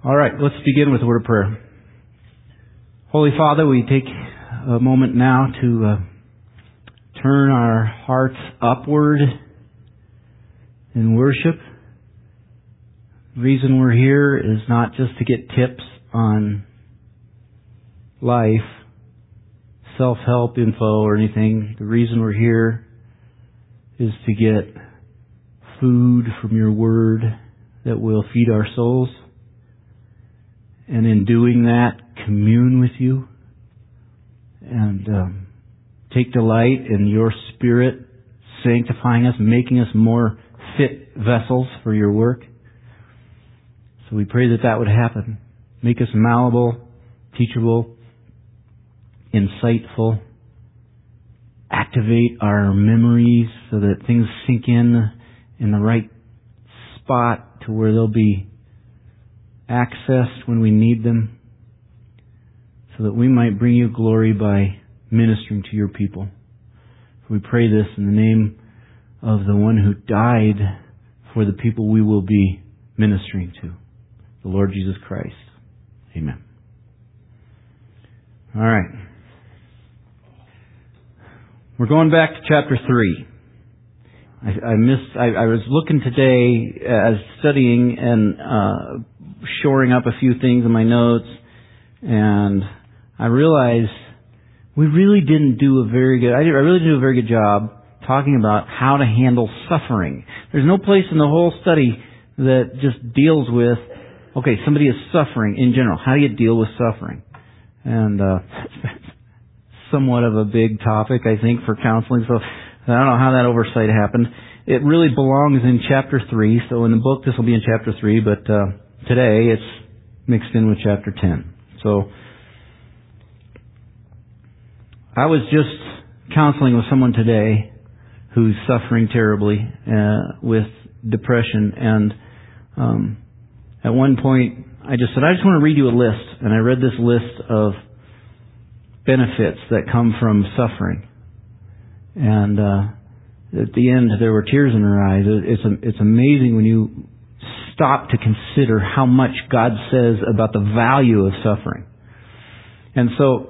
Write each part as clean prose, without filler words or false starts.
All right, let's begin with a word of prayer. Holy Father, we take a moment now to turn our hearts upward in worship. The reason we're here is not just to get tips on life, self-help info or anything. The reason we're here is to get food from your word that will feed our souls. And in doing that, commune with you and take delight in your Spirit sanctifying us, making us more fit vessels for your work. So we pray that that would happen. Make us malleable, teachable, insightful. Activate our memories so that things sink in the right spot to where they'll be accessed when we need them, so that we might bring you glory by ministering to your people. We pray this in the name of the one who died for the people we will be ministering to, the Lord Jesus Christ. Amen. All right. We're going back to chapter 3. I was looking today as studying and shoring up a few things in my notes, and I realized we really didn't do a very good job talking about how to handle suffering. There's no place in the whole study that just deals with, okay, somebody is suffering in general. How do you deal with suffering? And somewhat of a big topic, I think, for counseling, so I don't know how that oversight happened. It really belongs in chapter 3, so in the book this will be in chapter 3, but today it's mixed in with chapter 10. So I was just counseling with someone today who's suffering terribly with depression, and at one point I just said, I just want to read you a list, and I read this list of benefits that come from suffering, and at the end there were tears in her eyes. It's amazing when you stop to consider how much God says about the value of suffering. And so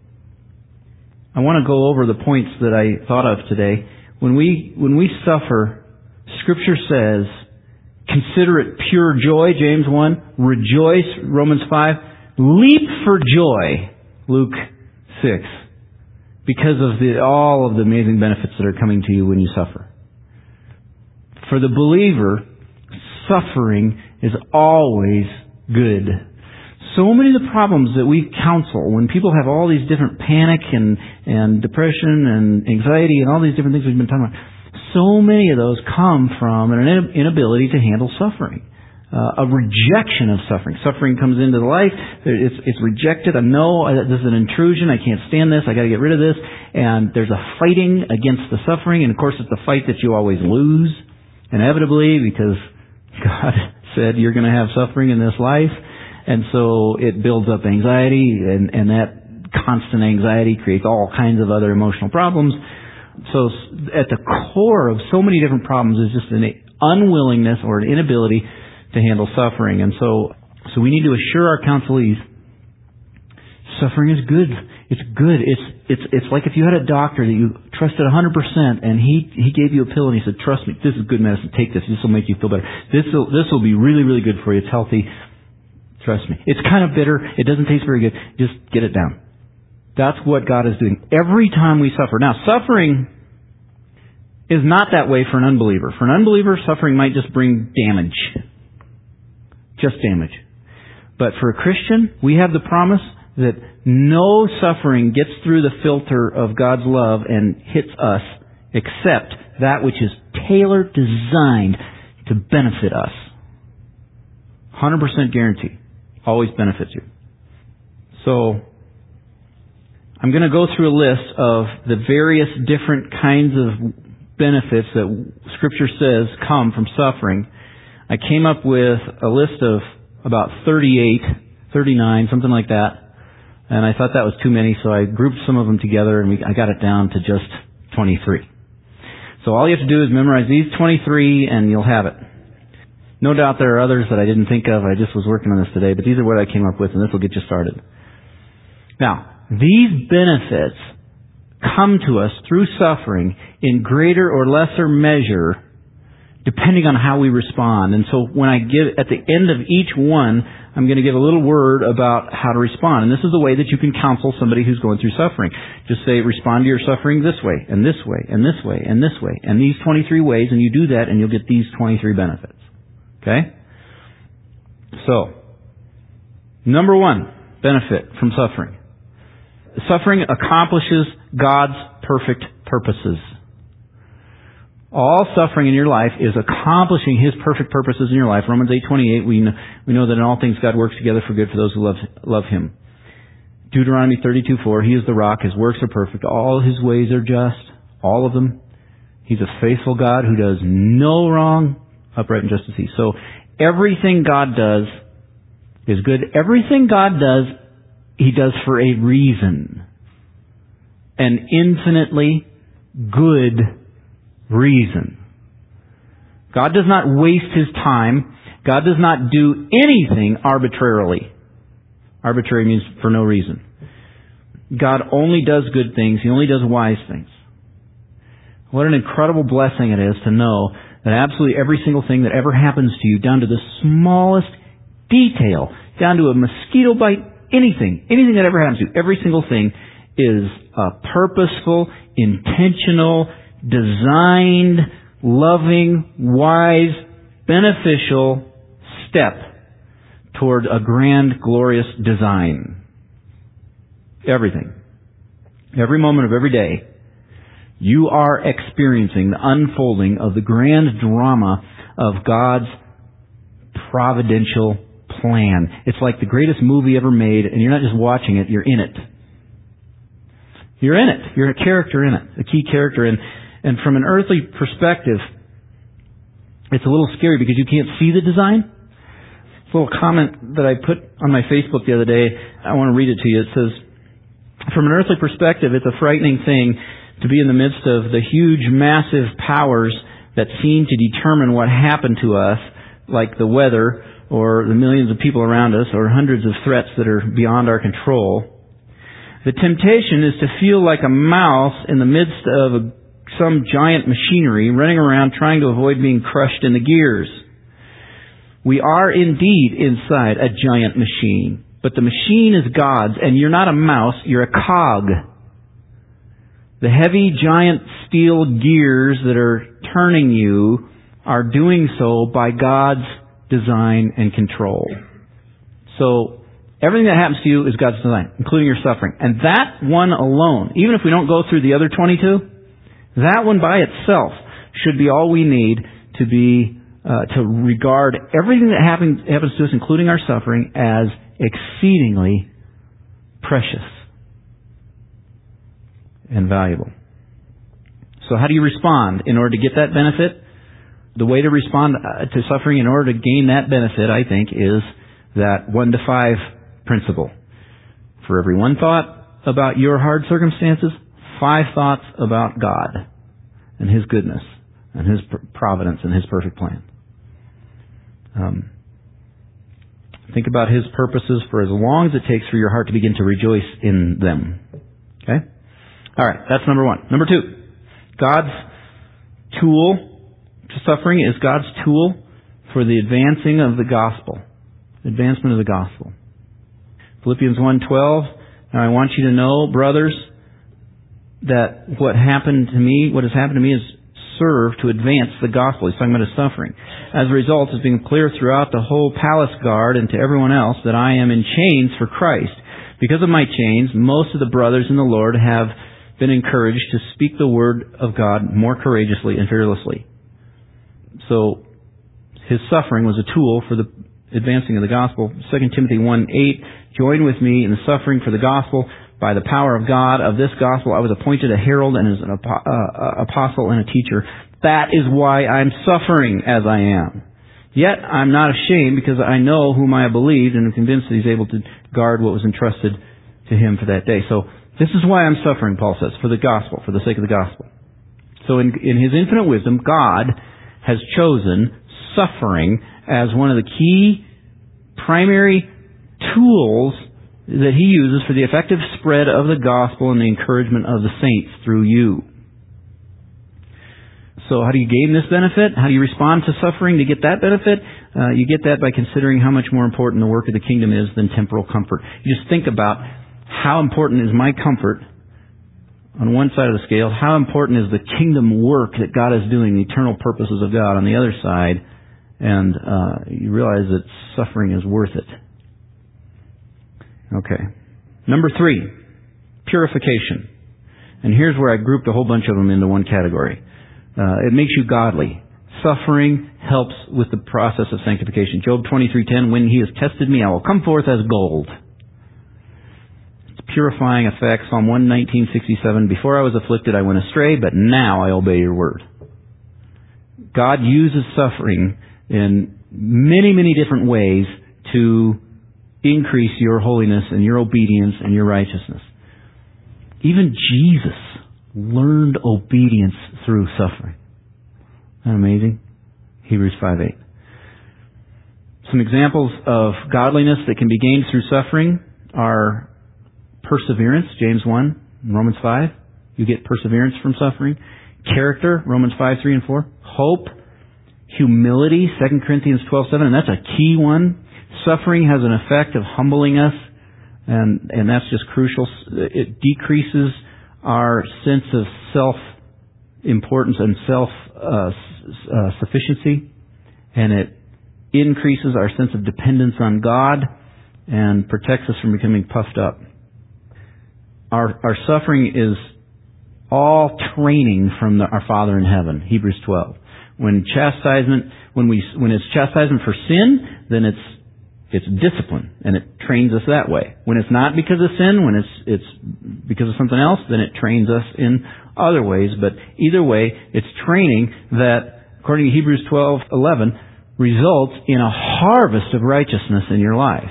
I want to go over the points that I thought of today. When we suffer, Scripture says, consider it pure joy, James 1. Rejoice, Romans 5. Leap for joy, Luke 6. Because of all of the amazing benefits that are coming to you when you suffer. For the believer, suffering is always good. So many of the problems that we counsel, when people have all these different panic and depression and anxiety and all these different things we've been talking about, so many of those come from an inability to handle suffering. A rejection of suffering. Suffering comes into the life, it's rejected. No, this is an intrusion, I can't stand this, I got to get rid of this. And there's a fighting against the suffering, and of course it's a fight that you always lose, inevitably, because God said you're going to have suffering in this life. And so it builds up anxiety, and that constant anxiety creates all kinds of other emotional problems. So at the core of so many different problems is just an unwillingness or an inability to handle suffering. And so we need to assure our counselees suffering is good. It's good. It's like if you had a doctor that you trusted 100% and he gave you a pill and he said, trust me, this is good medicine, take this will make you feel better. This will be really, really good for you. It's healthy. Trust me. It's kind of bitter. It doesn't taste very good. Just get it down. That's what God is doing every time we suffer. Now, suffering is not that way for an unbeliever. For an unbeliever, suffering might just bring damage. Just damage. But for a Christian, we have the promise that no suffering gets through the filter of God's love and hits us except that which is tailored, designed to benefit us. 100% guarantee. Always benefits you. So, I'm going to go through a list of the various different kinds of benefits that Scripture says come from suffering. I came up with a list of about 38, 39, something like that. And I thought that was too many, so I grouped some of them together and I got it down to just 23. So all you have to do is memorize these 23 and you'll have it. No doubt there are others that I didn't think of. I just was working on this today, but these are what I came up with, and this will get you started. Now, these benefits come to us through suffering in greater or lesser measure depending on how we respond. And so when I give, at the end of each one, I'm going to give a little word about how to respond. And this is the way that you can counsel somebody who's going through suffering. Just say, respond to your suffering this way, and this way, and this way, and this way, and these 23 ways, and you do that, and you'll get these 23 benefits. Okay? So, number one benefit from suffering. Suffering accomplishes God's perfect purposes. All suffering in your life is accomplishing His perfect purposes in your life. Romans 8:28, we know that in all things God works together for good for those who love Him. Deuteronomy 32:4, He is the rock, His works are perfect, all His ways are just, all of them. He's a faithful God who does no wrong, upright and just as He. So everything God does is good. Everything God does, He does for a reason. An infinitely good reason. God does not waste His time. God does not do anything arbitrarily. Arbitrary means for no reason. God only does good things. He only does wise things. What an incredible blessing it is to know that absolutely every single thing that ever happens to you, down to the smallest detail, down to a mosquito bite, anything that ever happens to you, every single thing is a purposeful, intentional, designed, loving, wise, beneficial step toward a grand, glorious design. Everything. Every moment of every day, you are experiencing the unfolding of the grand drama of God's providential plan. It's like the greatest movie ever made, and you're not just watching it, you're in it. You're in it. You're a character in it, a key character. And from an earthly perspective, it's a little scary because you can't see the design. It's a little comment that I put on my Facebook the other day. I want to read it to you. It says, from an earthly perspective, it's a frightening thing to be in the midst of the huge, massive powers that seem to determine what happened to us, like the weather, or the millions of people around us, or hundreds of threats that are beyond our control. The temptation is to feel like a mouse in the midst of some giant machinery running around trying to avoid being crushed in the gears. We are indeed inside a giant machine, but the machine is God's, and you're not a mouse, you're a cog. The heavy giant steel gears that are turning you are doing so by God's design and control. So, everything that happens to you is God's design, including your suffering. And that one alone, even if we don't go through the other 22, that one by itself should be all we need to be to regard everything that happens to us, including our suffering, as exceedingly precious and valuable. So how do you respond in order to get that benefit? The way to respond to suffering in order to gain that benefit, I think, is that 1 to 5 principle. For every one thought about your hard circumstances, 5 thoughts about God and His goodness and His providence and His perfect plan. Think about His purposes for as long as it takes for your heart to begin to rejoice in them. Okay? All right, that's number 1. Number 2, God's tool to suffering is God's tool for the advancing of the gospel. Advancement of the gospel. Philippians 1:12. Now I want you to know, brothers, that what has happened to me is served to advance the gospel. He's talking about His suffering. As a result, it's been clear throughout the whole palace guard and to everyone else that I am in chains for Christ. Because of my chains, most of the brothers in the Lord have been encouraged to speak the word of God more courageously and fearlessly. So, His suffering was a tool for the advancing of the gospel. 2 Timothy 1:8, join with me in the suffering for the gospel. By the power of God, of this gospel, I was appointed a herald and as an apostle and a teacher. That is why I'm suffering as I am. Yet I'm not ashamed because I know whom I have believed and am convinced that He's able to guard what was entrusted to Him for that day. So this is why I'm suffering, Paul says, for the gospel, for the sake of the gospel. So in His infinite wisdom, God has chosen suffering as one of the key primary tools that He uses for the effective spread of the gospel and the encouragement of the saints through you. So how do you gain this benefit? How do you respond to suffering to get that benefit? You get that by considering how much more important the work of the kingdom is than temporal comfort. You just think about how important is my comfort on one side of the scale, how important is the kingdom work that God is doing, the eternal purposes of God on the other side, and you realize that suffering is worth it. Okay. Number 3, purification. And here's where I grouped a whole bunch of them into one category. It makes you godly. Suffering helps with the process of sanctification. Job 23:10, when He has tested me, I will come forth as gold. It's purifying effect. Psalm 119:67, before I was afflicted I went astray, but now I obey your word. God uses suffering in many, many different ways to increase your holiness and your obedience and your righteousness. Even Jesus learned obedience through suffering. Isn't that amazing? Hebrews 5:8. Some examples of godliness that can be gained through suffering are perseverance, James 1, Romans 5. You get perseverance from suffering. Character, Romans 5:3 and 4. Hope, humility, 2 Corinthians 12:7, and that's a key one. Suffering has an effect of humbling us, and that's just crucial. It decreases our sense of self-importance and self-sufficiency, and it increases our sense of dependence on God and protects us from becoming puffed up. Our suffering is all training from our Father in heaven, Hebrews 12. When it's chastisement for sin, then it's discipline, and it trains us that way. When it's not because of sin, when it's because of something else, then it trains us in other ways. But either way, it's training that, according to Hebrews 12:11, results in a harvest of righteousness in your life.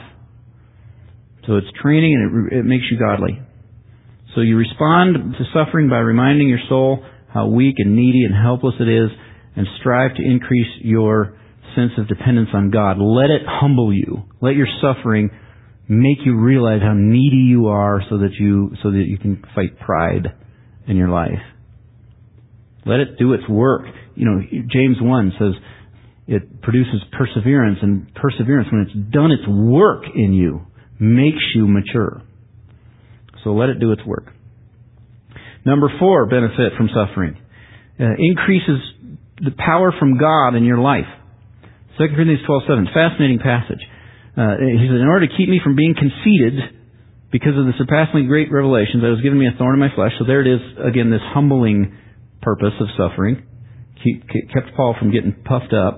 So it's training, and it makes you godly. So you respond to suffering by reminding your soul how weak and needy and helpless it is, and strive to increase your sense of dependence on God. Let it humble you. Let your suffering make you realize how needy you are so that you can fight pride in your life. Let it do its work. You know, James 1 says it produces perseverance, and perseverance, when it's done its work in you, makes you mature. So let it do its work. Number 4 benefit from suffering. Increases the power from God in your life. 2 Corinthians 12:7, fascinating passage. He says, in order to keep me from being conceited because of the surpassingly great revelations, that was given me a thorn in my flesh. So there it is, again, this humbling purpose of suffering. Kept Paul from getting puffed up.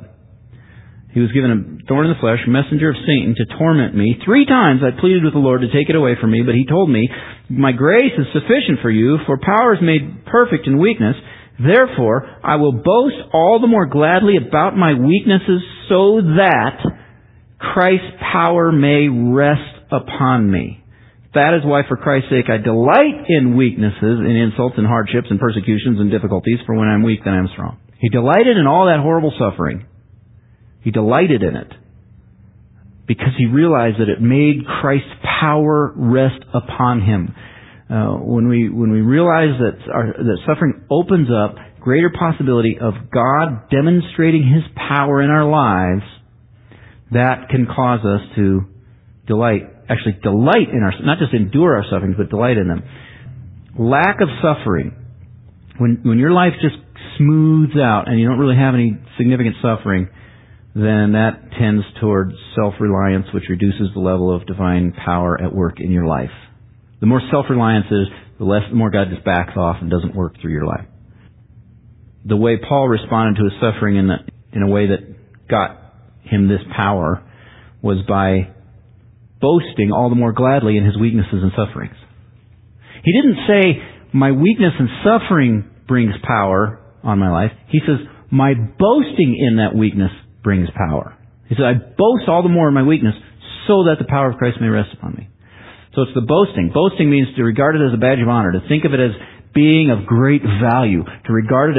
He was given a thorn in the flesh, messenger of Satan, to torment me. 3 times I pleaded with the Lord to take it away from me, but He told me, my grace is sufficient for you, for power is made perfect in weakness. Therefore, I will boast all the more gladly about my weaknesses, so that Christ's power may rest upon me. That is why, for Christ's sake, I delight in weaknesses, in insults and hardships and persecutions and difficulties, for when I'm weak, then I'm strong. He delighted in all that horrible suffering. He delighted in it because he realized that it made Christ's power rest upon him. When we realize that suffering opens up greater possibility of God demonstrating His power in our lives, that can cause us to delight in our, not just endure our sufferings, but delight in them. Lack of suffering, when your life just smooths out and you don't really have any significant suffering, then that tends towards self-reliance, which reduces the level of divine power at work in your life. The more self-reliance is, the more God just backs off and doesn't work through your life. The way Paul responded to his suffering in a way that got him this power was by boasting all the more gladly in his weaknesses and sufferings. He didn't say, my weakness and suffering brings power on my life. He says, my boasting in that weakness brings power. He said, I boast all the more in my weakness so that the power of Christ may rest upon me. So it's the boasting. Boasting means to regard it as a badge of honor, to think of it as being of great value, to regard it as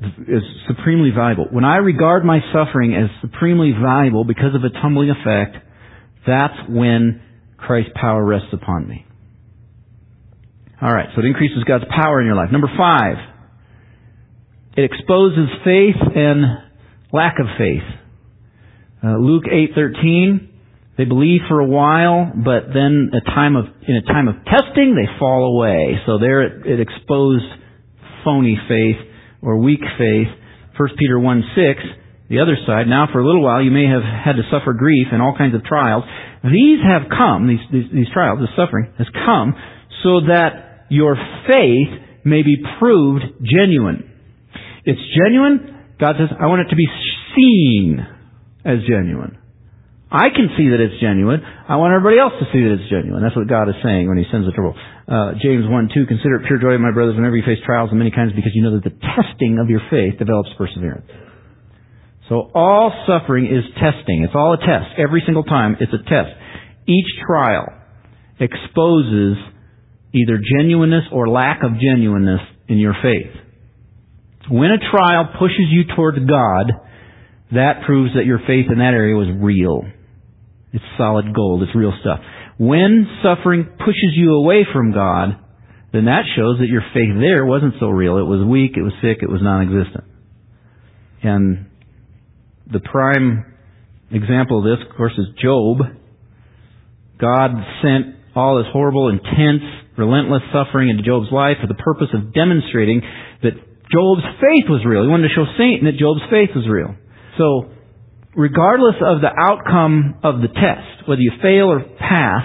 is supremely valuable. When I regard my suffering as supremely valuable because of its humbling effect, that's when Christ's power rests upon me. All right, so it increases God's power in your life. Number 5, it exposes faith and lack of faith. Luke 8:13, they believe for a while, but then in a time of testing, they fall away. So there it exposed phony faith or weak faith. 1 Peter 1:6, the other side, now for a little while you may have had to suffer grief and all kinds of trials. These have come, these trials, this suffering has come, so that your faith may be proved genuine. It's genuine. God says, I want it to be seen as genuine. I can see that it's genuine. I want everybody else to see that it's genuine. That's what God is saying when He sends the trouble. James 1:2, consider it pure joy, my brothers, whenever you face trials of many kinds, because you know that the testing of your faith develops perseverance. So all suffering is testing. It's all a test. Every single time it's a test. Each trial exposes either genuineness or lack of genuineness in your faith. When a trial pushes you towards God, that proves that your faith in that area was real. It's solid gold. It's real stuff. When suffering pushes you away from God, then that shows that your faith there wasn't so real. It was weak, it was sick, it was non-existent. And the prime example of this, of course, is Job. God sent all this horrible, intense, relentless suffering into Job's life for the purpose of demonstrating that Job's faith was real. He wanted to show Satan that Job's faith was real. So, regardless of the outcome of the test, whether you fail or pass,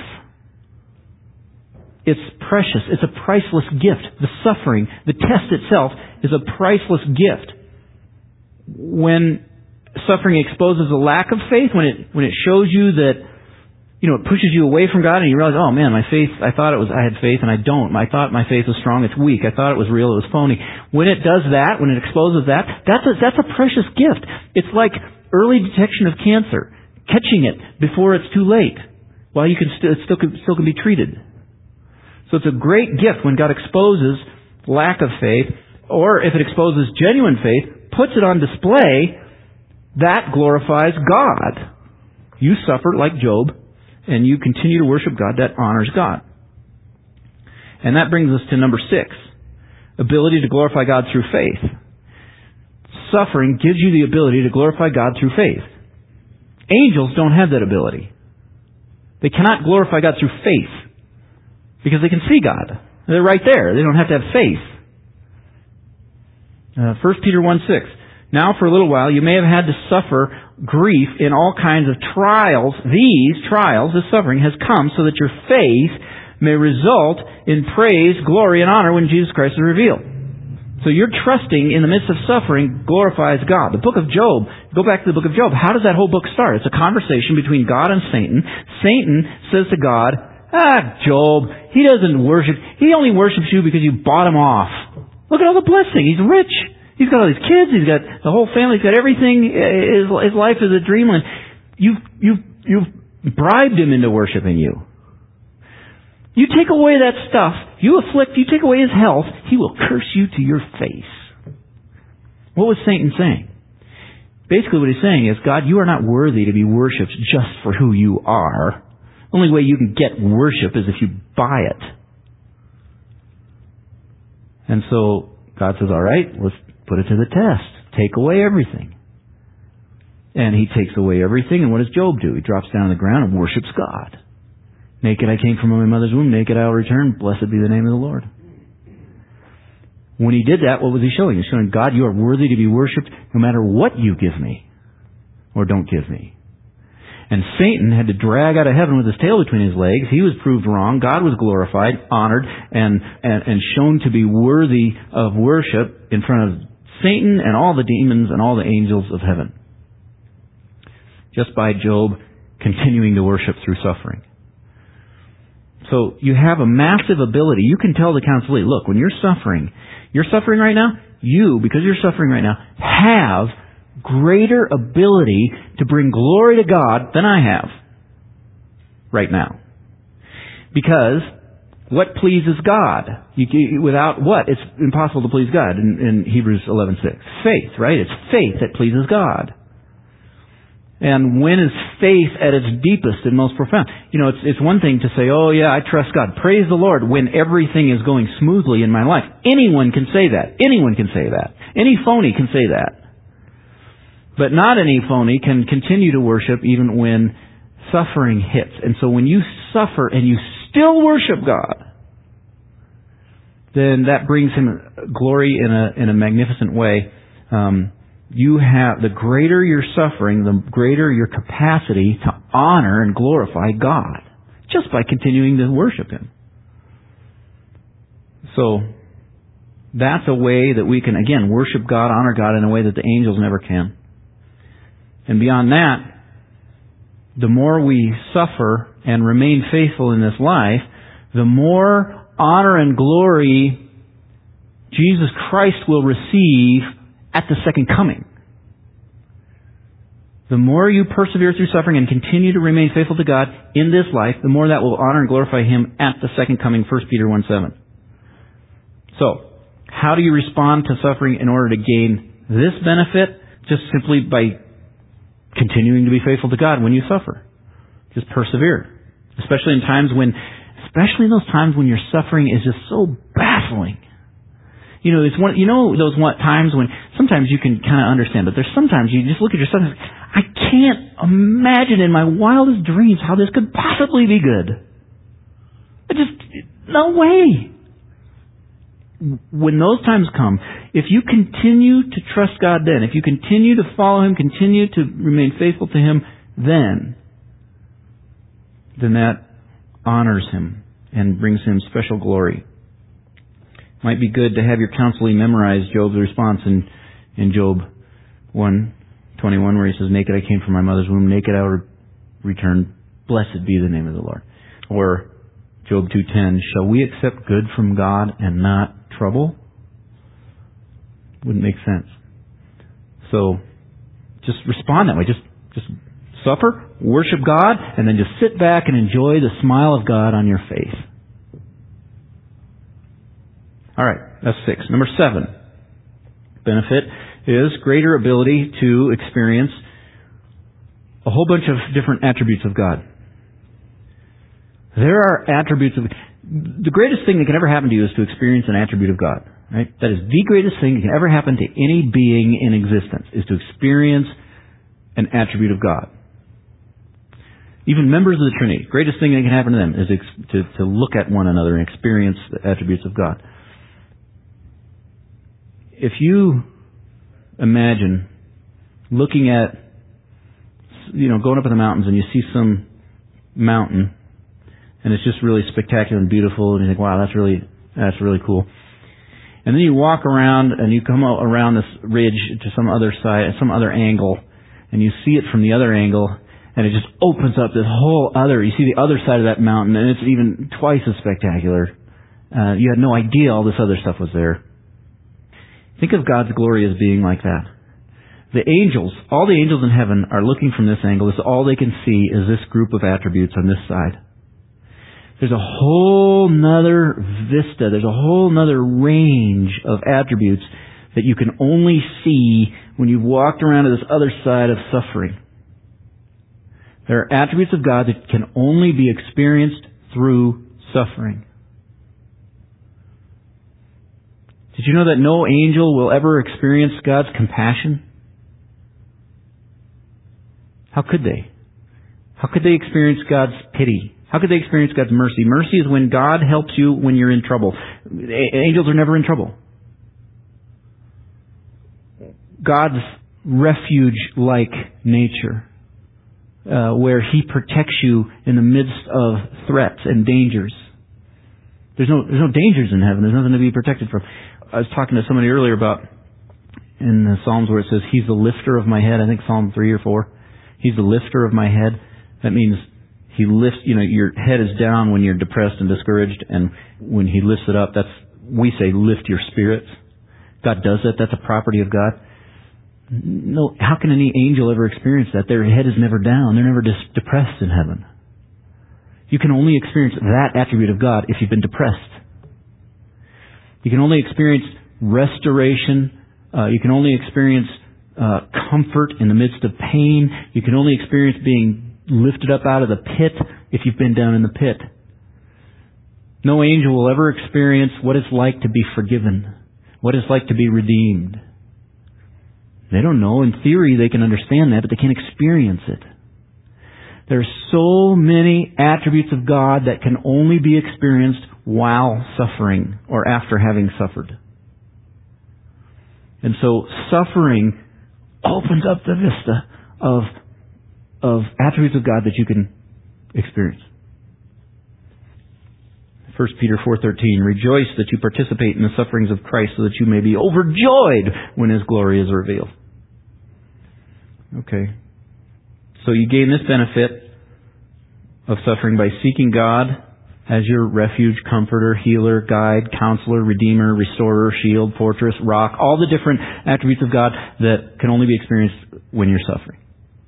it's precious. It's a priceless gift. The suffering, the test itself, is a priceless gift. When suffering exposes a lack of faith, when it shows you that, it pushes you away from God and you realize, oh man, my faith, I thought I had faith and I don't. I thought my faith was strong, it's weak. I thought it was real, it was phony. When it does that, when it exposes that, that's a precious gift. It's like early detection of cancer, catching it before it's too late, while you can it still can be treated. So it's a great gift when God exposes lack of faith, or if it exposes genuine faith, puts it on display, that glorifies God. You suffer like Job, and you continue to worship God, that honors God. And that brings us to number 6, ability to glorify God through faith. Suffering gives you the ability to glorify God through faith. Angels don't have that ability. They cannot glorify God through faith because they can see God. They're right there. They don't have to have faith. 1 Peter 1:6. Now for a little while you may have had to suffer grief in all kinds of trials. These trials, this suffering, has come so that your faith may result in praise, glory, and honor when Jesus Christ is revealed. So your trusting in the midst of suffering glorifies God. The book of Job, go back to the book of Job. How does that whole book start? It's a conversation between God and Satan. Satan says to God, Job, he doesn't worship. He only worships you because you bought him off. Look at all the blessing. He's rich. He's got all these kids. He's got the whole family. He's got everything. His life is a dreamland. You've bribed him into worshiping you. You take away that stuff, you take away his health, he will curse you to your face. What was Satan saying? Basically what he's saying is, God, you are not worthy to be worshipped just for who you are. The only way you can get worship is if you buy it. And so God says, all right, let's put it to the test. Take away everything. And he takes away everything, and what does Job do? He drops down on the ground and worships God. Naked I came from my mother's womb, naked I will return, blessed be the name of the Lord. When he did that, what was he showing? He was showing, God, you are worthy to be worshipped no matter what you give me or don't give me. And Satan had to drag out of heaven with his tail between his legs. He was proved wrong. God was glorified, honored, and shown to be worthy of worship in front of Satan and all the demons and all the angels of heaven. Just by Job continuing to worship through suffering. So you have a massive ability. You can tell the counselee, look, when you're suffering right now, because you're suffering right now, have greater ability to bring glory to God than I have right now. Because What pleases God? Without what? It's impossible to please God in Hebrews 11:6. Faith, right? It's faith that pleases God. And when is faith at its deepest and most profound? It's one thing to say, oh yeah, I trust God. Praise the Lord when everything is going smoothly in my life. Anyone can say that. Anyone can say that. Any phony can say that. But not any phony can continue to worship even when suffering hits. And so when you suffer and you still worship God, then that brings Him glory in a magnificent way. The greater your suffering, the greater your capacity to honor and glorify God, just by continuing to worship Him. So, that's a way that we can, again, worship God, honor God in a way that the angels never can. And beyond that, the more we suffer and remain faithful in this life, the more honor and glory Jesus Christ will receive at the second coming. The more you persevere through suffering and continue to remain faithful to God in this life, the more that will honor and glorify Him at the second coming, 1 Peter 1:7. So, how do you respond to suffering in order to gain this benefit? Just simply by continuing to be faithful to God when you suffer. Just persevere. Especially in those times when your suffering is just so baffling. Those times when sometimes you can kind of understand, but there's sometimes you just look at yourself and say, I can't imagine in my wildest dreams how this could possibly be good. No way. When those times come, if you continue to trust God then, if you continue to follow Him, continue to remain faithful to Him then that honors Him and brings Him special glory. Might be good to have your counseling memorize Job's response in Job 1:21, where he says, naked I came from my mother's womb, naked I will return, blessed be the name of the Lord. Or Job 2:10, shall we accept good from God and not trouble? Wouldn't make sense. So, just respond that way. Just suffer, worship God, and then just sit back and enjoy the smile of God on your face. Alright, that's 6. Number 7. Benefit is greater ability to experience a whole bunch of different attributes of God. There are attributes of... The greatest thing that can ever happen to you is to experience an attribute of God. Right? That is the greatest thing that can ever happen to any being in existence, is to experience an attribute of God. Even members of the Trinity, greatest thing that can happen to them is to look at one another and experience the attributes of God. If you imagine looking at, going up in the mountains and you see some mountain and it's just really spectacular and beautiful and you think, wow, that's really cool. And then you walk around and you come around this ridge to some other side, some other angle, and you see it from the other angle, and it just opens up this whole other, you see the other side of that mountain, and it's even twice as spectacular. You had no idea all this other stuff was there. Think of God's glory as being like that. The angels, all the angels in heaven are looking from this angle. This all they can see is this group of attributes on this side. There's a whole nother vista, there's a whole nother range of attributes that you can only see when you've walked around to this other side of suffering. There are attributes of God that can only be experienced through suffering. Did you know that no angel will ever experience God's compassion? How could they? How could they experience God's pity? How could they experience God's mercy? Mercy is when God helps you when you're in trouble. Angels are never in trouble. God's refuge-like nature, where He protects you in the midst of threats and dangers. There's no dangers in heaven. There's nothing to be protected from. I was talking to somebody earlier about in the Psalms where it says, He's the lifter of my head. I think Psalm 3 or 4. He's the lifter of my head. That means He lifts, your head is down when you're depressed and discouraged, and when He lifts it up, we say lift your spirits. God does that. That's a property of God. No, how can any angel ever experience that? Their head is never down. They're never depressed in heaven. You can only experience that attribute of God if you've been depressed. You can only experience restoration. You can only experience comfort in the midst of pain. You can only experience being lifted up out of the pit if you've been down in the pit. No angel will ever experience what it's like to be forgiven, what it's like to be redeemed. They don't know. In theory, they can understand that, but they can't experience it. There are so many attributes of God that can only be experienced while suffering or after having suffered. And so suffering opens up the vista of attributes of God that you can experience. 1 Peter 4:13, rejoice that you participate in the sufferings of Christ so that you may be overjoyed when His glory is revealed. Okay. So you gain this benefit of suffering by seeking God as your refuge, comforter, healer, guide, counselor, redeemer, restorer, shield, fortress, rock, all the different attributes of God that can only be experienced when you're suffering.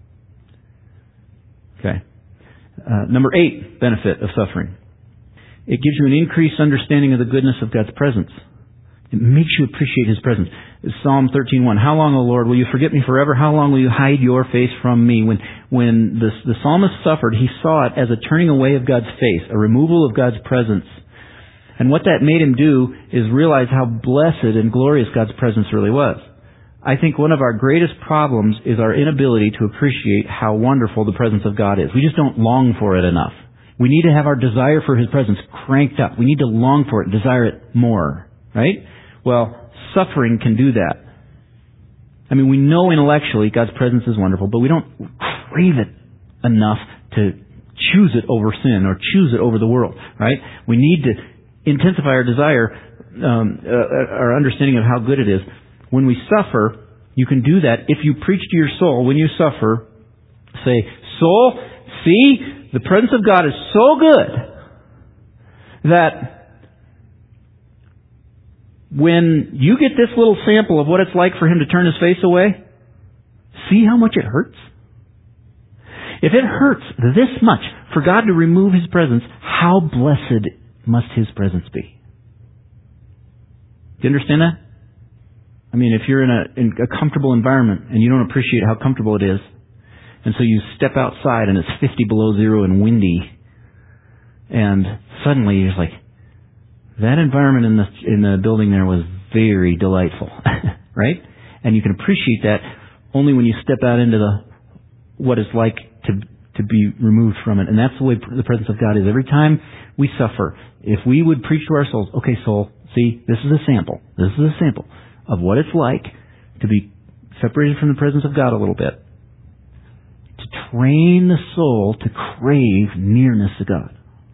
Okay. Number 8 benefit of suffering. It gives you an increased understanding of the goodness of God's presence. It makes you appreciate His presence. Psalm 13:1. How long, O Lord, will you forget me forever? How long will you hide your face from me? When the psalmist suffered, he saw it as a turning away of God's face, a removal of God's presence. And what that made him do is realize how blessed and glorious God's presence really was. I think one of our greatest problems is our inability to appreciate how wonderful the presence of God is. We just don't long for it enough. We need to have our desire for His presence cranked up. We need to long for it, desire it more. Right? Well, suffering can do that. I mean, we know intellectually God's presence is wonderful, but we don't crave it enough to choose it over sin or choose it over the world. Right? We need to intensify our desire, our understanding of how good it is. When we suffer, you can do that if you preach to your soul when you suffer. Say, soul, see, the presence of God is so good that when you get this little sample of what it's like for Him to turn His face away, see how much it hurts? If it hurts this much for God to remove His presence, how blessed must His presence be? Do you understand that? I mean, if you're in a comfortable environment and you don't appreciate how comfortable it is, and so you step outside and it's 50 below zero and windy, and suddenly you're just like, that environment in the building there was very delightful, right? And you can appreciate that only when you step out into what it's like to be removed from it. And that's the way the presence of God is. Every time we suffer, if we would preach to our souls, okay, soul, see, this is a sample. This is a sample of what it's like to be separated from the presence of God a little bit. To train the soul to crave nearness to God.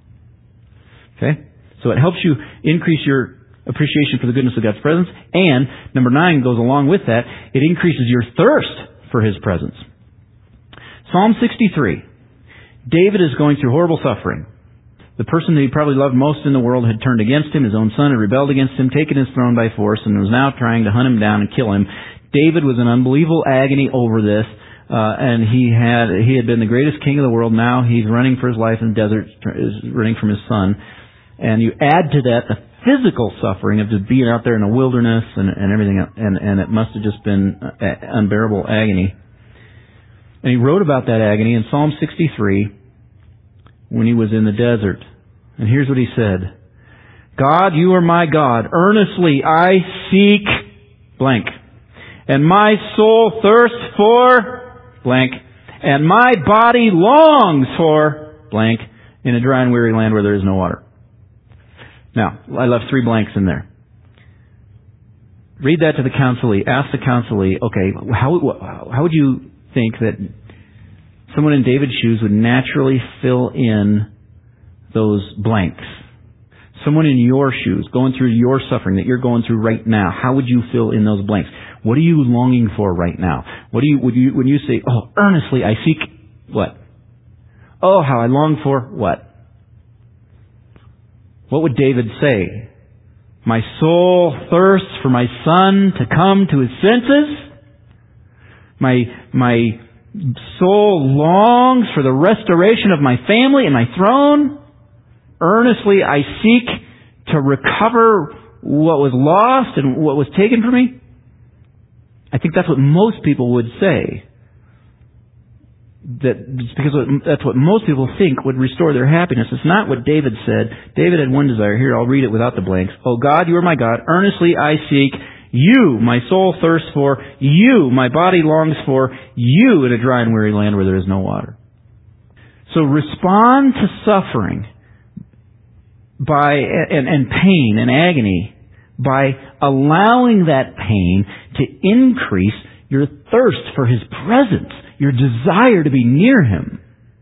Okay? So it helps you increase your appreciation for the goodness of God's presence. And, number 9 goes along with that, it increases your thirst for His presence. Psalm 63. David is going through horrible suffering. The person that he probably loved most in the world had turned against him. His own son had rebelled against him, taken his throne by force, and was now trying to hunt him down and kill him. David was in unbelievable agony over this, and he had been the greatest king of the world. Now he's running for his life in the desert, running from his son. And you add to that the physical suffering of just being out there in the wilderness and everything, and it must have just been unbearable agony. And he wrote about that agony in Psalm 63 when he was in the desert. And here's what he said. God, you are my God. Earnestly I seek blank. And my soul thirsts for blank. And my body longs for blank in a dry and weary land where there is no water. Now, I left 3 blanks in there. Read that to the counselee. Ask the counselee, okay, how would you think that someone in David's shoes would naturally fill in those blanks? Someone in your shoes, going through your suffering that you're going through right now, how would you fill in those blanks? What are you longing for right now? When you say, oh, earnestly I seek what? Oh, how I long for what? What would David say? My soul thirsts for my son to come to his senses. My soul longs for the restoration of my family and my throne. Earnestly I seek to recover what was lost and what was taken from me. I think that's what most people would say. That's what most people think would restore their happiness. It's not what David said. David had one desire. Here, I'll read it without the blanks. Oh God, you are my God. Earnestly I seek. You, my soul thirsts for. You, my body longs for. You in a dry and weary land where there is no water. So respond to suffering and pain and agony by allowing that pain to increase your thirst for His presence, your desire to be near Him.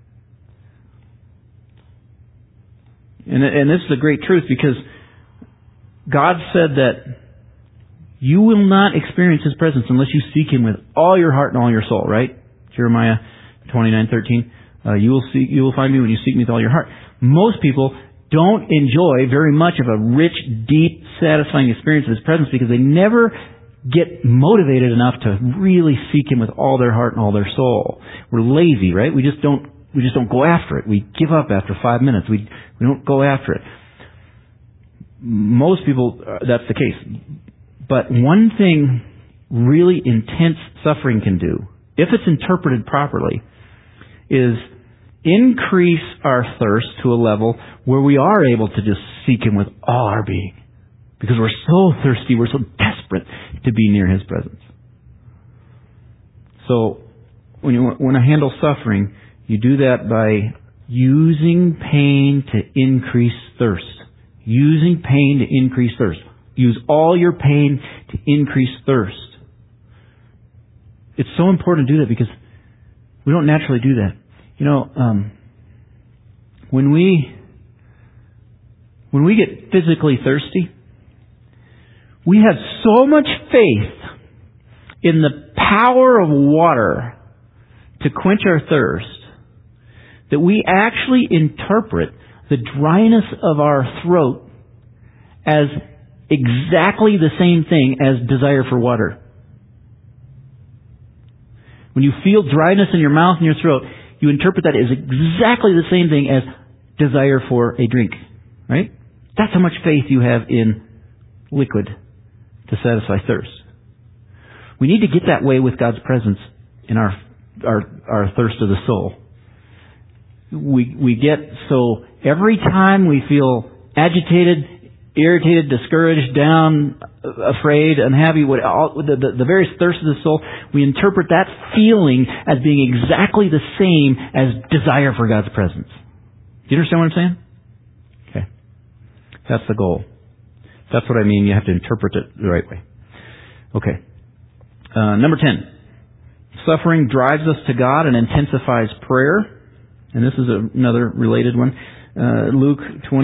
And this is a great truth, because God said that you will not experience His presence unless you seek Him with all your heart and all your soul, right? Jeremiah 29:13. You will find me when you seek me with all your heart. Most people don't enjoy very much of a rich, deep, satisfying experience of His presence because they never get motivated enough to really seek Him with all their heart and all their soul. We're lazy, right? We just don't go after it. We give up after 5 minutes. We don't go after it. Most people, that's the case. But one thing really intense suffering can do, if it's interpreted properly, is increase our thirst to a level where we are able to just seek Him with all our being. Because we're so thirsty, we're so desperate to be near His presence. So, when you want to handle suffering, you do that by using pain to increase thirst. Using pain to increase thirst. Use all your pain to increase thirst. It's so important to do that because we don't naturally do that. You know, when we get physically thirsty, we have so much faith in the power of water to quench our thirst that we actually interpret the dryness of our throat as exactly the same thing as desire for water. When you feel dryness in your mouth and your throat, you interpret that as exactly the same thing as desire for a drink. Right? That's how much faith you have in liquid to satisfy thirst. We need to get that way with God's presence in our thirst of the soul. We get so every time we feel agitated, irritated, discouraged, down, afraid, unhappy, the various thirsts of the soul, we interpret that feeling as being exactly the same as desire for God's presence. Do you understand what I'm saying? Okay. That's the goal. That's what I mean. You have to interpret it the right way. Okay. Number 10. Suffering drives us to God and intensifies prayer. And this is another related one. Luke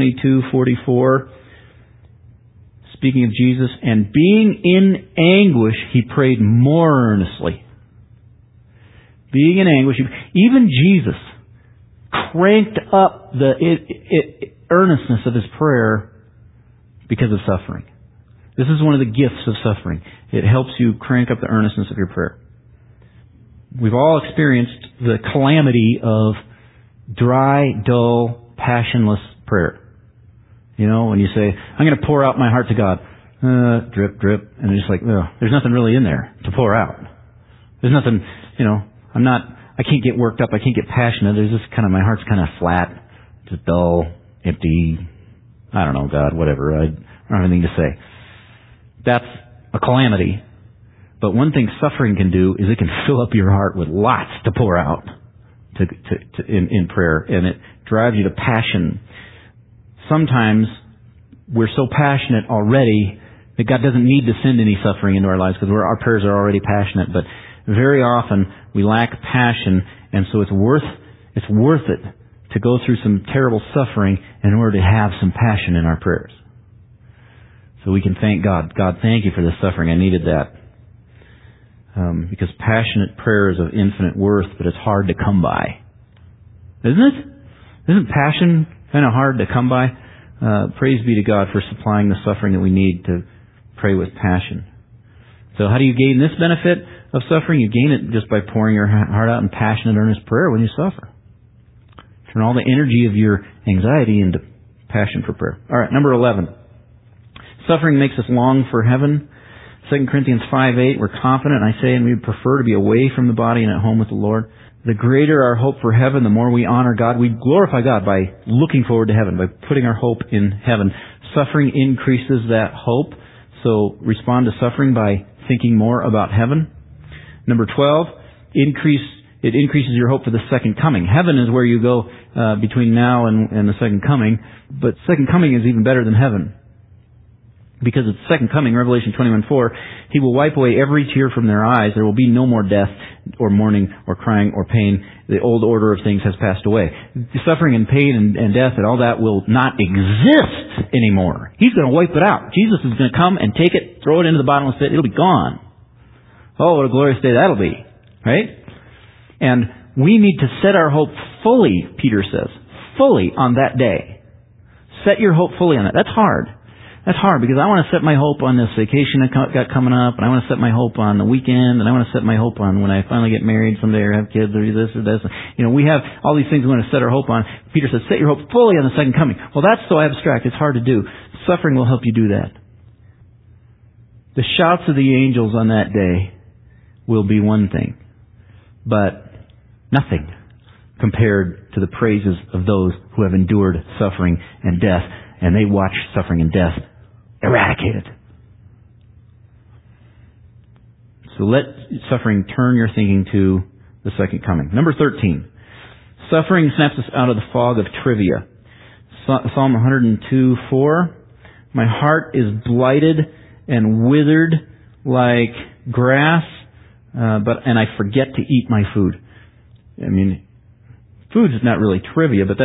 22:44. Speaking of Jesus, and being in anguish, He prayed more earnestly. Being in anguish, even Jesus cranked up the earnestness of His prayer because of suffering. This is one of the gifts of suffering. It helps you crank up the earnestness of your prayer. We've all experienced the calamity of dry, dull, passionless prayer. You know, when you say, I'm going to pour out my heart to God. Drip, drip. And it's just like, there's nothing really in there to pour out. There's nothing, I can't get worked up. I can't get passionate. There's just my heart's kind of flat, just dull, empty. I don't know, God, whatever. I don't have anything to say. That's a calamity. But one thing suffering can do is it can fill up your heart with lots to pour out in prayer. And it drives you to passion. Sometimes we're so passionate already that God doesn't need to send any suffering into our lives because our prayers are already passionate. But very often we lack passion, and so it's worth it to go through some terrible suffering in order to have some passion in our prayers. So we can thank God. God, thank you for this suffering. I needed that. Because passionate prayer is of infinite worth, but it's hard to come by. Isn't it? Isn't passion kind of hard to come by? Praise be to God for supplying the suffering that we need to pray with passion. So how do you gain this benefit of suffering? You gain it just by pouring your heart out in passionate, earnest prayer when you suffer. Turn all the energy of your anxiety into passion for prayer. All right, number 11. Suffering makes us long for heaven. 2 Corinthians 5:8, we're confident, I say, and we prefer to be away from the body and at home with the Lord. The greater our hope for heaven, the more we honor God. We glorify God by looking forward to heaven, by putting our hope in heaven. Suffering increases that hope, so respond to suffering by thinking more about heaven. Number 12, it increases your hope for the second coming. Heaven is where you go between now and the second coming, but second coming is even better than heaven. Because at the second coming, Revelation 21:4, He will wipe away every tear from their eyes. There will be no more death or mourning or crying or pain. The old order of things has passed away. The suffering and pain and death and all that will not exist anymore. He's going to wipe it out. Jesus is going to come and take it, throw it into the bottomless pit. It'll be gone. Oh, what a glorious day that'll be. Right? And we need to set our hope fully, Peter says, fully on that day. Set your hope fully on that. That's hard. That's hard because I want to set my hope on this vacation that got coming up, and I want to set my hope on the weekend, and I want to set my hope on when I finally get married someday or have kids or this or this. You know, we have all these things we want to set our hope on. Peter says, set your hope fully on the second coming. Well, that's so abstract. It's hard to do. Suffering will help you do that. The shouts of the angels on that day will be one thing, but nothing compared to the praises of those who have endured suffering and death, and they watch suffering and death eradicated. So let suffering turn your thinking to the second coming. Number 13. Suffering snaps us out of the fog of trivia. Psalm 102:4. My heart is blighted and withered like grass, and I forget to eat my food. I mean, food is not really trivia, but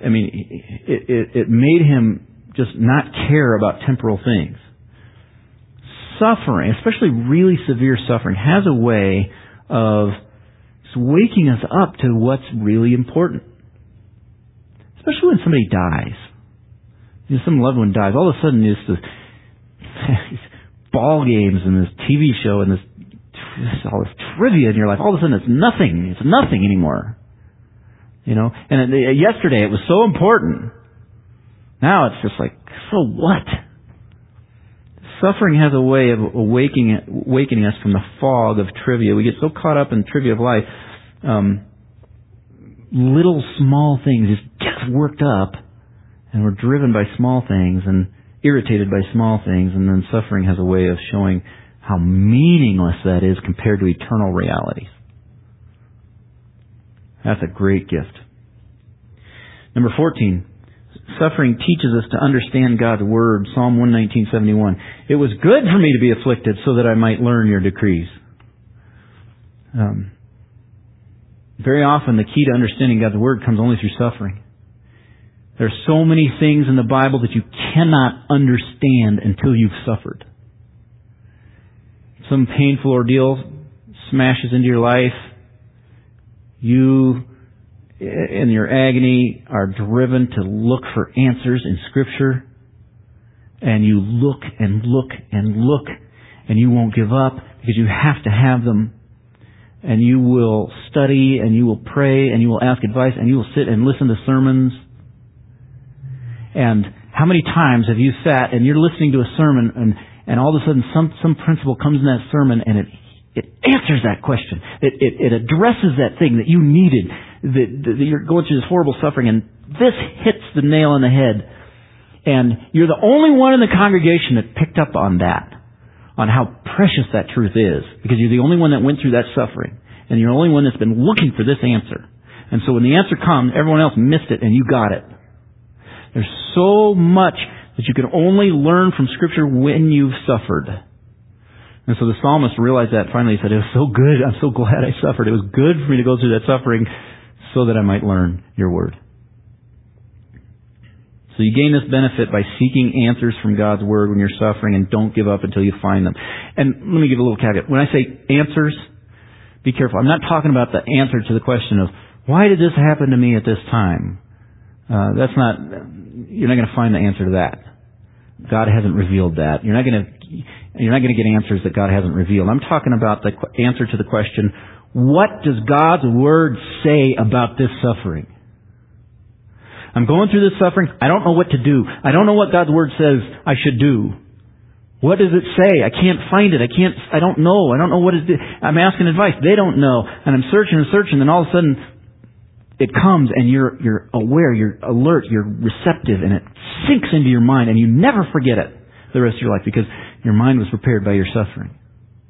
it made him just not care about temporal things. Suffering, especially really severe suffering, has a way of waking us up to what's really important. Especially when somebody dies. You know, some loved one dies. All of a sudden, there's these ball games and this TV show and all this trivia in your life. All of a sudden, it's nothing. It's nothing anymore. You know, and yesterday it was so important. Now it's just like, so what? Suffering has a way of awakening us from the fog of trivia. We get so caught up in trivia of life. Little small things just get us worked up, and we're driven by small things and irritated by small things, and then suffering has a way of showing how meaningless that is compared to eternal realities. That's a great gift. Number 14. Suffering teaches us to understand God's Word. Psalm 119:71. It was good for me to be afflicted so that I might learn your decrees. Very often the key to understanding God's Word comes only through suffering. There are so many things in the Bible that you cannot understand until you've suffered. Some painful ordeal smashes into your life. You, in your agony, are driven to look for answers in Scripture. And you look and look and look, and you won't give up because you have to have them. And you will study, and you will pray, and you will ask advice, and you will sit and listen to sermons. And how many times have you sat and you're listening to a sermon, and all of a sudden some principle comes in that sermon, and it answers that question. It addresses that thing that you needed. That you're going through this horrible suffering, and this hits the nail on the head. And you're the only one in the congregation that picked up on that, on how precious that truth is, because you're the only one that went through that suffering, and you're the only one that's been looking for this answer. And so when the answer comes, everyone else missed it, and you got it. There's so much that you can only learn from Scripture when you've suffered. And so the psalmist realized that finally. He said, it was so good. I'm so glad I suffered. It was good for me to go through that suffering so that I might learn your Word. So you gain this benefit by seeking answers from God's Word when you're suffering, and don't give up until you find them. And let me give a little caveat. When I say answers, be careful. I'm not talking about the answer to the question of, why did this happen to me at this time? You're not going to find the answer to that. God hasn't revealed that. You're not going to, you're not going to get answers that God hasn't revealed. I'm talking about the answer to the question, what does God's Word say about this suffering? I'm going through this suffering. I don't know what to do. I don't know what God's Word says I should do. What does it say? I can't find it. I don't know. I don't know what it is. I'm asking advice. They don't know. And I'm searching and searching, and all of a sudden it comes and you're aware, you're alert, you're receptive, and it sinks into your mind, and you never forget it the rest of your life because your mind was prepared by your suffering.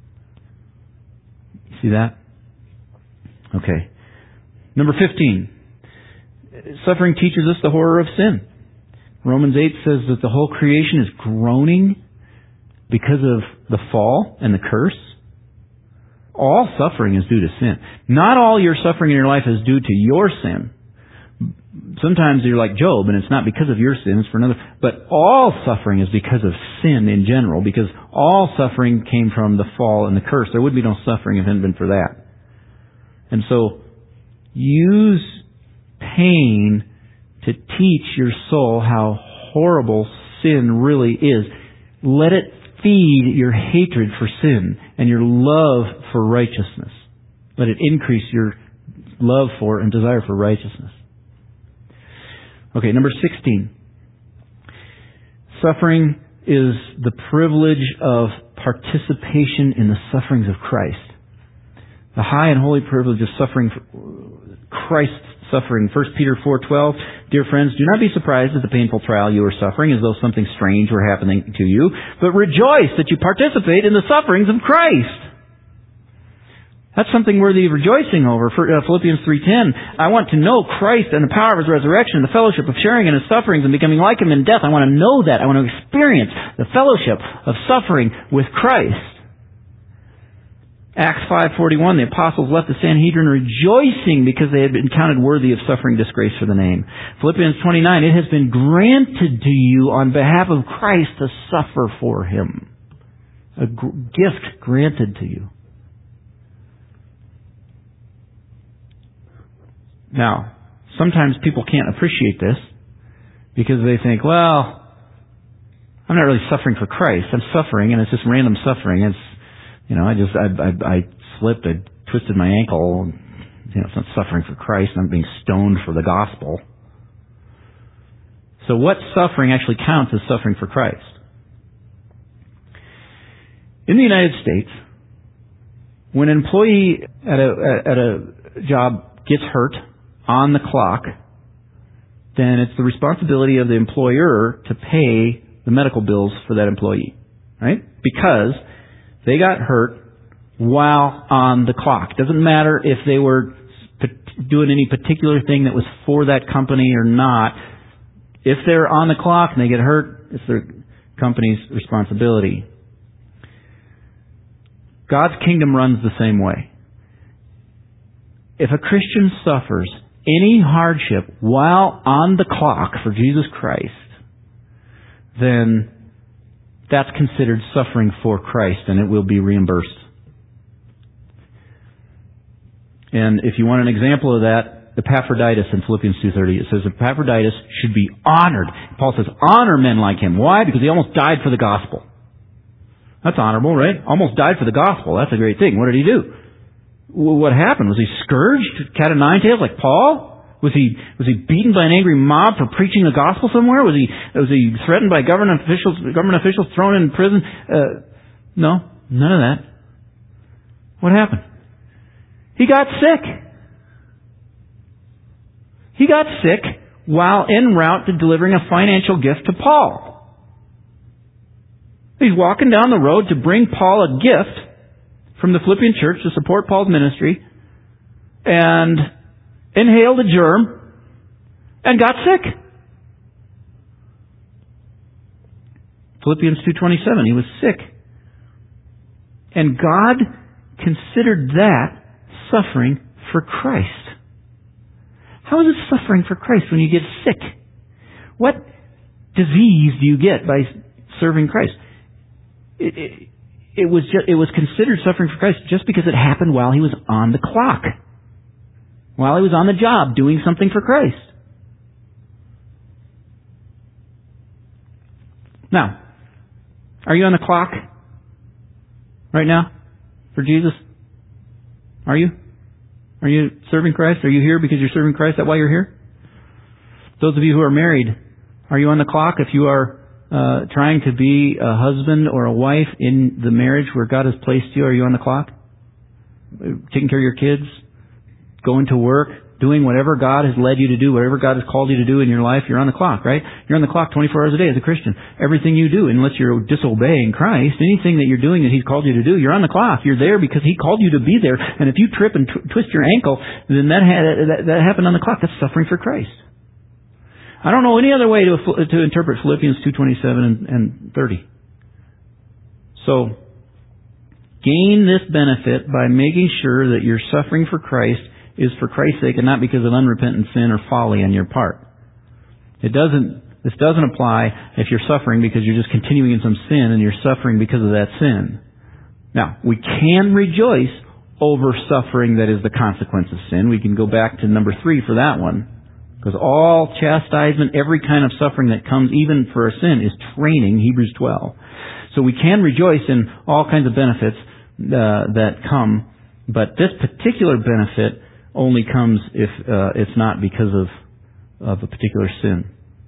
See that? Okay. Number 15. Suffering teaches us the horror of sin. Romans 8 says that the whole creation is groaning because of the fall and the curse. All suffering is due to sin. Not all your suffering in your life is due to your sin. Sometimes you're like Job, and it's not because of your sin, it's for another. But all suffering is because of sin in general, because all suffering came from the fall and the curse. There would be no suffering if it hadn't been for that. And so, use pain to teach your soul how horrible sin really is. Let it feed your hatred for sin and your love for righteousness. Let it increase your love for and desire for righteousness. Okay, number 16. Suffering is the privilege of participation in the sufferings of Christ. The high and holy privilege of suffering, Christ's suffering. 1 Peter 4:12. Dear friends, do not be surprised at the painful trial you are suffering as though something strange were happening to you, but rejoice that you participate in the sufferings of Christ. That's something worthy of rejoicing over. Philippians 3:10. I want to know Christ and the power of His resurrection and the fellowship of sharing in His sufferings and becoming like Him in death. I want to know that. I want to experience the fellowship of suffering with Christ. Acts 5:41, the apostles left the Sanhedrin rejoicing because they had been counted worthy of suffering disgrace for the name. Philippians 29, it has been granted to you on behalf of Christ to suffer for Him. A gift granted to you. Now, sometimes people can't appreciate this because they think, well, I'm not really suffering for Christ. I'm suffering, and it's just random suffering. It's, I slipped, I twisted my ankle. It's not suffering for Christ. I'm being stoned for the gospel. So what suffering actually counts as suffering for Christ? In the United States, when an employee at a job gets hurt on the clock, then it's the responsibility of the employer to pay the medical bills for that employee, right? Because they got hurt while on the clock. Doesn't matter if they were doing any particular thing that was for that company or not. If they're on the clock and they get hurt, it's their company's responsibility. God's kingdom runs the same way. If a Christian suffers any hardship while on the clock for Jesus Christ, then that's considered suffering for Christ, and it will be reimbursed. And if you want an example of that, Epaphroditus in Philippians 2:30, it says Epaphroditus should be honored. Paul says, honor men like him. Why? Because he almost died for the gospel. That's honorable, right? Almost died for the gospel. That's a great thing. What did he do? What happened? Was he scourged? Cat of nine tails like Paul? Was he beaten by an angry mob for preaching the gospel somewhere? Was he threatened by government officials, thrown in prison? No, none of that. What happened? He got sick. He got sick while en route to delivering a financial gift to Paul. He's walking down the road to bring Paul a gift from the Philippian church to support Paul's ministry, and inhaled a germ and got sick. Philippians 2:27, he was sick. And God considered that suffering for Christ. How is it suffering for Christ when you get sick? What disease do you get by serving Christ? It was considered suffering for Christ just because it happened while he was on the clock. While he was on the job doing something for Christ. Now, are you on the clock right now for Jesus? Are you? Are you serving Christ? Are you here because you're serving Christ? Is that why you're here? Those of you who are married, are you on the clock? If you are trying to be a husband or a wife in the marriage where God has placed you, are you on the clock? Taking care of your kids? Going to work? Doing whatever God has led you to do, whatever God has called you to do in your life, you're on the clock, right? You're on the clock 24 hours a day as a Christian. Everything you do, unless you're disobeying Christ, anything that you're doing that He's called you to do, you're on the clock. You're there because He called you to be there. And if you trip and twist your ankle, then that happened on the clock. That's suffering for Christ. I don't know any other way to interpret Philippians 2:27 and 30. So, gain this benefit by making sure that your suffering for Christ is for Christ's sake and not because of unrepentant sin or folly on your part. This doesn't apply if you're suffering because you're just continuing in some sin and you're suffering because of that sin. Now, we can rejoice over suffering that is the consequence of sin. We can go back to number 3 for that one. Because all chastisement, every kind of suffering that comes even for a sin is training, Hebrews 12. So we can rejoice in all kinds of benefits that come, but this particular benefit only comes if it's not because of a particular sin.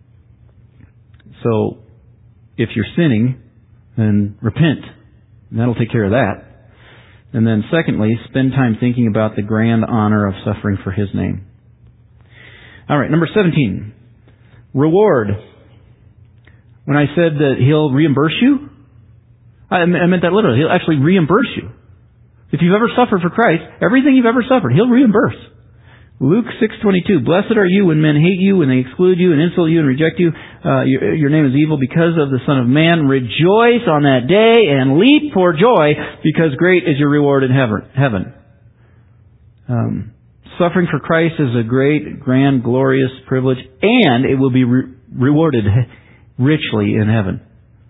So, if you're sinning, then repent. And that'll take care of that. And then secondly, spend time thinking about the grand honor of suffering for His name. Alright, number 17. Reward. When I said that He'll reimburse you, I meant that literally. He'll actually reimburse you. If you've ever suffered for Christ, everything you've ever suffered, He'll reimburse. Luke 6:22, Blessed are you when men hate you, when they exclude you and insult you and reject you. Your name is evil because of the Son of Man. Rejoice on that day and leap for joy because great is your reward in heaven. Suffering for Christ is a great, grand, glorious privilege, and it will be rewarded richly in heaven.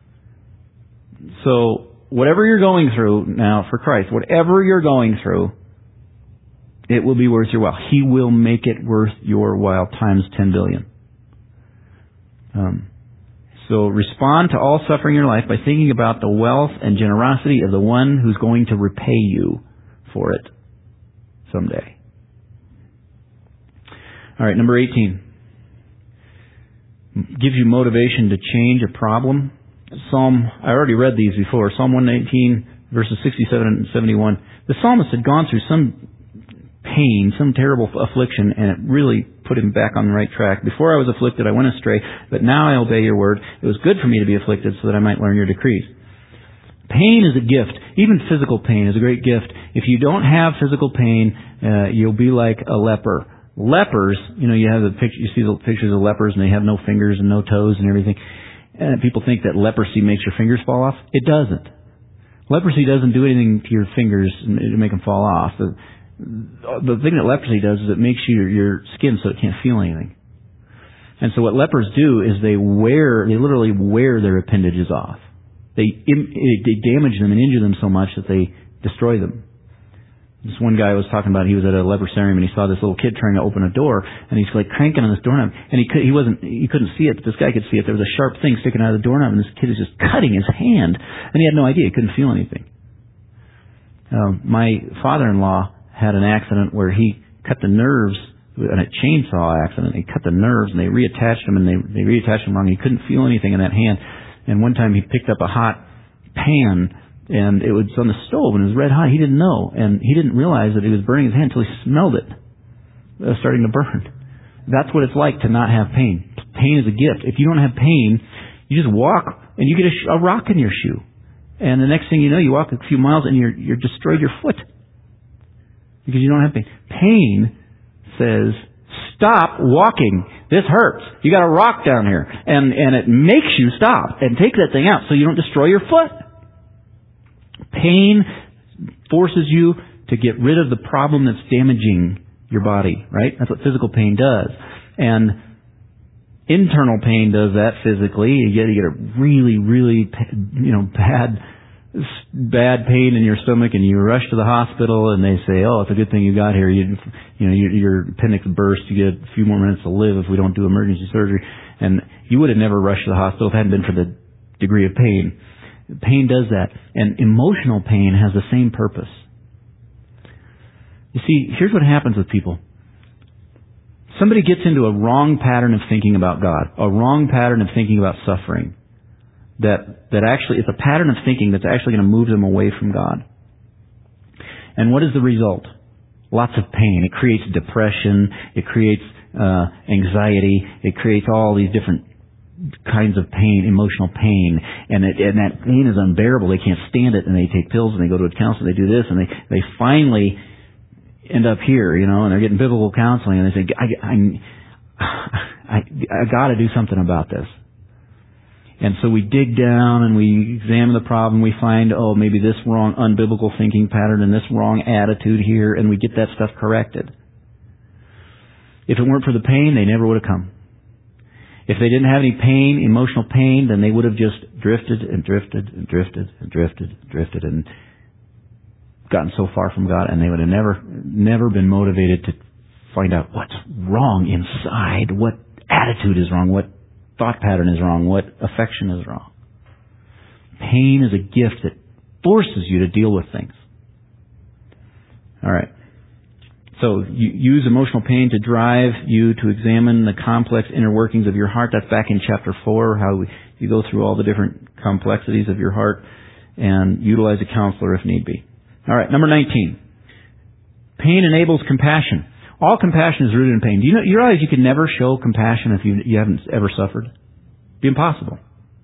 So, whatever you're going through now for Christ, whatever you're going through, it will be worth your while. He will make it worth your while times 10 billion. So respond to all suffering in your life by thinking about the wealth and generosity of the one who's going to repay you for it someday. All right, number 18. Gives you motivation to change a problem. I already read these before. Psalm 119, verses 67 and 71. The psalmist had gone through some pain, some terrible affliction, and it really put him back on the right track. Before I was afflicted, I went astray, but now I obey your word. It was good for me to be afflicted so that I might learn your decrees. Pain is a gift. Even physical pain is a great gift. If you don't have physical pain, you'll be like a leper. Lepers, you see the pictures of lepers and they have no fingers and no toes and everything. And people think that leprosy makes your fingers fall off. It doesn't. Leprosy doesn't do anything to your fingers to make them fall off. The thing that leprosy does is it makes your skin so it can't feel anything. And so what lepers do is they literally wear their appendages off. They damage them and injure them so much that they destroy them. This one guy was talking about, he was at a leprosarium and he saw this little kid trying to open a door and he's like cranking on this doorknob and he couldn't see it, but this guy could see it. There was a sharp thing sticking out of the doorknob and this kid is just cutting his hand and he had no idea. He couldn't feel anything. My father-in-law had an accident where he cut the nerves in a chainsaw accident. He cut the nerves and they reattached them and they reattached them wrong. He couldn't feel anything in that hand. And one time he picked up a hot pan and it was on the stove and it was red hot. He didn't know. And he didn't realize that he was burning his hand until he smelled it starting to burn. That's what it's like to not have pain. Pain is a gift. If you don't have pain, you just walk and you get a rock in your shoe. And the next thing you know, you walk a few miles and you're destroyed your foot. Because you don't have pain. Pain says, stop walking. This hurts. You got a rock down here. And it makes you stop and take that thing out so you don't destroy your foot. Pain forces you to get rid of the problem that's damaging your body, right? That's what physical pain does. And internal pain does that physically. You get a really, really, bad pain in your stomach and you rush to the hospital and they say, oh, it's a good thing you got here. Your appendix burst. You get a few more minutes to live if we don't do emergency surgery. And you would have never rushed to the hospital if it hadn't been for the degree of pain. Pain does that. And emotional pain has the same purpose. You see, here's what happens with people. Somebody gets into a wrong pattern of thinking about God, a wrong pattern of thinking about suffering, that actually, it's a pattern of thinking that's actually going to move them away from God. And what is the result? Lots of pain. It creates depression. It creates anxiety. It creates all these different kinds of pain, emotional pain, and that pain is unbearable. They can't stand it, and they take pills, and they go to a counselor, they do this, and they finally end up here, and they're getting biblical counseling, and they say, I got to do something about this. And so we dig down and we examine the problem. We find, maybe this wrong unbiblical thinking pattern and this wrong attitude here, and we get that stuff corrected. If it weren't for the pain, they never would have come. If they didn't have any pain, emotional pain, then they would have just drifted and drifted and drifted and drifted and drifted and gotten so far from God, and they would have never been motivated to find out what's wrong inside, what attitude is wrong, what thought pattern is wrong, what affection is wrong. Pain is a gift that forces you to deal with things. All right. So you use emotional pain to drive you to examine the complex inner workings of your heart. That's back in chapter 4, how you go through all the different complexities of your heart and utilize a counselor if need be. All right, number 19. Pain enables compassion. All compassion is rooted in pain. Do you realize you can never show compassion if you haven't ever suffered? It'd be impossible.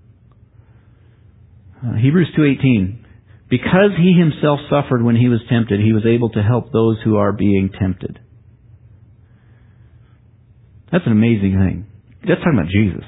Hebrews 2:18. Because he himself suffered when he was tempted, he was able to help those who are being tempted. That's an amazing thing. That's talking about Jesus.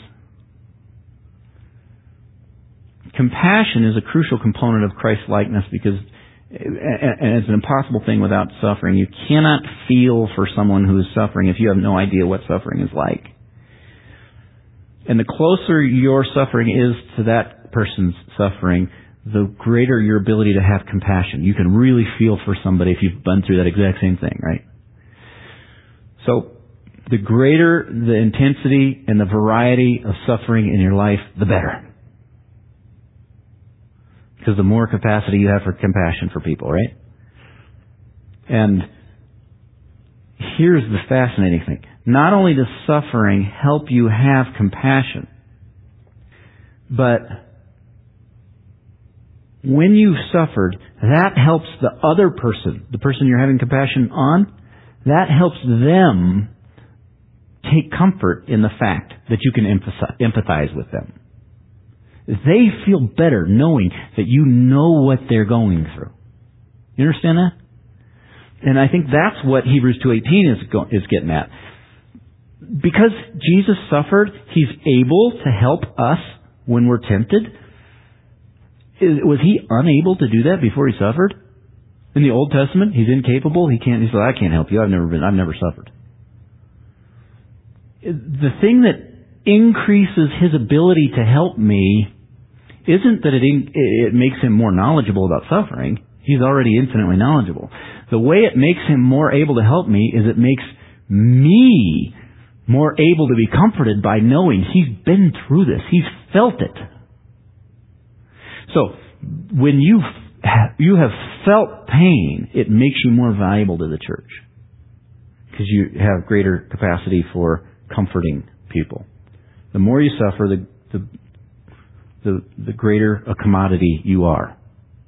Compassion is a crucial component of Christ's likeness because and it's an impossible thing without suffering. You cannot feel for someone who is suffering if you have no idea what suffering is like. And the closer your suffering is to that person's suffering, the greater your ability to have compassion. You can really feel for somebody if you've been through that exact same thing, right? So, the greater the intensity and the variety of suffering in your life, the better. Because the more capacity you have for compassion for people, right? And here's the fascinating thing. Not only does suffering help you have compassion, but when you've suffered, that helps the other person, the person you're having compassion on, that helps them take comfort in the fact that you can empathize with them. They feel better knowing that you know what they're going through. You understand that? And I think that's what Hebrews 2:18 is getting at. Because Jesus suffered, He's able to help us when we're tempted. Was He unable to do that before He suffered? In the Old Testament, He's incapable. He said, I can't help you. I've never suffered. The thing that increases His ability to help me isn't that it makes Him more knowledgeable about suffering. He's already infinitely knowledgeable. The way it makes Him more able to help me is it makes me more able to be comforted by knowing He's been through this. He's felt it. So, when you have felt pain, it makes you more valuable to the church. Because you have greater capacity for comforting people. The more you suffer, the greater a commodity you are.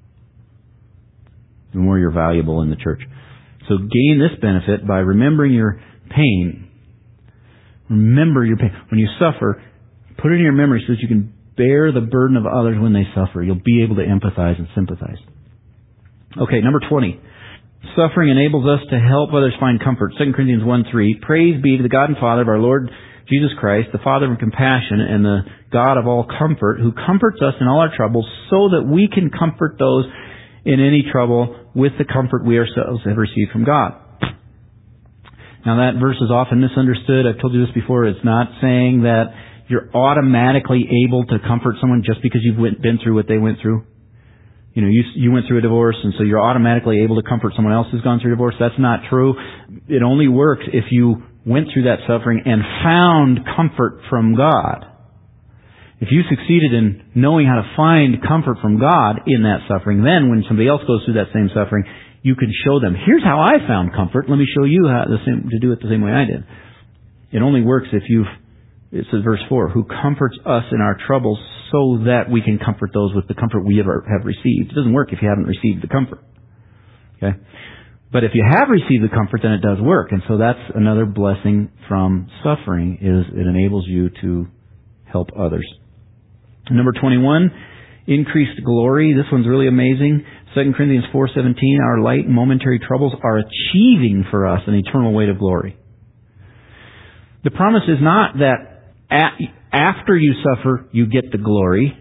The more you're valuable in the church. So gain this benefit by remembering your pain. Remember your pain. When you suffer, put it in your memory so that you can bear the burden of others when they suffer. You'll be able to empathize and sympathize. Okay, number 20. Suffering enables us to help others find comfort. 2 Corinthians 1:3. Praise be to the God and Father of our Lord Jesus Christ, the Father of compassion and the God of all comfort, who comforts us in all our troubles so that we can comfort those in any trouble with the comfort we ourselves have received from God. Now that verse is often misunderstood. I've told you this before. It's not saying that you're automatically able to comfort someone just because you've been through what they went through. You went through a divorce, and so you're automatically able to comfort someone else who's gone through a divorce. That's not true. It only works if you went through that suffering and found comfort from God. If you succeeded in knowing how to find comfort from God in that suffering, then when somebody else goes through that same suffering, you can show them, here's how I found comfort. Let me show you how to do it the same way I did. It only works if it says verse 4, who comforts us in our troubles so that we can comfort those with the comfort we have received. It doesn't work if you haven't received the comfort. Okay? But if you have received the comfort, then it does work. And so that's another blessing from suffering, is it enables you to help others. Number 21, increased glory. This one's really amazing. 2 Corinthians 4:17, our light and momentary troubles are achieving for us an eternal weight of glory. The promise is not that after you suffer, you get the glory.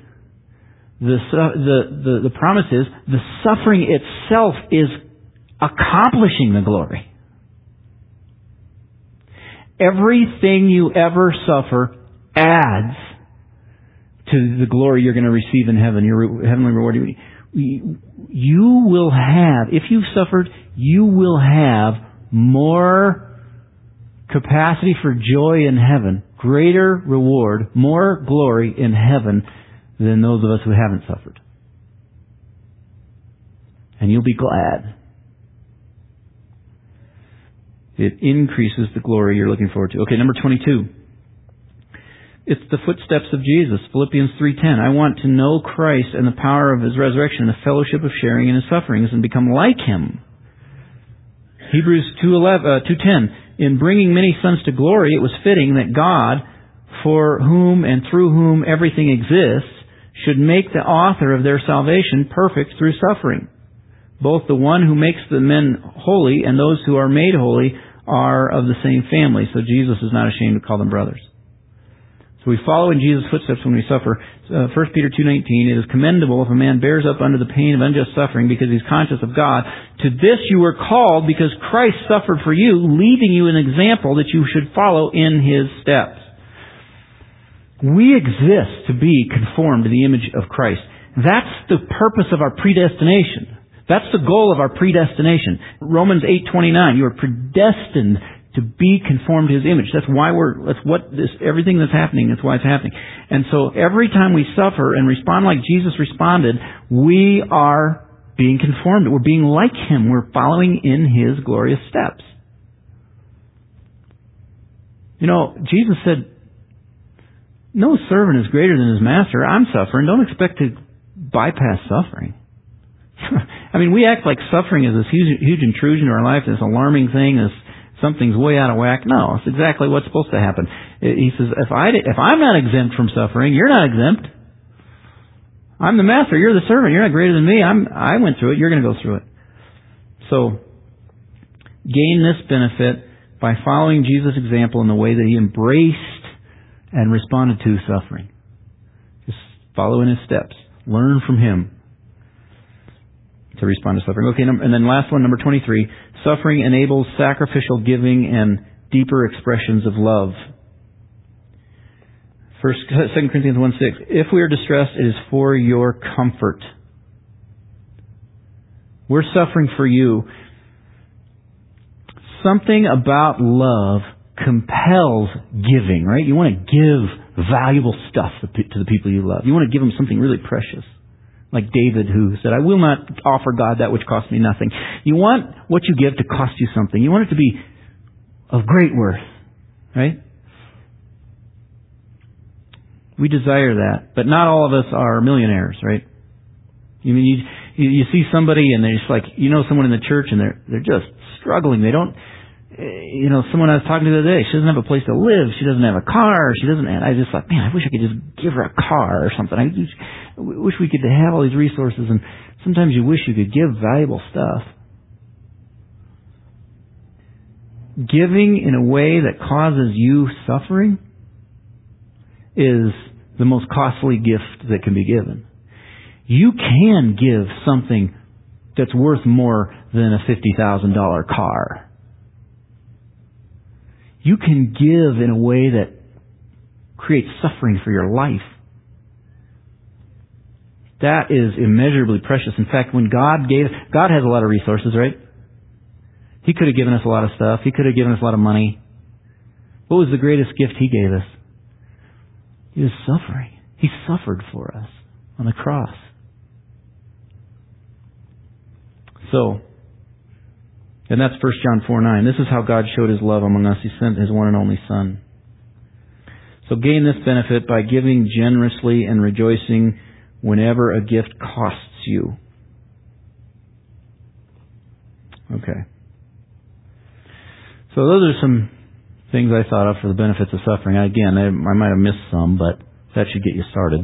The promise is the suffering itself is accomplishing the glory. Everything you ever suffer adds to the glory you're going to receive in heaven, your heavenly reward. You will have, if you've suffered, you will have more capacity for joy in heaven, greater reward, more glory in heaven than those of us who haven't suffered. And you'll be glad. It increases the glory you're looking forward to. Okay, number 22. It's the footsteps of Jesus. Philippians 3:10. I want to know Christ and the power of His resurrection and the fellowship of sharing in His sufferings and become like Him. Hebrews 2:10. In bringing many sons to glory, it was fitting that God, for whom and through whom everything exists, should make the author of their salvation perfect through suffering. Both the one who makes the men holy and those who are made holy are of the same family. So Jesus is not ashamed to call them brothers. So we follow in Jesus' footsteps when we suffer. 1 Peter 2:19, it is commendable if a man bears up under the pain of unjust suffering because he's conscious of God. To this you were called because Christ suffered for you, leaving you an example that you should follow in His steps. We exist to be conformed to the image of Christ. That's the purpose of our predestination. That's the goal of our predestination. Romans 8:29, you are predestined to be conformed to His image. That's why everything that's happening, that's why it's happening. And so every time we suffer and respond like Jesus responded, we are being conformed. We're being like Him. We're following in His glorious steps. You know, Jesus said, no servant is greater than his master. I'm suffering. Don't expect to bypass suffering. I mean, we act like suffering is this huge intrusion to our life, this alarming thing, this something's way out of whack. No, it's exactly what's supposed to happen. He says, if I'm not exempt from suffering, you're not exempt. I'm the master, you're the servant, you're not greater than me. I went through it, you're going to go through it. So, gain this benefit by following Jesus' example in the way that He embraced and responded to suffering. Just follow in His steps. Learn from Him to respond to suffering. Okay, and then last one, number 23. Suffering enables sacrificial giving and deeper expressions of love. 2 Corinthians 1:6. If we are distressed, it is for your comfort. We're suffering for you. Something about love compels giving, right? You want to give valuable stuff to the people you love. You want to give them something really precious. Like David, who said, I will not offer God that which costs me nothing. You want what you give to cost you something. You want it to be of great worth, right? We desire that, but not all of us are millionaires, right? You mean you see somebody and they're just like, someone in the church and they're just struggling. They don't, someone I was talking to the other day, she doesn't have a place to live. She doesn't have a car. I just thought, man, I wish I could just give her a car or something. I wish we could have all these resources, and sometimes you wish you could give valuable stuff. Giving in a way that causes you suffering is the most costly gift that can be given. You can give something that's worth more than a $50,000 car. You can give in a way that creates suffering for your life. That is immeasurably precious. In fact, when God has a lot of resources, right? He could have given us a lot of stuff. He could have given us a lot of money. What was the greatest gift He gave us? He was suffering. He suffered for us on the cross. So, and that's 1 John 4:9. This is how God showed His love among us. He sent His one and only Son. So gain this benefit by giving generously and rejoicing whenever a gift costs you. Okay. So those are some things I thought of for the benefits of suffering. Again, I might have missed some, but that should get you started.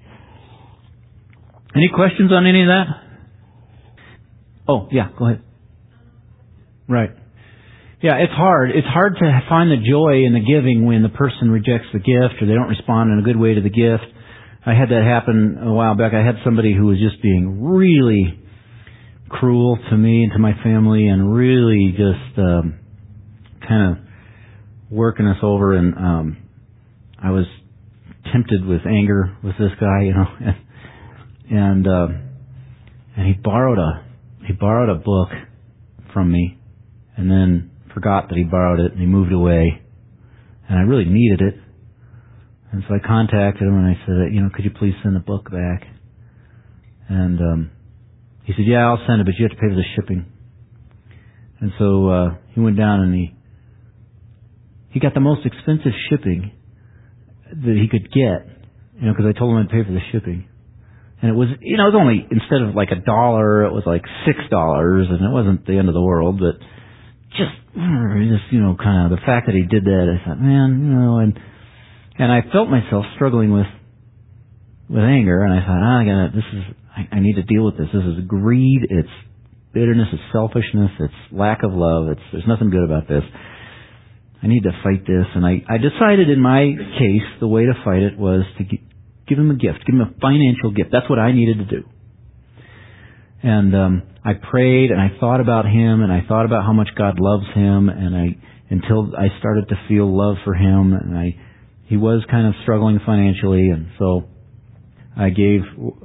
Any questions on any of that? Oh, yeah, go ahead. Right. Yeah, it's hard. It's hard to find the joy in the giving when the person rejects the gift or they don't respond in a good way to the gift. I had that happen a while back. I had somebody who was just being really cruel to me and to my family and really just kind of working us over, and I was tempted with anger with this guy, and he borrowed a book from me, and then forgot that he borrowed it, and he moved away, and I really needed it, and so I contacted him and I said, could you please send the book back? And he said, yeah, I'll send it, but you have to pay for the shipping. And so he went down and he got the most expensive shipping that he could get, because I told him I'd pay for the shipping. And it was, it was only, instead of like $1, it was like $6, and it wasn't the end of the world, but just kind of the fact that he did that, I thought, man, and I felt myself struggling with anger, and I thought, I need to deal with this. This is greed, it's bitterness, it's selfishness, it's lack of love, there's nothing good about this. I need to fight this, and I decided in my case, the way to fight it was to give him a gift, give him a financial gift. That's what I needed to do. And I prayed, and I thought about him, and I thought about how much God loves him, and until I started to feel love for him, and he was kind of struggling financially, and so I gave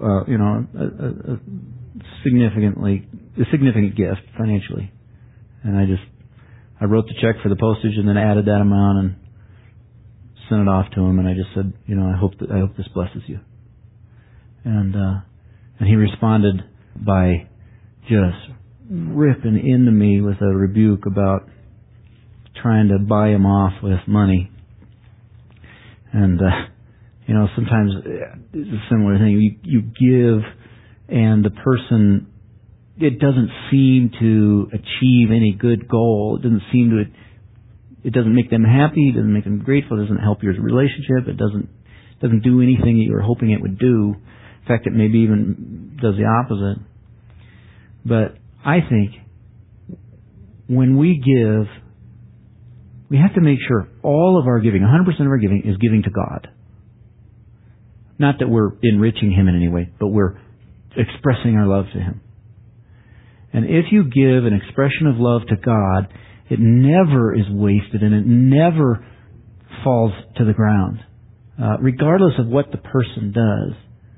a significant gift financially, and I wrote the check for the postage and then added that amount and sent it off to him, and I just said, I hope this blesses you. And he responded by just ripping into me with a rebuke about trying to buy him off with money. And sometimes it's a similar thing. You give, and the person, it doesn't seem to achieve any good goal. It doesn't make them happy. It doesn't make them grateful. It doesn't help your relationship. It doesn't do anything that you were hoping it would do. In fact, it maybe even does the opposite. But I think when we give, we have to make sure all of our giving, 100% of our giving, is giving to God. Not that we're enriching Him in any way, but we're expressing our love to Him. And if you give an expression of love to God, it never is wasted and it never falls to the ground, regardless of what the person does.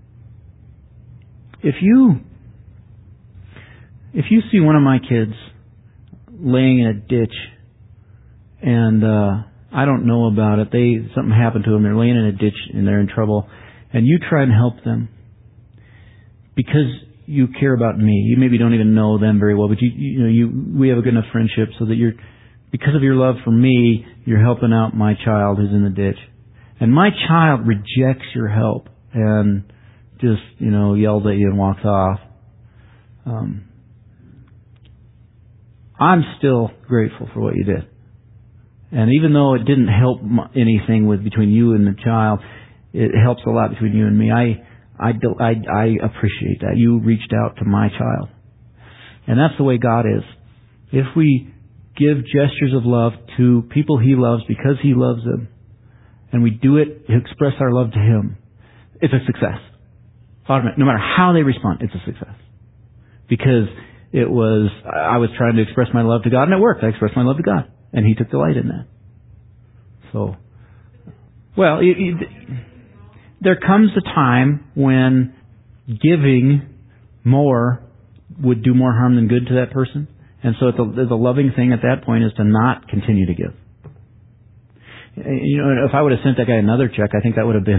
If you see one of my kids laying in a ditch and I don't know about it, something happened to them, they're laying in a ditch and they're in trouble, and you try and help them because you care about me. You maybe don't even know them very well, but we have a good enough friendship so that because of your love for me, you're helping out my child who's in the ditch. And my child rejects your help and just, yells at you and walks off. I'm still grateful for what you did. And even though it didn't help anything between you and the child, it helps a lot between you and me. I appreciate that. You reached out to my child. And that's the way God is. If we give gestures of love to people He loves because He loves them, and we do it to express our love to Him, it's a success. No matter how they respond, it's a success. Because I was trying to express my love to God, and it worked. I expressed my love to God, and He took delight in that. So, well, there comes a time when giving more would do more harm than good to that person. And so the loving thing at that point is to not continue to give. If I would have sent that guy another check, I think that would have been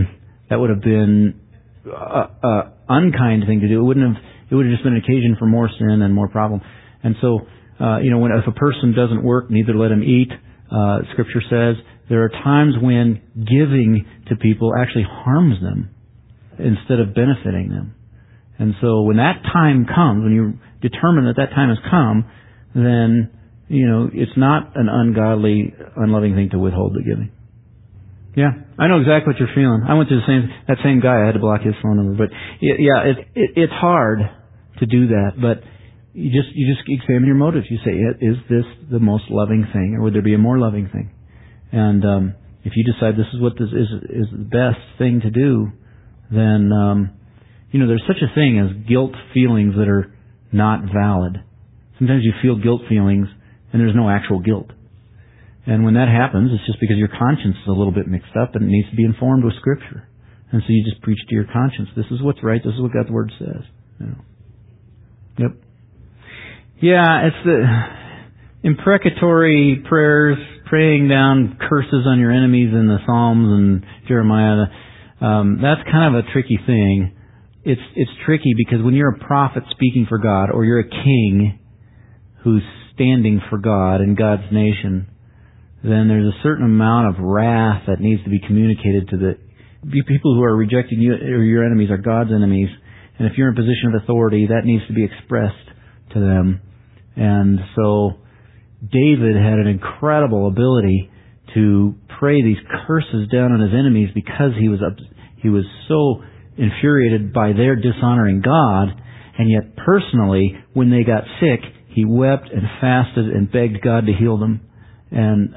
That would have been an unkind thing to do. It would have just been an occasion for more sin and more problem. And so, if a person doesn't work, neither let him eat. Scripture says there are times when giving to people actually harms them instead of benefiting them. And so when that time comes, when you determine that time has come, then, it's not an ungodly, unloving thing to withhold the giving. Yeah, I know exactly what you're feeling. I went through that same guy. I had to block his phone number. But it's hard to do that. But you just examine your motives. You say, is this the most loving thing, or would there be a more loving thing? And if you decide this is what this is the best thing to do, then there's such a thing as guilt feelings that are not valid. Sometimes you feel guilt feelings and there's no actual guilt. And when that happens, it's just because your conscience is a little bit mixed up and it needs to be informed with Scripture. And so you just preach to your conscience. This is what's right. This is what God's Word says. Yep. Yeah, it's the imprecatory prayers, praying down curses on your enemies in the Psalms and Jeremiah. That's kind of a tricky thing. It's tricky because when you're a prophet speaking for God, or you're a king who's standing for God and God's nation, then there's a certain amount of wrath that needs to be communicated to the people who are rejecting you, or your enemies are God's enemies. And if you're in a position of authority, that needs to be expressed to them. And so David had an incredible ability to pray these curses down on his enemies because he was so infuriated by their dishonoring God. And yet personally, when they got sick, he wept and fasted and begged God to heal them. And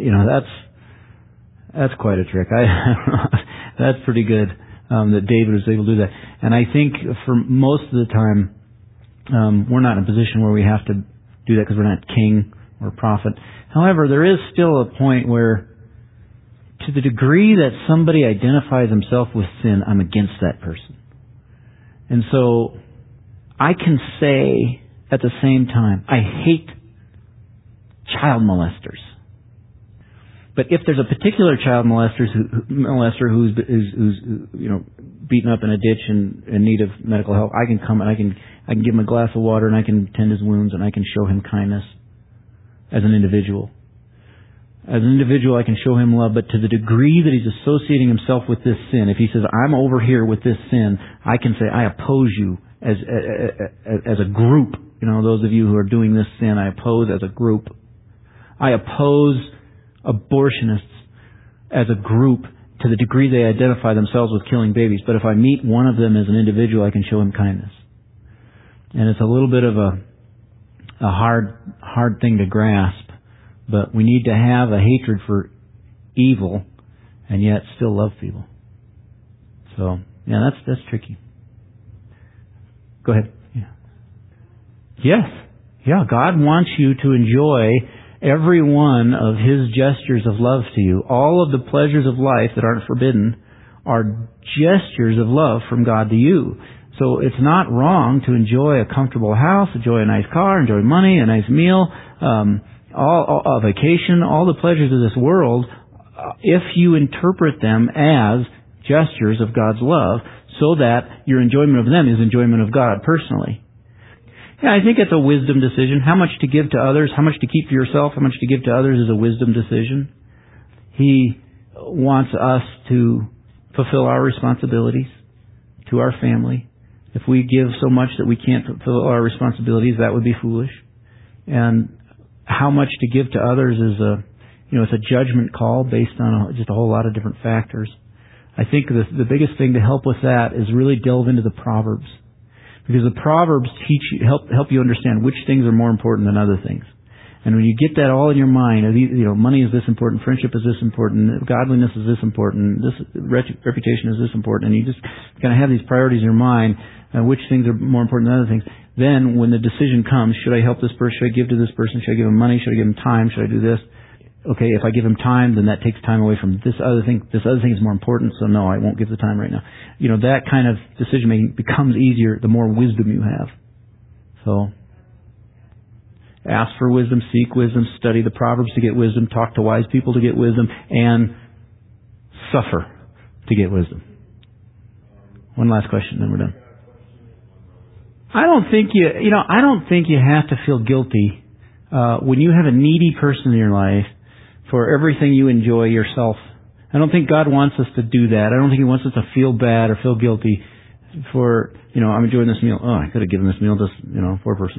that's quite a trick. That's pretty good that David was able to do that. And I think for most of the time, we're not in a position where we have to do that because we're not king or prophet. However, there is still a point where, to the degree that somebody identifies himself with sin, I'm against that person. And so I can say at the same time, I hate child molesters. But if there's a particular child molester who's beaten up in a ditch and in need of medical help, I can come and I can give him a glass of water and I can tend his wounds and I can show him kindness as an individual. As an individual, I can show him love, but to the degree that he's associating himself with this sin, if he says, I'm over here with this sin, I can say, I oppose you as a group. Those of you who are doing this sin, I oppose as a group. I oppose abortionists as a group to the degree they identify themselves with killing babies. But if I meet one of them as an individual, I can show him kindness. And it's a little bit of a hard thing to grasp, but we need to have a hatred for evil and yet still love people. So, yeah, that's tricky. Go ahead. Yeah. Yes. Yeah, God wants you to enjoy every one of His gestures of love to you. All of the pleasures of life that aren't forbidden are gestures of love from God to you. So it's not wrong to enjoy a comfortable house, enjoy a nice car, enjoy money, a nice meal, a vacation, all the pleasures of this world, if you interpret them as gestures of God's love, so that your enjoyment of them is enjoyment of God personally. Yeah, I think it's a wisdom decision. How much to give to others, how much to keep for yourself, how much to give to others is a wisdom decision. He wants us to fulfill our responsibilities to our family. If we give so much that we can't fulfill our responsibilities, that would be foolish. And how much to give to others is it's a judgment call based on just a whole lot of different factors. I think the biggest thing to help with that is really delve into the Proverbs. Because the Proverbs help you understand which things are more important than other things. And when you get that all in your mind, money is this important, friendship is this important, godliness is this important, this reputation is this important, and you just kind of have these priorities in your mind, which things are more important than other things. Then when the decision comes, should I help this person, should I give to this person, should I give him money, should I give him time, should I do this? Okay, if I give him time, then that takes time away from this other thing. This other thing is more important, so no, I won't give the time right now. That kind of decision making becomes easier the more wisdom you have. So, ask for wisdom, seek wisdom, study the Proverbs to get wisdom, talk to wise people to get wisdom, and suffer to get wisdom. One last question, then we're done. I don't think you have to feel guilty when you have a needy person in your life for everything you enjoy yourself. I don't think God wants us to do that. I don't think He wants us to feel bad or feel guilty for, I'm enjoying this meal. Oh, I could have given this meal to, poor person.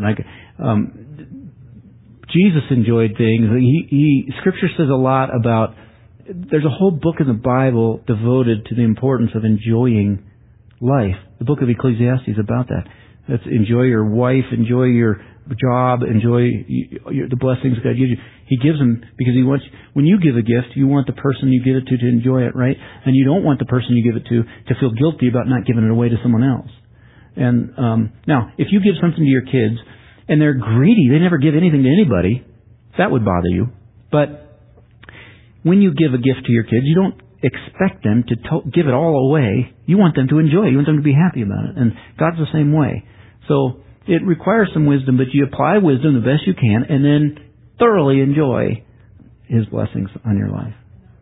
Jesus enjoyed things. Scripture says a lot about, there's a whole book in the Bible devoted to the importance of enjoying life. The book of Ecclesiastes is about that. That's enjoy your wife, enjoy your job, enjoy the blessings God gives you. He gives them because He wants, when you give a gift, you want the person you give it to enjoy it, right? And you don't want the person you give it to feel guilty about not giving it away to someone else. And now, if you give something to your kids and they're greedy, they never give anything to anybody, that would bother you. But when you give a gift to your kids, you don't expect them to give it all away. You want them to enjoy it. You want them to be happy about it. And God's the same way. So it requires some wisdom, but you apply wisdom the best you can and then thoroughly enjoy His blessings on your life.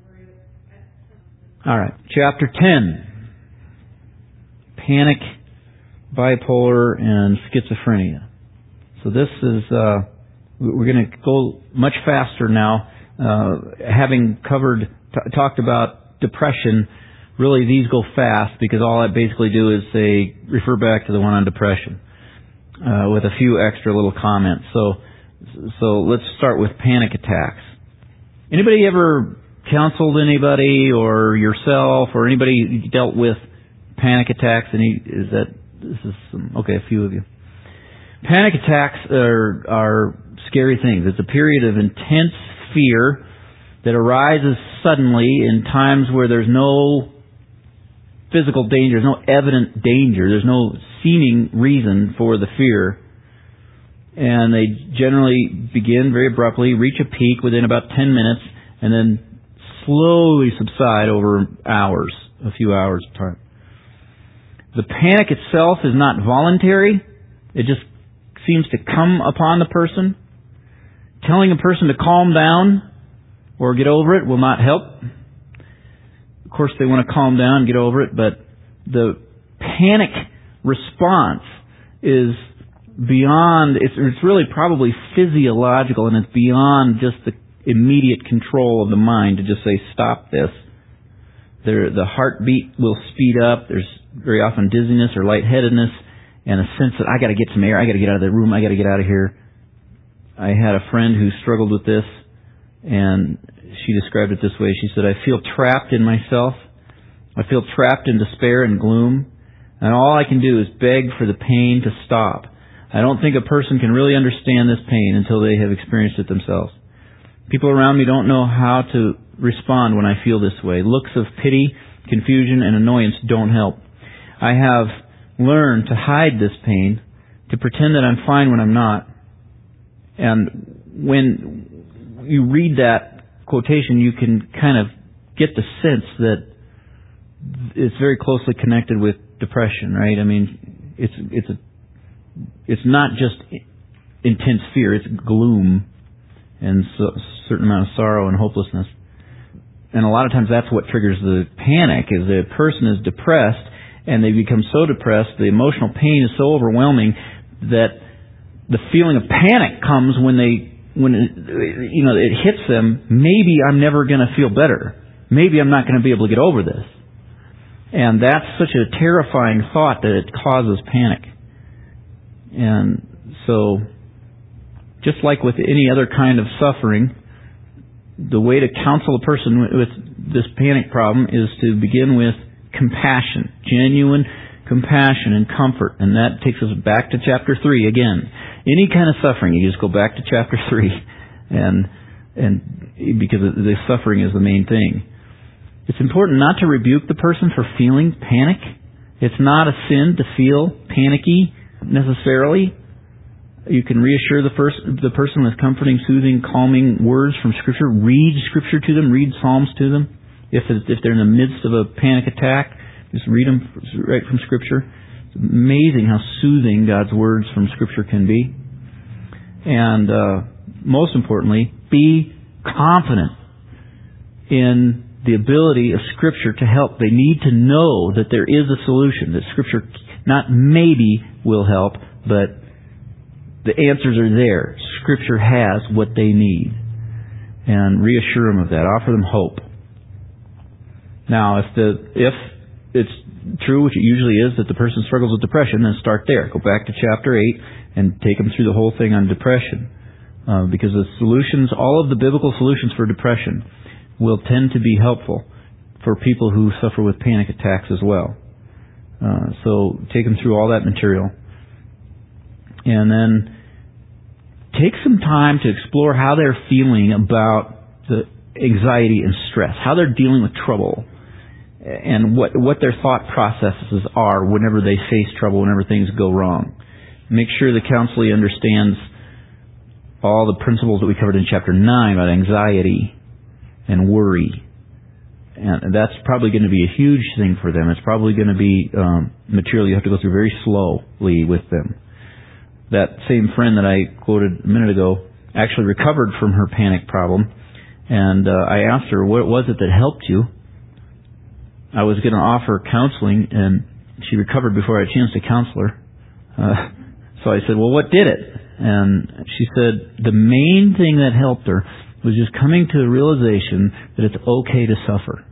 All right. Chapter 10. Panic, bipolar, and schizophrenia. So this is, we're going to go much faster now. Having talked about depression, really these go fast because all I basically do is say, refer back to the one on depression with a few extra little comments. So let's start with panic attacks. Anybody ever counseled anybody or yourself or anybody dealt with panic attacks? A few of you. Panic attacks are scary things. It's a period of intense fear that arises suddenly in times where there's no physical danger, there's no evident danger, there's no seeming reason for the fear. And they generally begin very abruptly, reach a peak within about 10 minutes, and then slowly subside over hours, a few hours of time. The panic itself is not voluntary. It just seems to come upon the person. Telling a person to calm down or get over it will not help. Of course, they want to calm down and get over it, but the panic response is beyond, it's really probably physiological, and it's beyond just the immediate control of the mind to just say, stop this. The heartbeat will speed up. There's very often dizziness or lightheadedness and a sense that I got to get some air, I got to get out of the room, I got to get out of here. I had a friend who struggled with this, and she described it this way. She said, I feel trapped in myself. I feel trapped in despair and gloom, and all I can do is beg for the pain to stop. I don't think a person can really understand this pain until they have experienced it themselves. People around me don't know how to respond when I feel this way. Looks of pity, confusion, and annoyance don't help. I have learned to hide this pain, to pretend that I'm fine when I'm not. And when you read that quotation, you can kind of get the sense that it's very closely connected with depression, right? I mean, it's not just intense fear, it's gloom and a certain amount of sorrow and hopelessness. And a lot of times that's what triggers the panic, is the person is depressed and they become so depressed, the emotional pain is so overwhelming that the feeling of panic comes when it hits them. Maybe I'm never going to feel better. Maybe I'm not going to be able to get over this. And that's such a terrifying thought that it causes panic. And so, just like with any other kind of suffering, the way to counsel a person with this panic problem is to begin with compassion, genuine compassion and comfort. And that takes us back to chapter 3 again. Any kind of suffering, you just go back to chapter 3, and because the suffering is the main thing. It's important not to rebuke the person for feeling panic. It's not a sin to feel panicky necessarily. You can reassure the person with comforting, soothing, calming words from Scripture. Read Scripture to them. Read Psalms to them. If they're in the midst of a panic attack, just read them right from Scripture. It's amazing how soothing God's words from Scripture can be. And most importantly, be confident in the ability of Scripture to help. They need to know that there is a solution, that Scripture not maybe will help, but the answers are there. Scripture has what they need. And reassure them of that. Offer them hope. Now, if it's true, which it usually is, that the person struggles with depression, then start there. Go back to chapter 8 and take them through the whole thing on depression. Because the solutions, all of the biblical solutions for depression, will tend to be helpful for people who suffer with panic attacks as well. So take them through all that material. And then take some time to explore how they're feeling about the anxiety and stress, how they're dealing with trouble, and what their thought processes are whenever they face trouble, whenever things go wrong. Make sure the counselee understands all the principles that we covered in chapter 9 about anxiety and worry. And that's probably going to be a huge thing for them. It's probably going to be material you have to go through very slowly with them. That same friend that I quoted a minute ago actually recovered from her panic problem. And I asked her, what was it that helped you? I was going to offer counseling, and she recovered before I had a chance to counsel her. So I said, well, what did it? And she said the main thing that helped her was just coming to a realization that it's okay to suffer.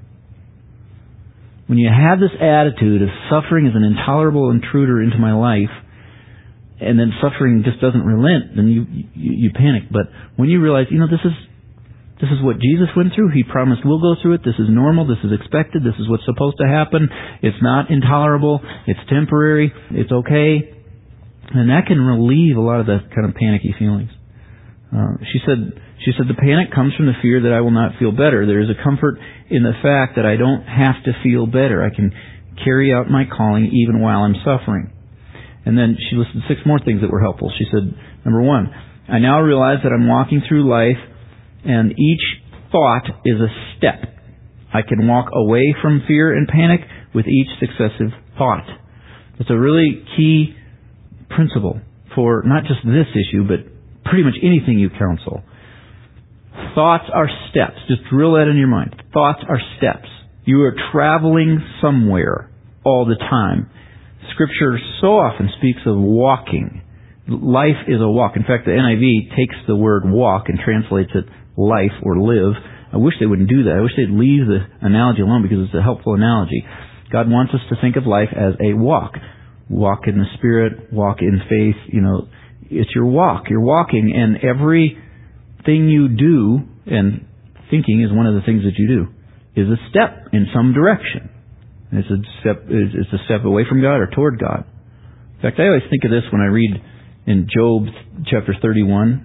When you have this attitude of suffering is an intolerable intruder into my life, and then suffering just doesn't relent, then you panic. But when you realize, this is what Jesus went through. He promised we'll go through it. This is normal. This is expected. This is what's supposed to happen. It's not intolerable. It's temporary. It's okay. And that can relieve a lot of the kind of panicky feelings. She said the panic comes from the fear that I will not feel better. There is a comfort in the fact that I don't have to feel better. I can carry out my calling even while I'm suffering. And then she listed 6 more things that were helpful. She said, number 1, I now realize that I'm walking through life and each thought is a step. I can walk away from fear and panic with each successive thought. It's a really key principle for not just this issue, but pretty much anything you counsel. Thoughts are steps. Just drill that in your mind. Thoughts are steps. You are traveling somewhere all the time. Scripture so often speaks of walking. Life is a walk. In fact, the NIV takes the word walk and translates it life or live. I wish they wouldn't do that. I wish they'd leave the analogy alone because it's a helpful analogy. God wants us to think of life as a walk. Walk in the Spirit, walk in faith. It's your walk. You're walking, and everything you do, and thinking is one of the things that you do, is a step in some direction. It's a step away from God or toward God. In fact, I always think of this when I read in Job chapter 31,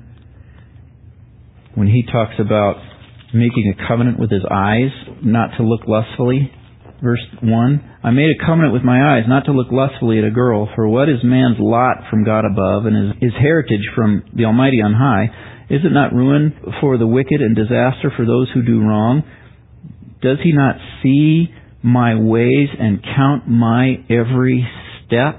when he talks about making a covenant with his eyes, not to look lustfully. Verse 1, I made a covenant with my eyes not to look lustfully at a girl, for what is man's lot from God above, and his heritage from the Almighty on high? Is it not ruin for the wicked and disaster for those who do wrong? Does he not see my ways and count my every step?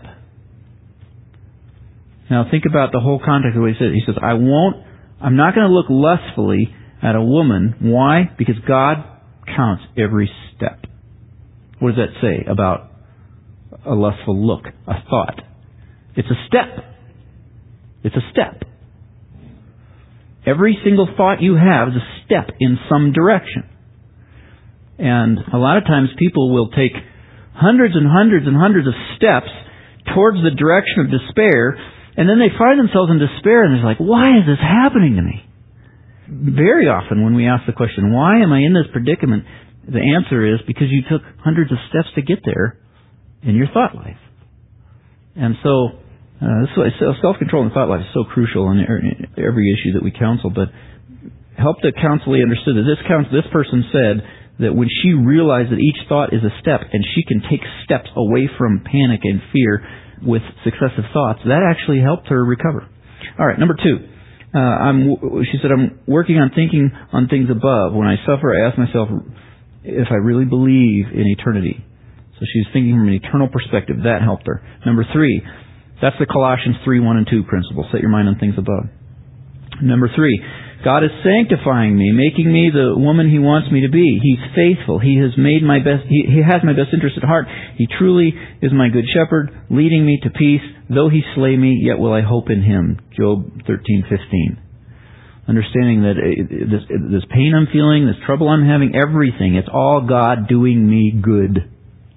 Now think about the whole context of what he says. He says, I'm not going to look lustfully at a woman. Why? Because God counts every step. What does that say about a lustful look, a thought? It's a step. It's a step. Every single thought you have is a step in some direction. And a lot of times people will take hundreds and hundreds and hundreds of steps towards the direction of despair, and then they find themselves in despair, and they're like, why is this happening to me? Very often when we ask the question, why am I in this predicament? The answer is because you took hundreds of steps to get there in your thought life. And so, self-control in thought life is so crucial in every issue that we counsel, but help the counselee understood that this person said that when she realized that each thought is a step and she can take steps away from panic and fear with successive thoughts, that actually helped her recover. All right, number 2. She said, I'm working on thinking on things above. When I suffer, I ask myself if I really believe in eternity. So she's thinking from an eternal perspective. That helped her. Number 3, that's the Colossians 3:1 and 2 principle. Set your mind on things above. Number 3, God is sanctifying me, making me the woman He wants me to be. He's faithful. He has made my best. He has my best interest at heart. He truly is my good shepherd, leading me to peace. Though He slay me, yet will I hope in Him. Job 13:15. Understanding that this pain I'm feeling, this trouble I'm having, everything, it's all God doing me good.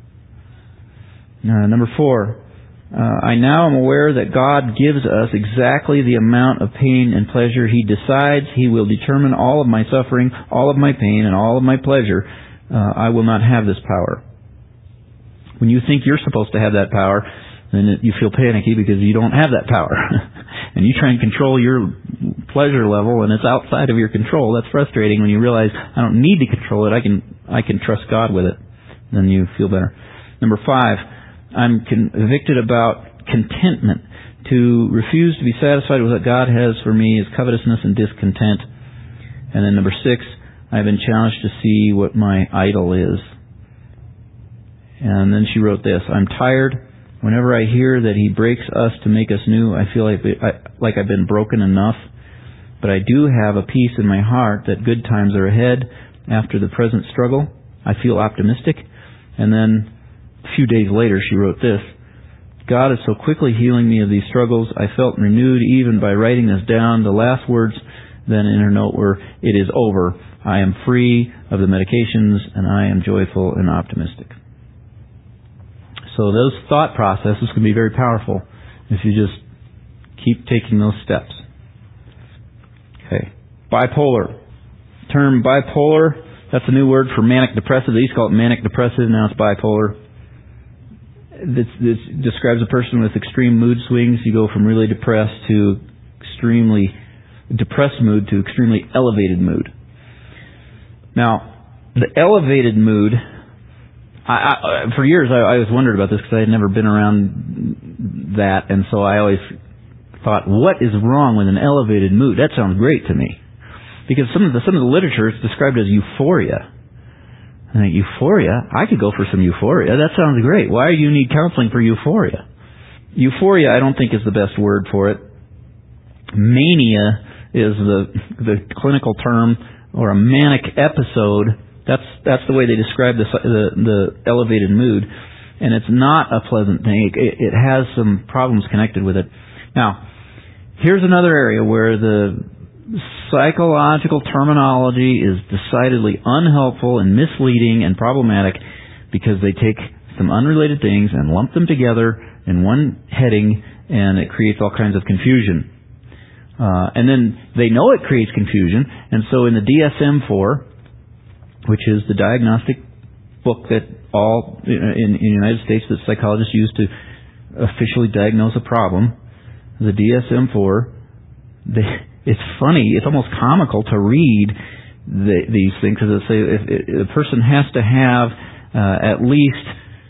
Number 4. I now am aware that God gives us exactly the amount of pain and pleasure He decides. He will determine all of my suffering, all of my pain, and all of my pleasure. I will not have this power. When you think you're supposed to have that power, then you feel panicky because you don't have that power. And you try and control your pleasure level, and it's outside of your control. That's frustrating when you realize, I don't need to control it. I can trust God with it. Then you feel better. Number 5. I'm convicted about contentment. To refuse to be satisfied with what God has for me is covetousness and discontent. And then number 6, I've been challenged to see what my idol is. And then she wrote this, I'm tired. Whenever I hear that He breaks us to make us new, I feel like I've been broken enough. But I do have a peace in my heart that good times are ahead after the present struggle. I feel optimistic. And then a few days later, she wrote this, God is so quickly healing me of these struggles. I felt renewed even by writing this down. The last words then in her note were, it is over. I am free of the medications and I am joyful and optimistic. So those thought processes can be very powerful if you just keep taking those steps. Okay. Bipolar. Term bipolar, that's a new word for manic depressive. They used to call it manic depressive, now it's bipolar. This describes a person with extreme mood swings. You go from really depressed to extremely depressed mood to extremely elevated mood. Now, the elevated mood, for years I always wondered about this because I had never been around that, and so I always thought, what is wrong with an elevated mood? That sounds great to me. Because some of the literature is described as euphoria. I think, euphoria? I could go for some euphoria. That sounds great. Why do you need counseling for euphoria? Euphoria, I don't think is the best word for it. Mania is the clinical term, or a manic episode. That's the way they describe the elevated mood, and it's not a pleasant thing. It has some problems connected with it. Now, here's another area where the psychological terminology is decidedly unhelpful and misleading and problematic because they take some unrelated things and lump them together in one heading, and it creates all kinds of confusion. And then they know it creates confusion, and so in the DSM-4, which is the diagnostic book that all in the United States that psychologists use to officially diagnose a problem, the DSM-4, it's funny, it's almost comical to read these things, because it say if a person has to have at least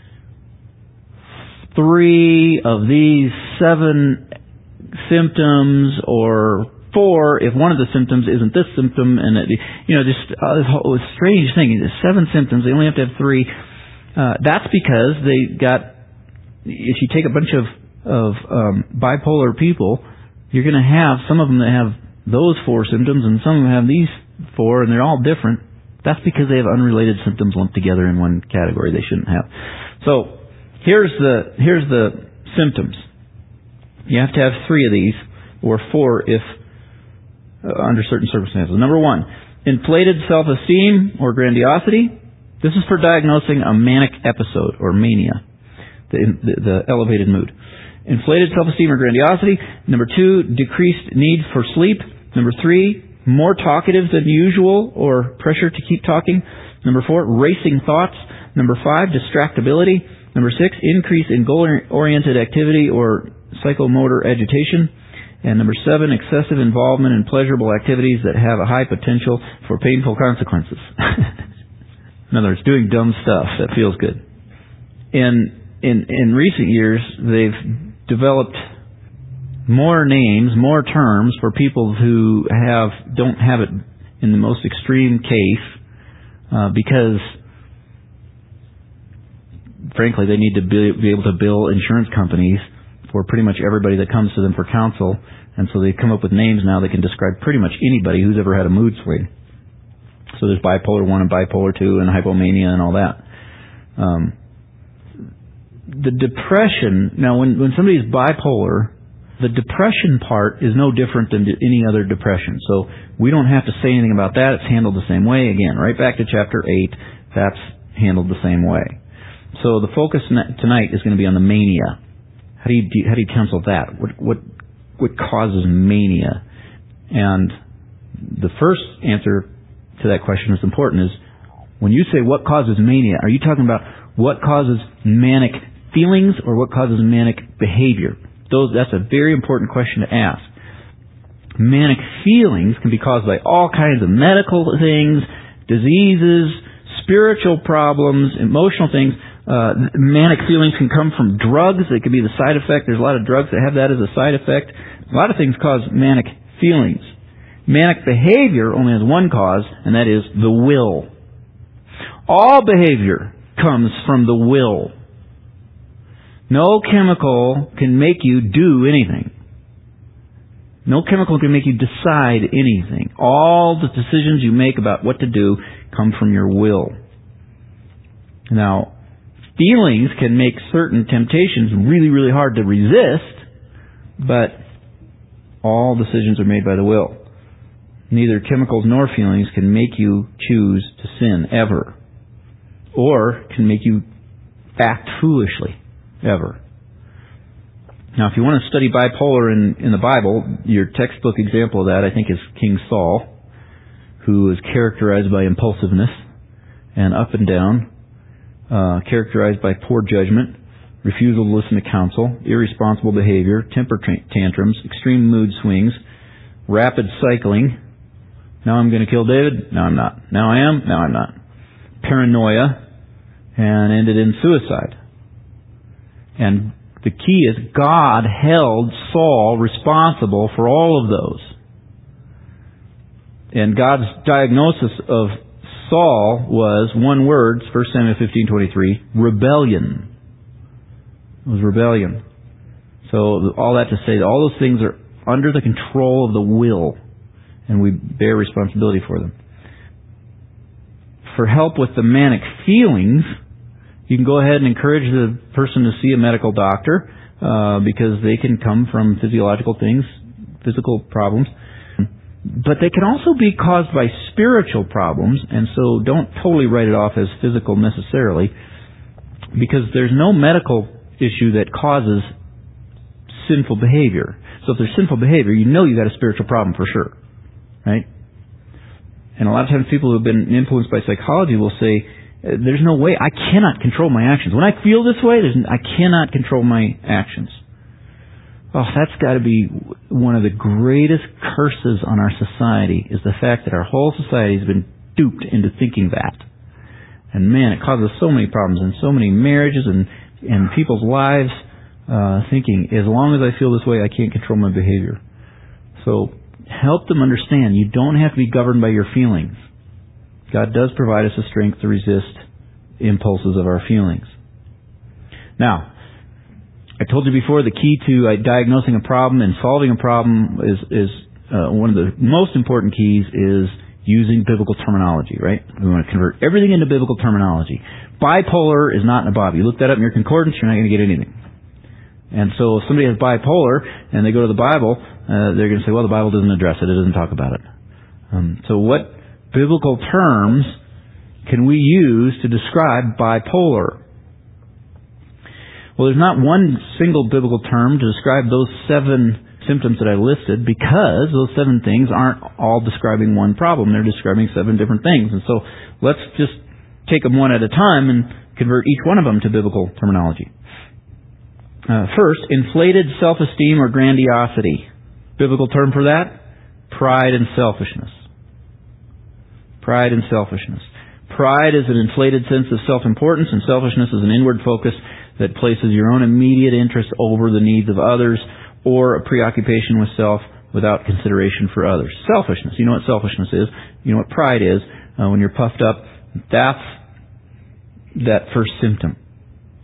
3 of these 7 symptoms, or 4 if one of the symptoms isn't this symptom, and just this whole strange thing. 7 symptoms, they only have to have 3. That's because they got. If you take a bunch of bipolar people, you're going to have some of them that have those 4 symptoms, and some of them have these 4, and they're all different. That's because they have unrelated symptoms lumped together in one category they shouldn't have. So here's the symptoms. You have to have 3 of these, or 4 if under certain circumstances. Number 1, inflated self-esteem or grandiosity. This is for diagnosing a manic episode or mania, the elevated mood. Inflated self-esteem or grandiosity. Number 2, decreased need for sleep. Number 3, more talkative than usual or pressure to keep talking. Number 4, racing thoughts. Number 5, distractibility. Number 6, increase in goal-oriented activity or psychomotor agitation. And number 7, excessive involvement in pleasurable activities that have a high potential for painful consequences. In other words, doing dumb stuff that feels good. In recent years, they've developed more names, more terms for people who don't have it in the most extreme case, because frankly they need to be able to bill insurance companies for pretty much everybody that comes to them for counsel. And so they've come up with names now that can describe pretty much anybody who's ever had a mood swing. So there's bipolar 1 and bipolar 2 and hypomania and all that. The depression, now when somebody's bipolar, the depression part is no different than any other depression. So we don't have to say anything about that. It's handled the same way. Again, right back to chapter 8, that's handled the same way. So the focus tonight is going to be on the mania. How do you counsel that? What causes mania? And the first answer to that question is important, is when you say what causes mania, are you talking about what causes manic feelings or what causes manic behavior? That's a very important question to ask. Manic feelings can be caused by all kinds of medical things, diseases, spiritual problems, emotional things. Manic feelings can come from drugs. They could be the side effect. There's a lot of drugs that have that as a side effect. A lot of things cause manic feelings. Manic behavior only has one cause, and that is the will. All behavior comes from the will. No chemical can make you do anything. No chemical can make you decide anything. All the decisions you make about what to do come from your will. Now, feelings can make certain temptations really, really hard to resist, but all decisions are made by the will. Neither chemicals nor feelings can make you choose to sin, ever. Or can make you act foolishly, ever. Now, if you want to study bipolar in the Bible, your textbook example of that, I think, is King Saul, who is characterized by impulsiveness and up and down, characterized by poor judgment, refusal to listen to counsel, irresponsible behavior, temper tantrums, extreme mood swings, rapid cycling. Now I'm going to kill David. Now I'm not. Now I am. Now I'm not. Paranoia, and ended in suicide. And the key is God held Saul responsible for all of those. And God's diagnosis of Saul was one word, 1 Samuel 15:23, rebellion. It was rebellion. So all that to say that all those things are under the control of the will, and we bear responsibility for them. For help with the manic feelings, you can go ahead and encourage the person to see a medical doctor, because they can come from physiological things, physical problems. But they can also be caused by spiritual problems, and so don't totally write it off as physical necessarily, because there's no medical issue that causes sinful behavior. So if there's sinful behavior, you know you've got a spiritual problem for sure. Right? And a lot of times people who have been influenced by psychology will say, there's no way, I cannot control my actions. When I feel this way, I cannot control my actions. Oh, that's got to be one of the greatest curses on our society, is the fact that our whole society has been duped into thinking that. And man, it causes so many problems in so many marriages and people's lives, thinking, as long as I feel this way, I can't control my behavior. So help them understand you don't have to be governed by your feelings. God does provide us the strength to resist impulses of our feelings. Now, I told you before, the key to diagnosing a problem and solving a problem is one of the most important keys is using biblical terminology, right? We want to convert everything into biblical terminology. Bipolar is not in a Bible. You look that up in your concordance, you're not going to get anything. And so if somebody has bipolar and they go to the Bible, they're going to say, well, the Bible doesn't address it. It doesn't talk about it. So what biblical terms can we use to describe bipolar? Well, there's not one single biblical term to describe those 7 symptoms that I listed, because those 7 things aren't all describing one problem. They're describing 7 different things. And so let's just take them one at a time and convert each one of them to biblical terminology. First, inflated self-esteem or grandiosity. Biblical term for that? Pride and selfishness. Pride and selfishness. Pride is an inflated sense of self-importance, and selfishness is an inward focus that places your own immediate interest over the needs of others, or a preoccupation with self without consideration for others. Selfishness. You know what selfishness is. You know what pride is. When you're puffed up, that's that first symptom.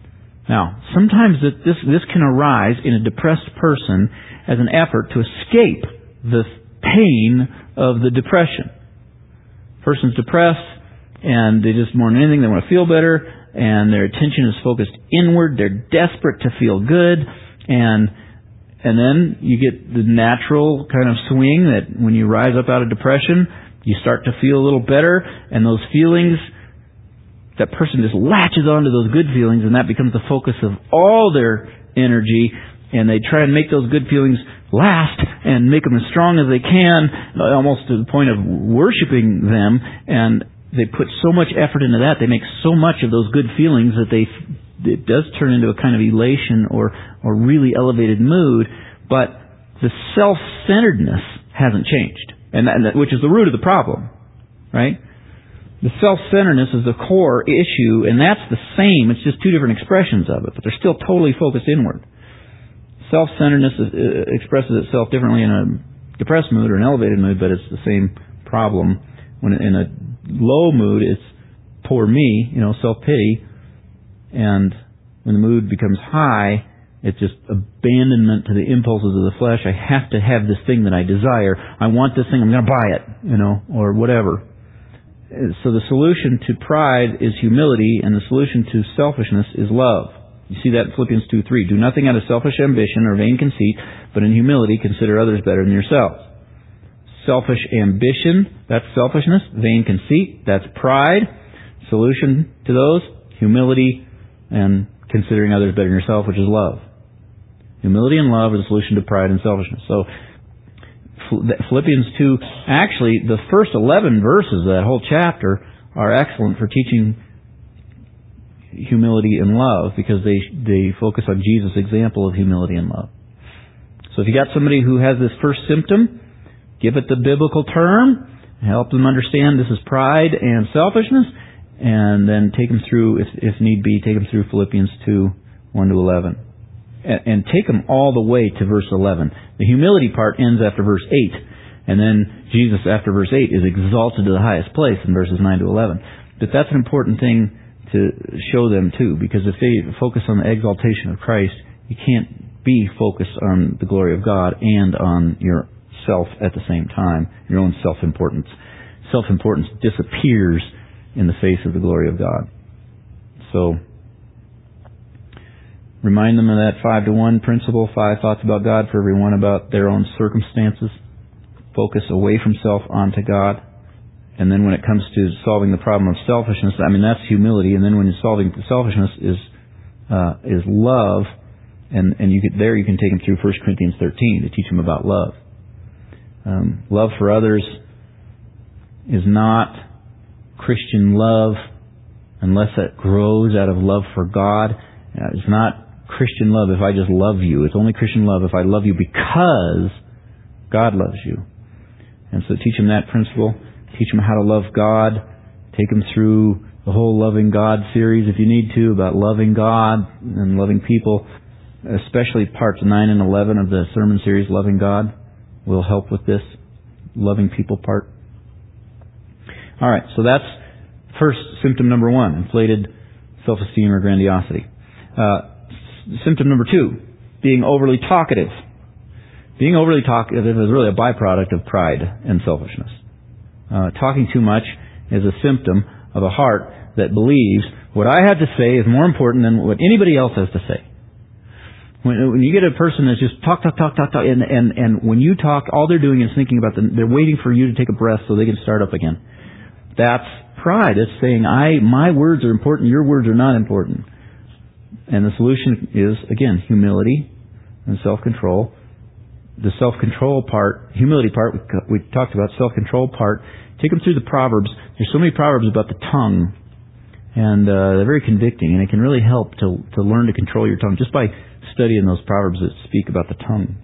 Now, sometimes this can arise in a depressed person as an effort to escape the pain of the depression. Person's depressed, and they just, more than anything, they want to feel better, and their attention is focused inward. They're desperate to feel good, and then you get the natural kind of swing that when you rise up out of depression, you start to feel a little better, and those feelings, that person just latches onto those good feelings, and that becomes the focus of all their energy, and they try and make those good feelings last and make them as strong as they can, almost to the point of worshiping them, and they put so much effort into that, they make so much of those good feelings that it does turn into a kind of elation or really elevated mood, but the self-centeredness hasn't changed, and which is the root of the problem, right? The self-centeredness is the core issue, and that's the same. It's just two different expressions of it, but they're still totally focused inward. Self-centeredness expresses itself differently in a depressed mood or an elevated mood, but it's the same problem. When in a low mood, it's poor me, self-pity, and when the mood becomes high, it's just abandonment to the impulses of the flesh. I have to have this thing that I desire. I want this thing, I'm going to buy it, or whatever. So the solution to pride is humility, and the solution to selfishness is love. You see that in Philippians 2:3. Do nothing out of selfish ambition or vain conceit, but in humility consider others better than yourselves. Selfish ambition, that's selfishness. Vain conceit, that's pride. Solution to those, humility and considering others better than yourself, which is love. Humility and love are the solution to pride and selfishness. So Philippians 2, actually, the first 11 verses of that whole chapter are excellent for teaching humility and love, because they focus on Jesus' example of humility and love. So if you got somebody who has this first symptom, give it the biblical term, help them understand this is pride and selfishness, and then take them through, if need be, take them through Philippians 2, 1 to 11. And take them all the way to verse 11. The humility part ends after verse 8, and then Jesus after verse 8 is exalted to the highest place in verses 9 to 11. But that's an important thing to show them too, because if they focus on the exaltation of Christ, you can't be focused on the glory of God and on yourself at the same time, your own self-importance. Self-importance disappears in the face of the glory of God. So, remind them of that 5-to-1 principle, 5 thoughts about God for every one about their own circumstances. Focus away from self onto God. And then when it comes to solving the problem of selfishness, that's humility. And then when you're solving the selfishness is love. And you can take them through 1 Corinthians 13 to teach them about love. Love for others is not Christian love unless it grows out of love for God. It's not Christian love if I just love you. It's only Christian love if I love you because God loves you. And so teach them that principle. Teach them how to love God. Take them through the whole Loving God series if you need to, about loving God and loving people. Especially parts 9 and 11 of the sermon series, Loving God, will help with this loving people part. Alright, so that's first symptom number 1, inflated self-esteem or grandiosity. Symptom number 2, being overly talkative. Being overly talkative is really a byproduct of pride and selfishness. Talking too much is a symptom of a heart that believes what I have to say is more important than what anybody else has to say. When you get a person that's just talk, and when you talk, all they're doing is thinking about they're waiting for you to take a breath so they can start up again. That's pride. It's saying, my words are important, your words are not important. And the solution is, again, humility and self-control. The self-control part, humility part, we talked about, self-control part. Take them through the Proverbs. There's so many Proverbs about the tongue. And they're very convicting, and it can really help to learn to control your tongue just by studying those Proverbs that speak about the tongue.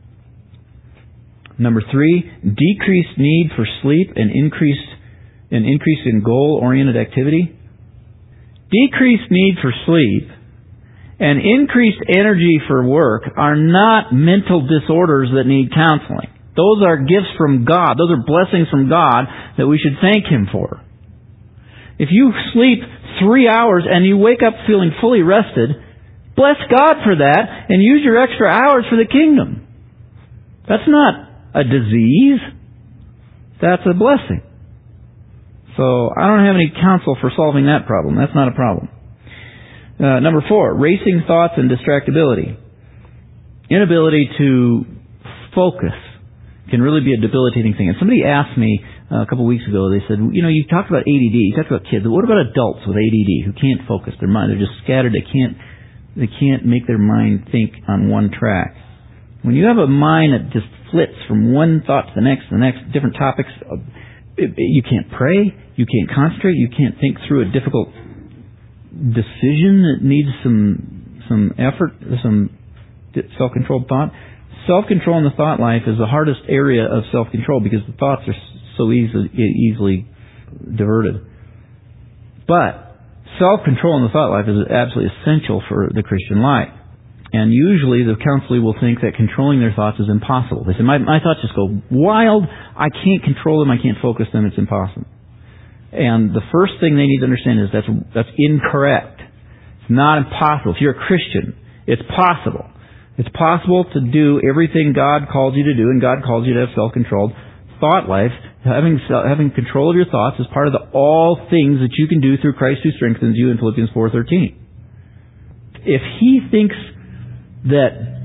Number 3, decreased need for sleep and increase in goal-oriented activity. Decreased need for sleep and increased energy for work are not mental disorders that need counseling. Those are gifts from God. Those are blessings from God that we should thank Him for. If you sleep 3 hours and you wake up feeling fully rested, Bless God for that and use your extra hours for the kingdom. That's not a disease. That's a blessing. So I don't have any counsel for solving that problem. That's not a problem. Number 4, racing thoughts and distractibility. Inability to focus can really be a debilitating thing. And somebody asked me a couple of weeks ago, they said, you talked about ADD, you talked about kids, but what about adults with ADD who can't focus? Their mind, they're just scattered, they can't make their mind think on one track. When you have a mind that just flits from one thought to the next, different topics, you can't pray, you can't concentrate, you can't think through a difficult decision that needs some effort, some self-controlled thought. Self-control in the thought life is the hardest area of self-control because the thoughts are so easily diverted. But self-control in the thought life is absolutely essential for the Christian life. And usually the counselee will think that controlling their thoughts is impossible. They say, my thoughts just go wild, I can't control them, I can't focus them, it's impossible. And the first thing they need to understand is that's incorrect. It's not impossible. If you're a Christian, it's possible. It's possible to do everything God calls you to do, and God calls you to have self-controlled thought life. Having control of your thoughts is part of the all things that you can do through Christ who strengthens you in Philippians 4:13. If he thinks that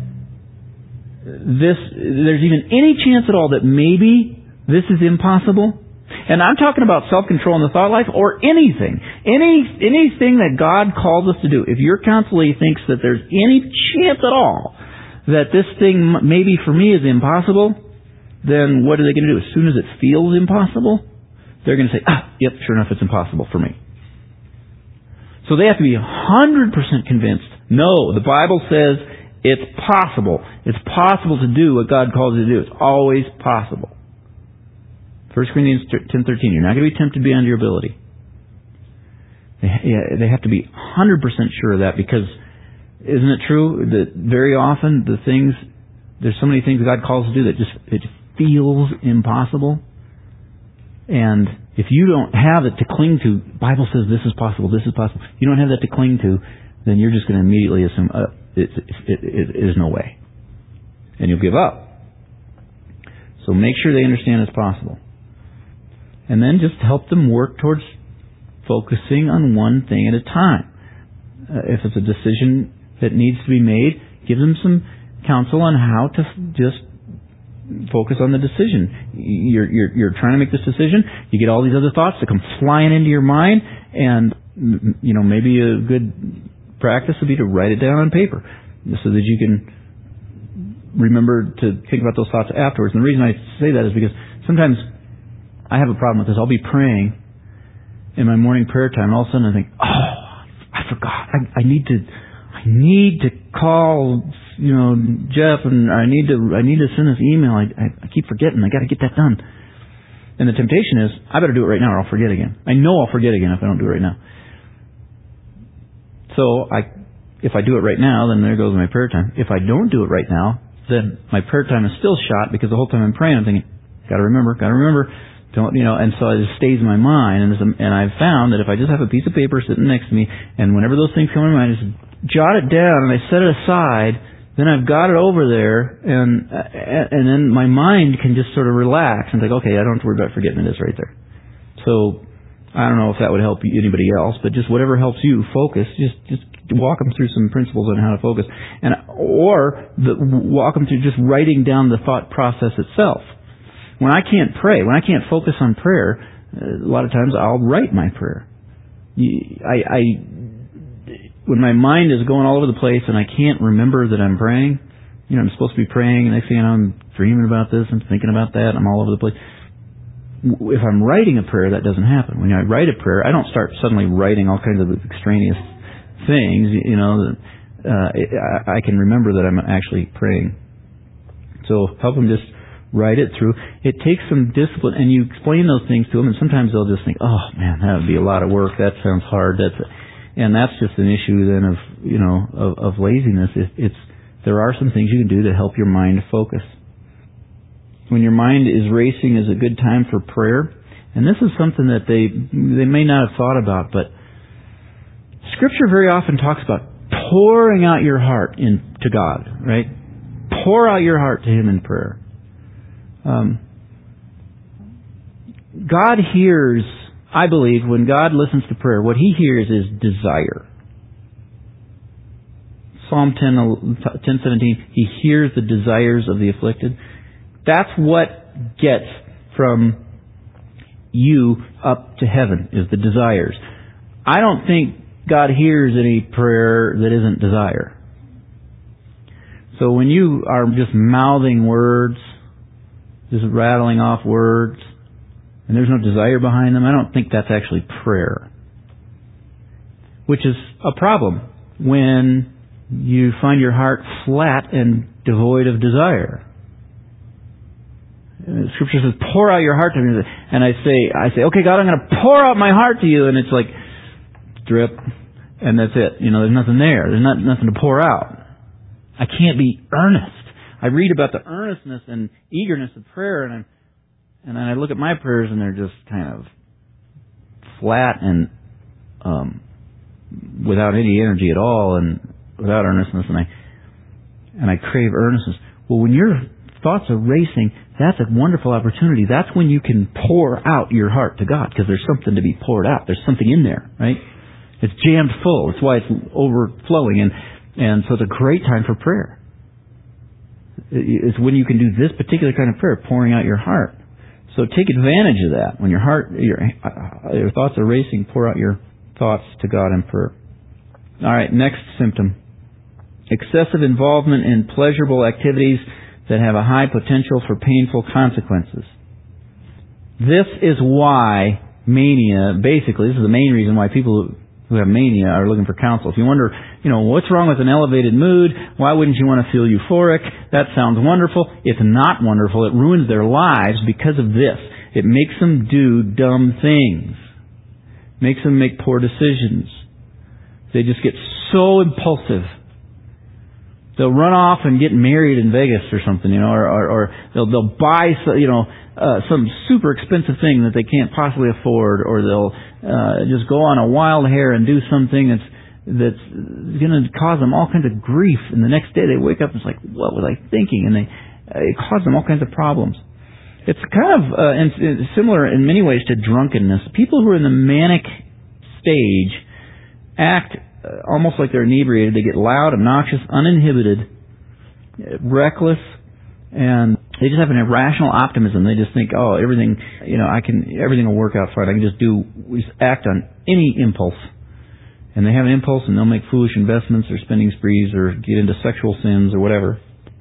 there's even any chance at all that maybe this is impossible, and I'm talking about self-control in the thought life or anything that God calls us to do. If your counselee thinks that there's any chance at all that this thing maybe for me is impossible, then what are they going to do? As soon as it feels impossible, they're going to say, yep, sure enough, it's impossible for me. So they have to be 100% convinced, no, the Bible says it's possible. It's possible to do what God calls you to do. It's always possible. 1 Corinthians 10:13, you're not going to be tempted beyond your ability. They have to be 100% sure of that, because isn't it true that very often there's so many things God calls us to do that it feels impossible? And if you don't have it to cling to, Bible says this is possible, you don't have that to cling to, then you're just going to immediately assume it is no way. And you'll give up. So make sure they understand it's possible. And then just help them work towards focusing on one thing at a time. If it's a decision that needs to be made, give them some counsel on how to just focus on the decision. You're trying to make this decision. You get all these other thoughts that come flying into your mind, and maybe a good practice would be to write it down on paper so that you can remember to think about those thoughts afterwards. And the reason I say that is because sometimes I have a problem with this. I'll be praying in my morning prayer time, and all of a sudden I think, I forgot. I need to call, Jeff, and I need to send this email. I keep forgetting. I got to get that done. And the temptation is, I better do it right now or I'll forget again. I know I'll forget again if I don't do it right now. So if I do it right now, then there goes my prayer time. If I don't do it right now, then my prayer time is still shot, because the whole time I'm praying, I'm thinking, got to remember. Don't, and so it just stays in my mind. And I've found that if I just have a piece of paper sitting next to me, and whenever those things come in my mind, I just jot it down and I set it aside, then I've got it over there, and then my mind can just sort of relax and think, okay, I don't have to worry about forgetting this right there. So I don't know if that would help anybody else, but just whatever helps you focus, just walk them through some principles on how to focus, walk them through just writing down the thought process itself. When I can't pray, when I can't focus on prayer, a lot of times I'll write my prayer. When my mind is going all over the place and I can't remember that I'm praying, I'm supposed to be praying, and next thing you know, I'm dreaming about this, I'm thinking about that, I'm all over the place. If I'm writing a prayer, that doesn't happen. When I write a prayer, I don't start suddenly writing all kinds of extraneous things, I can remember that I'm actually praying. So help them just write it through. It takes some discipline, and you explain those things to them, and sometimes they'll just think, oh man, that would be a lot of work, that sounds hard, and that's just an issue then of laziness. There are some things you can do to help your mind focus. When your mind is racing is a good time for prayer, and this is something that they may not have thought about, but Scripture very often talks about pouring out your heart to God, right? Pour out your heart to Him in prayer. God hears, I believe, when God listens to prayer, what He hears is desire. Psalm 10:17, He hears the desires of the afflicted. That's what gets from you up to heaven, is the desires. I don't think God hears any prayer that isn't desire. So when you are just mouthing words, just rattling off words, and there's no desire behind them, I don't think that's actually prayer. Which is a problem when you find your heart flat and devoid of desire. Scripture says, pour out your heart to me. And I say, okay, God, I'm going to pour out my heart to you. And it's like, drip, and that's it. There's nothing there. There's nothing to pour out. I can't be earnest. I read about the earnestness and eagerness of prayer, and then I look at my prayers, and they're just kind of flat and without any energy at all, and without earnestness, and I crave earnestness. Well, when your thoughts are racing, that's a wonderful opportunity. That's when you can pour out your heart to God, because there's something to be poured out. There's something in there, right? It's jammed full. That's why it's overflowing, and so it's a great time for prayer. It's when you can do this particular kind of prayer, pouring out your heart. So take advantage of that. When your thoughts are racing, pour out your thoughts to God in prayer. All right, next symptom. Excessive involvement in pleasurable activities that have a high potential for painful consequences. This is why mania, basically, this is the main reason why people who have mania are looking for counsel. If you wonder, what's wrong with an elevated mood? Why wouldn't you want to feel euphoric? That sounds wonderful. It's not wonderful. It ruins their lives because of this. It makes them do dumb things. Makes them make poor decisions. They just get so impulsive. They'll run off and get married in Vegas or something, or they'll buy, some super expensive thing that they can't possibly afford, or they'll just go on a wild hair and do something that's going to cause them all kinds of grief. And the next day they wake up and it's like, what was I thinking? And it caused them all kinds of problems. It's kind of similar in many ways to drunkenness. People who are in the manic stage act almost like they're inebriated. They get loud, obnoxious, uninhibited, reckless, and they just have an irrational optimism. They just think, everything will work out fine. I can just act on any impulse. And they have an impulse, and they'll make foolish investments or spending sprees or get into sexual sins or whatever.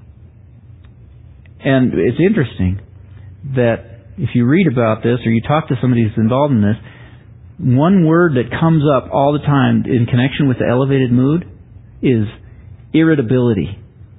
And it's interesting that if you read about this or you talk to somebody who's involved in this, one word that comes up all the time in connection with the elevated mood is irritability,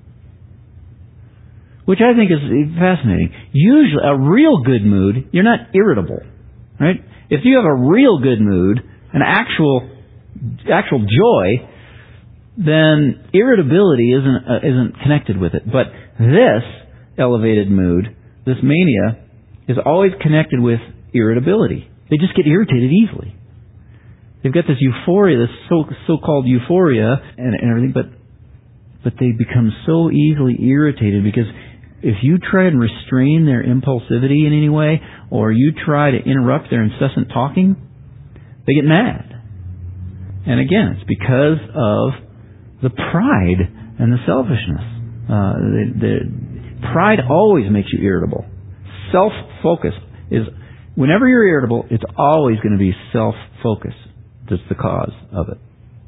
which I think is fascinating. Usually, a real good mood, you're not irritable, right? If you have a real good mood, an actual joy, then irritability isn't connected with it. But this elevated mood, this mania, is always connected with irritability. They just get irritated easily. They've got this euphoria, this so-called euphoria and everything, but they become so easily irritated because if you try and restrain their impulsivity in any way, or you try to interrupt their incessant talking, they get mad. And again, it's because of the pride and the selfishness. The pride always makes you irritable. Self-focus is, whenever you're irritable, it's always going to be self-focus that's the cause of it.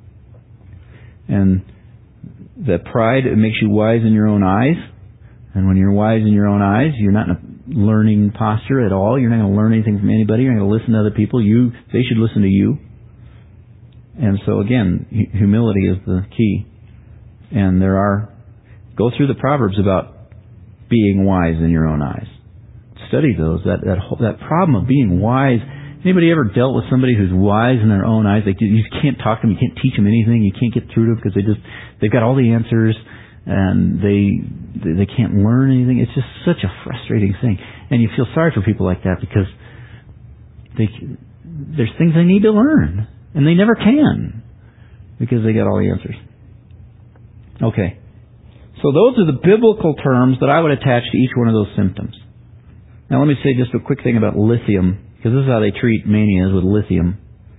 And that pride, it makes you wise in your own eyes. And when you're wise in your own eyes, you're not in a learning posture at all. You're not going to learn anything from anybody. You're not going to listen to other people. They should listen to you. And so again, humility is the key. And go through the Proverbs about being wise in your own eyes. Study those. That problem of being wise. Anybody ever dealt with somebody who's wise in their own eyes? You can't talk to them. You can't teach them anything. You can't get through to them because they've got all the answers and they can't learn anything. It's just such a frustrating thing. And you feel sorry for people like that because there's things they need to learn and they never can because they got all the answers. Okay. So those are the biblical terms that I would attach to each one of those symptoms. Now let me say just a quick thing about lithium, because this is how they treat manias, with lithium.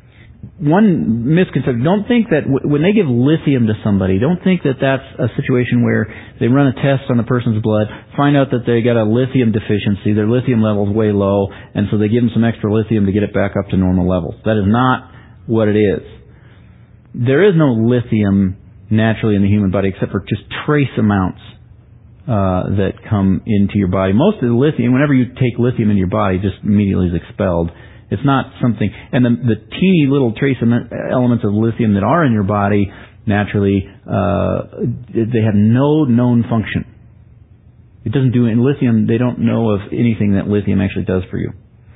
One misconception, don't think that when they give lithium to somebody, don't think that that's a situation where they run a test on the person's blood, find out that they got a lithium deficiency, their lithium level's way low, and so they give them some extra lithium to get it back up to normal levels. That is not what it is. There is no lithium naturally in the human body except for just trace amounts that come into your body. Most of the lithium, whenever you take lithium in your body, just immediately is expelled. It's not something, and the teeny little trace elements of lithium that are in your body naturally, they have no known function. It doesn't do, in lithium, they don't know of anything that lithium actually does for you.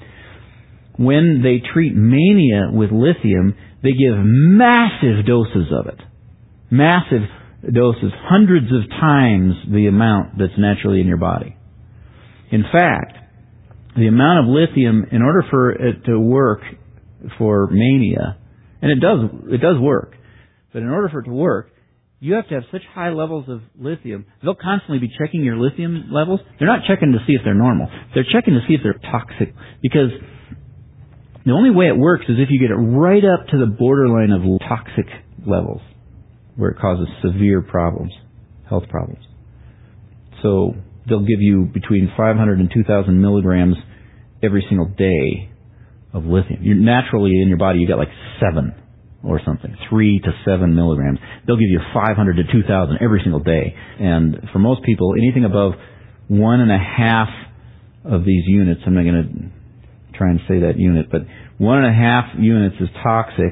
When they treat mania with lithium, they give massive doses of it. Massive doses, hundreds of times the amount that's naturally in your body. In fact, the amount of lithium, in order for it to work for mania, and it does work, but in order for it to work, you have to have such high levels of lithium. They'll constantly be checking your lithium levels. They're not checking to see if they're normal. They're checking to see if they're toxic, because the only way it works is if you get it right up to the borderline of toxic levels, where it causes severe problems, health problems. So they'll give you between 500 and 2,000 milligrams every single day of lithium. You're naturally in your body, you got like 7 or something, 3 to 7 milligrams. They'll give you 500 to 2,000 every single day. And for most people, anything above 1.5 of these units, I'm not going to try and say that unit, but 1.5 units is toxic,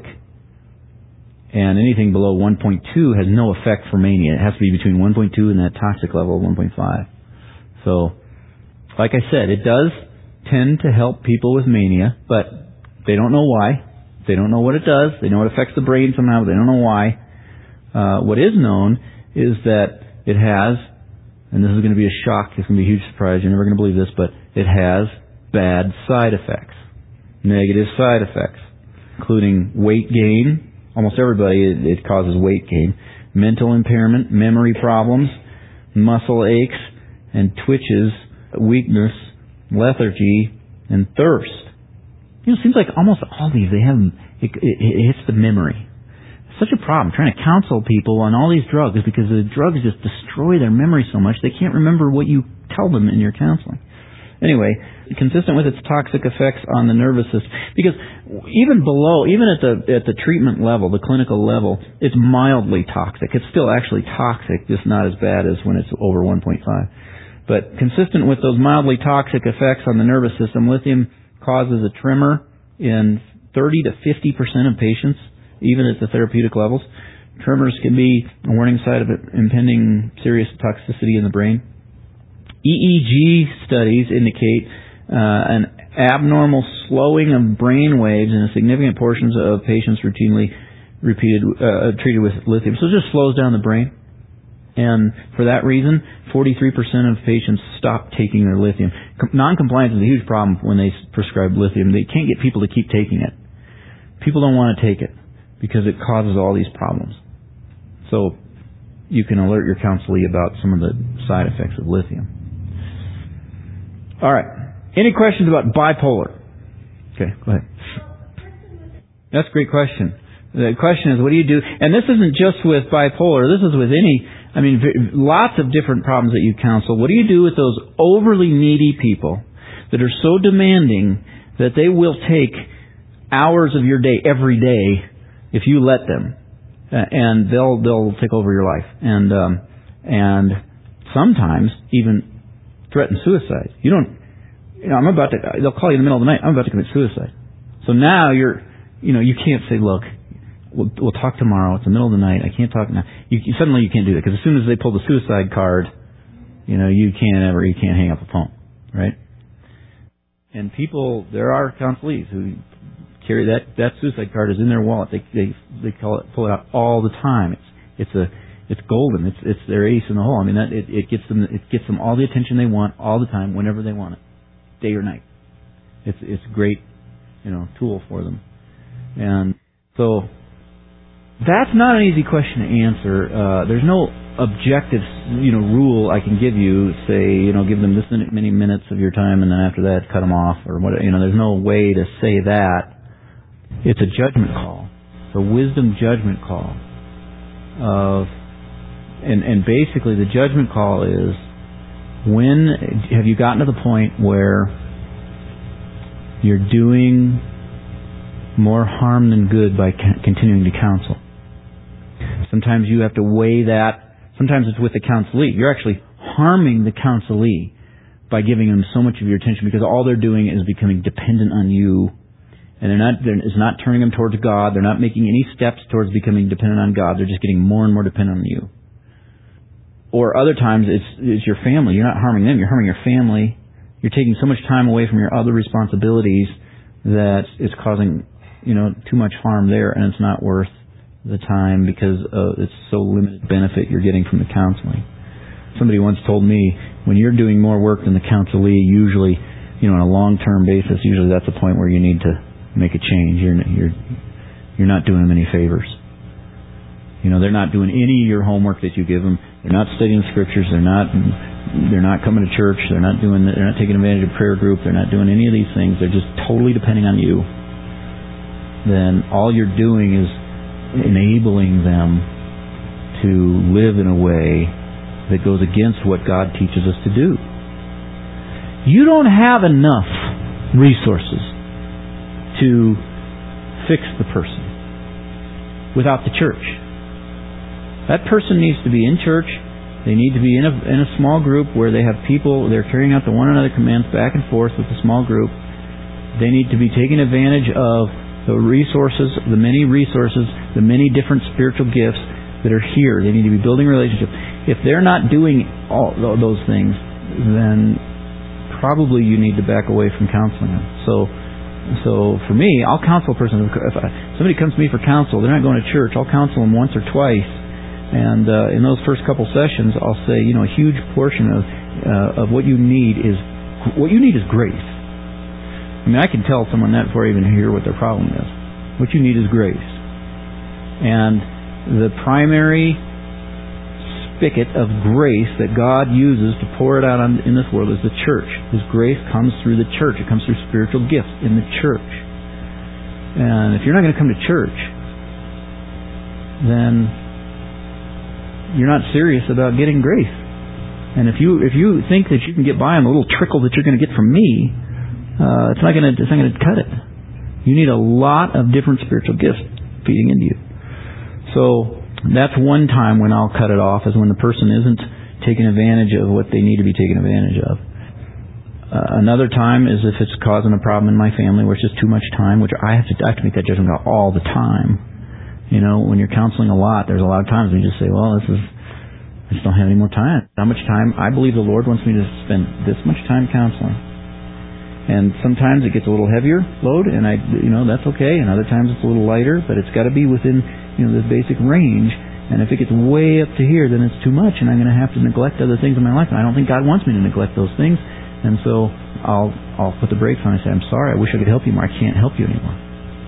and anything below 1.2 has no effect for mania. It has to be between 1.2 and that toxic level of 1.5. So, like I said, it does tend to help people with mania, but they don't know why. They don't know what it does. They know it affects the brain somehow, but they don't know why. What is known is that it has, and this is going to be a shock, it's going to be a huge surprise, you're never going to believe this, but it has bad side effects, negative side effects, including weight gain. Almost everybody, it causes weight gain, mental impairment, memory problems, muscle aches and twitches, weakness, lethargy, and thirst. You know, it seems like almost all these, it hits the memory. It's such a problem trying to counsel people on all these drugs, because the drugs just destroy their memory so much they can't remember what you tell them in your counseling. Anyway, consistent with its toxic effects on the nervous system, because even at the treatment level, the clinical level, it's mildly toxic. It's still actually toxic, just not as bad as when it's over 1.5. But consistent with those mildly toxic effects on the nervous system, lithium causes a tremor in 30 to 50% of patients, even at the therapeutic levels. Tremors can be a warning sign of impending serious toxicity in the brain. EEG studies indicate an abnormal slowing of brain waves in significant portions of patients routinely treated with lithium. So it just slows down the brain. And for that reason, 43% of patients stop taking their lithium. Non-compliance is a huge problem when they prescribe lithium. They can't get people to keep taking it. People don't want to take it because it causes all these problems. So you can alert your counselee about some of the side effects of lithium. All right. Any questions about bipolar? Okay, go ahead. That's a great question. The question is, what do you do? And this isn't just with bipolar. This is with lots of different problems that you counsel. What do you do with those overly needy people that are so demanding that they will take hours of your day every day if you let them, and they'll take over your life, and sometimes even threaten suicide. They'll call you in the middle of the night, I'm about to commit suicide. So now you can't say, look, we'll talk tomorrow, it's the middle of the night, I can't talk now. Suddenly you can't do that, because as soon as they pull the suicide card, you can't hang up the phone, right? And there are counselees who carry that suicide card is in their wallet. They pull it out all the time. It's golden. It's their ace in the hole. It gets them all the attention they want all the time, whenever they want it, day or night. It's a great tool for them. And so that's not an easy question to answer. There's no objective, rule I can give you. Say, give them this many minutes of your time, and then after that, cut them off, or what. There's no way to say that. It's a judgment call. It's a wisdom judgment call. And basically, the judgment call is, when have you gotten to the point where you're doing more harm than good by continuing to counsel? Sometimes you have to weigh that. Sometimes it's with the counselee. You're actually harming the counselee by giving them so much of your attention, because all they're doing is becoming dependent on you, and it's not turning them towards God. They're not making any steps towards becoming dependent on God. They're just getting more and more dependent on you. Or other times it's your family. You're not harming them. You're harming your family. You're taking so much time away from your other responsibilities that it's causing too much harm there, and it's not worth the time, because it's so limited benefit you're getting from the counseling. Somebody once told me, when you're doing more work than the counselee, usually, on a long-term basis, usually that's a point where you need to make a change. You're not doing them any favors. They're not doing any of your homework that you give them. They're not studying scriptures. They're not coming to church. They're not taking advantage of prayer group. They're not doing any of these things. They're just totally depending on you. Then all you're doing is enabling them to live in a way that goes against what God teaches us to do. You don't have enough resources to fix the person without the church. That person needs to be in church. They need to be in a small group where they have people, they're carrying out the one another commands back and forth with the small group. They need to be taking advantage of the resources, the many different spiritual gifts that are here. They need to be building relationships. If they're not doing all those things, then probably you need to back away from counseling them. So for me, I'll counsel a person. If somebody comes to me for counsel, they're not going to church, I'll counsel them once or twice. And in those first couple sessions, I'll say, a huge portion of what you need is grace. I mean, I can tell someone that before I even hear what their problem is. What you need is grace. And the primary spigot of grace that God uses to pour it out in this world is the church. His grace comes through the church. It comes through spiritual gifts in the church. And if you're not going to come to church, then you're not serious about getting grace. And if you think that you can get by on the little trickle that you're going to get from me, it's not going to cut it. You need a lot of different spiritual gifts feeding into you. So that's one time when I'll cut it off, is when the person isn't taking advantage of what they need to be taken advantage of. Another time is if it's causing a problem in my family where it's just too much time, which I have to make that judgment call all the time. When you're counseling a lot, there's a lot of times when you just say, well, I just don't have any more time. How much time? I believe the Lord wants me to spend this much time counseling. And sometimes it gets a little heavier load, and that's okay. And other times it's a little lighter, but it's got to be within, this basic range. And if it gets way up to here, then it's too much, and I'm going to have to neglect other things in my life. And I don't think God wants me to neglect those things. And so I'll put the brakes on and say, I'm sorry, I wish I could help you more. I can't help you anymore.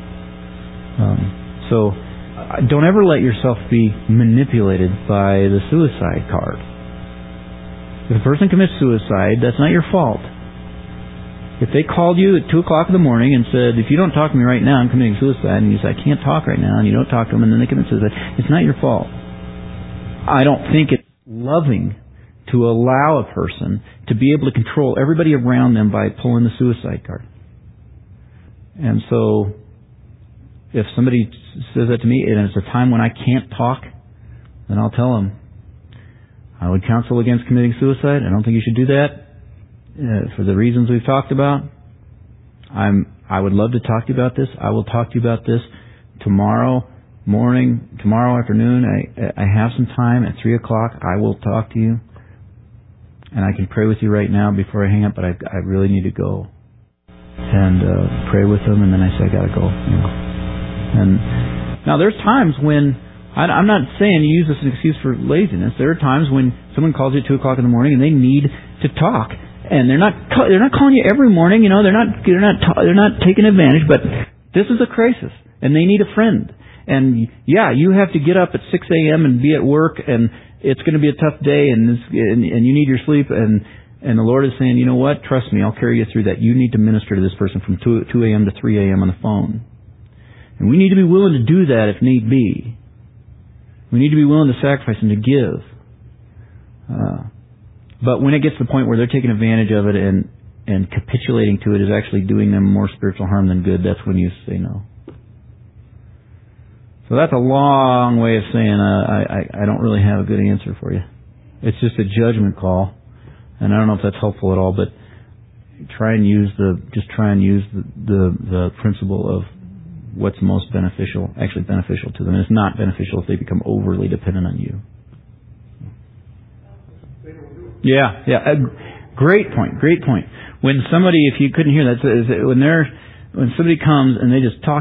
So don't ever let yourself be manipulated by the suicide card. If a person commits suicide, that's not your fault. If they called you at 2 o'clock in the morning and said, if you don't talk to me right now, I'm committing suicide, and you say, I can't talk right now, and you don't talk to them, and then they commit suicide, it's not your fault. I don't think it's loving to allow a person to be able to control everybody around them by pulling the suicide card. And so, if somebody says that to me, and it's a time when I can't talk, then I'll tell them, I would counsel against committing suicide. I don't think you should do that. For the reasons we've talked about. I would love to talk to you about this. I will talk to you about this tomorrow morning, tomorrow afternoon. I have some time at 3 o'clock. I will talk to you. And I can pray with you right now before I hang up, but I really need to go. And pray with them, and then I say, I got to go. And now there's times when, I'm not saying you use this as an excuse for laziness. There are times when someone calls you at 2 o'clock in the morning and they need to talk. And they're not calling you every morning, they're not taking advantage, but this is a crisis, and they need a friend. And yeah, you have to get up at 6 a.m. and be at work, and it's going to be a tough day and you need your sleep, and the Lord is saying, you know what, trust me, I'll carry you through that. You need to minister to this person from 2 a.m. to 3 a.m. on the phone. And we need to be willing to do that if need be. We need to be willing to sacrifice and to give. But when it gets to the point where they're taking advantage of it and capitulating to it is actually doing them more spiritual harm than good, that's when you say no. So that's a long way of saying I don't really have a good answer for you. It's just a judgment call, and I don't know if that's helpful at all. But try and use the principle of what's most beneficial to them. And it's not beneficial if they become overly dependent on you. Yeah. Great point. When somebody, if you couldn't hear that, when somebody comes and they just talk.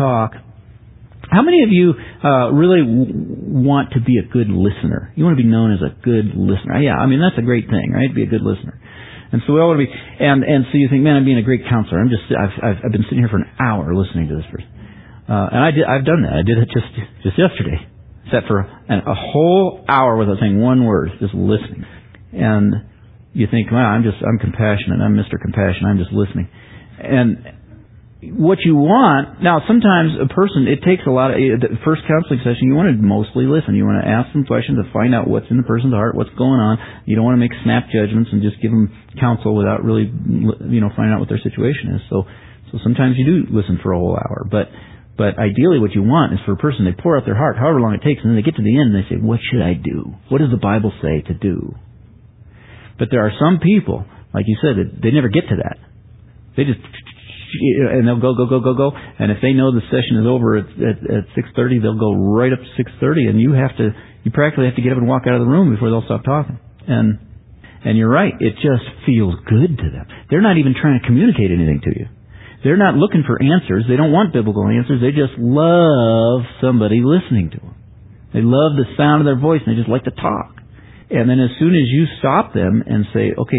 How many of you really want to be a good listener? You want to be known as a good listener. Yeah, I mean, that's a great thing, right? Be a good listener. And so we all want to be, and so you think, man, I'm being a great counselor. I've been sitting here for an hour listening to this person. And I've done that. I did it just yesterday. Sat for a whole hour without saying one word, just listening. And you think, wow, I'm compassionate. I'm Mr. Compassion. I'm just listening. And what you want, now sometimes a person, it takes a lot of, the first counseling session, you want to mostly listen. You want to ask them questions to find out what's in the person's heart, what's going on. You don't want to make snap judgments and just give them counsel without really, finding out what their situation is. So sometimes you do listen for a whole hour. But ideally what you want is for a person, they pour out their heart, however long it takes, and then they get to the end and they say, what should I do? What does the Bible say to do? But there are some people, like you said, that they never get to that. They just, and they'll go. And if they know the session is over at 6:30, they'll go right up to 6:30, and you practically have to get up and walk out of the room before they'll stop talking. And you're right, it just feels good to them. They're not even trying to communicate anything to you. They're not looking for answers. They don't want biblical answers. They just love somebody listening to them. They love the sound of their voice, and they just like to talk. And then as soon as you stop them and say, okay,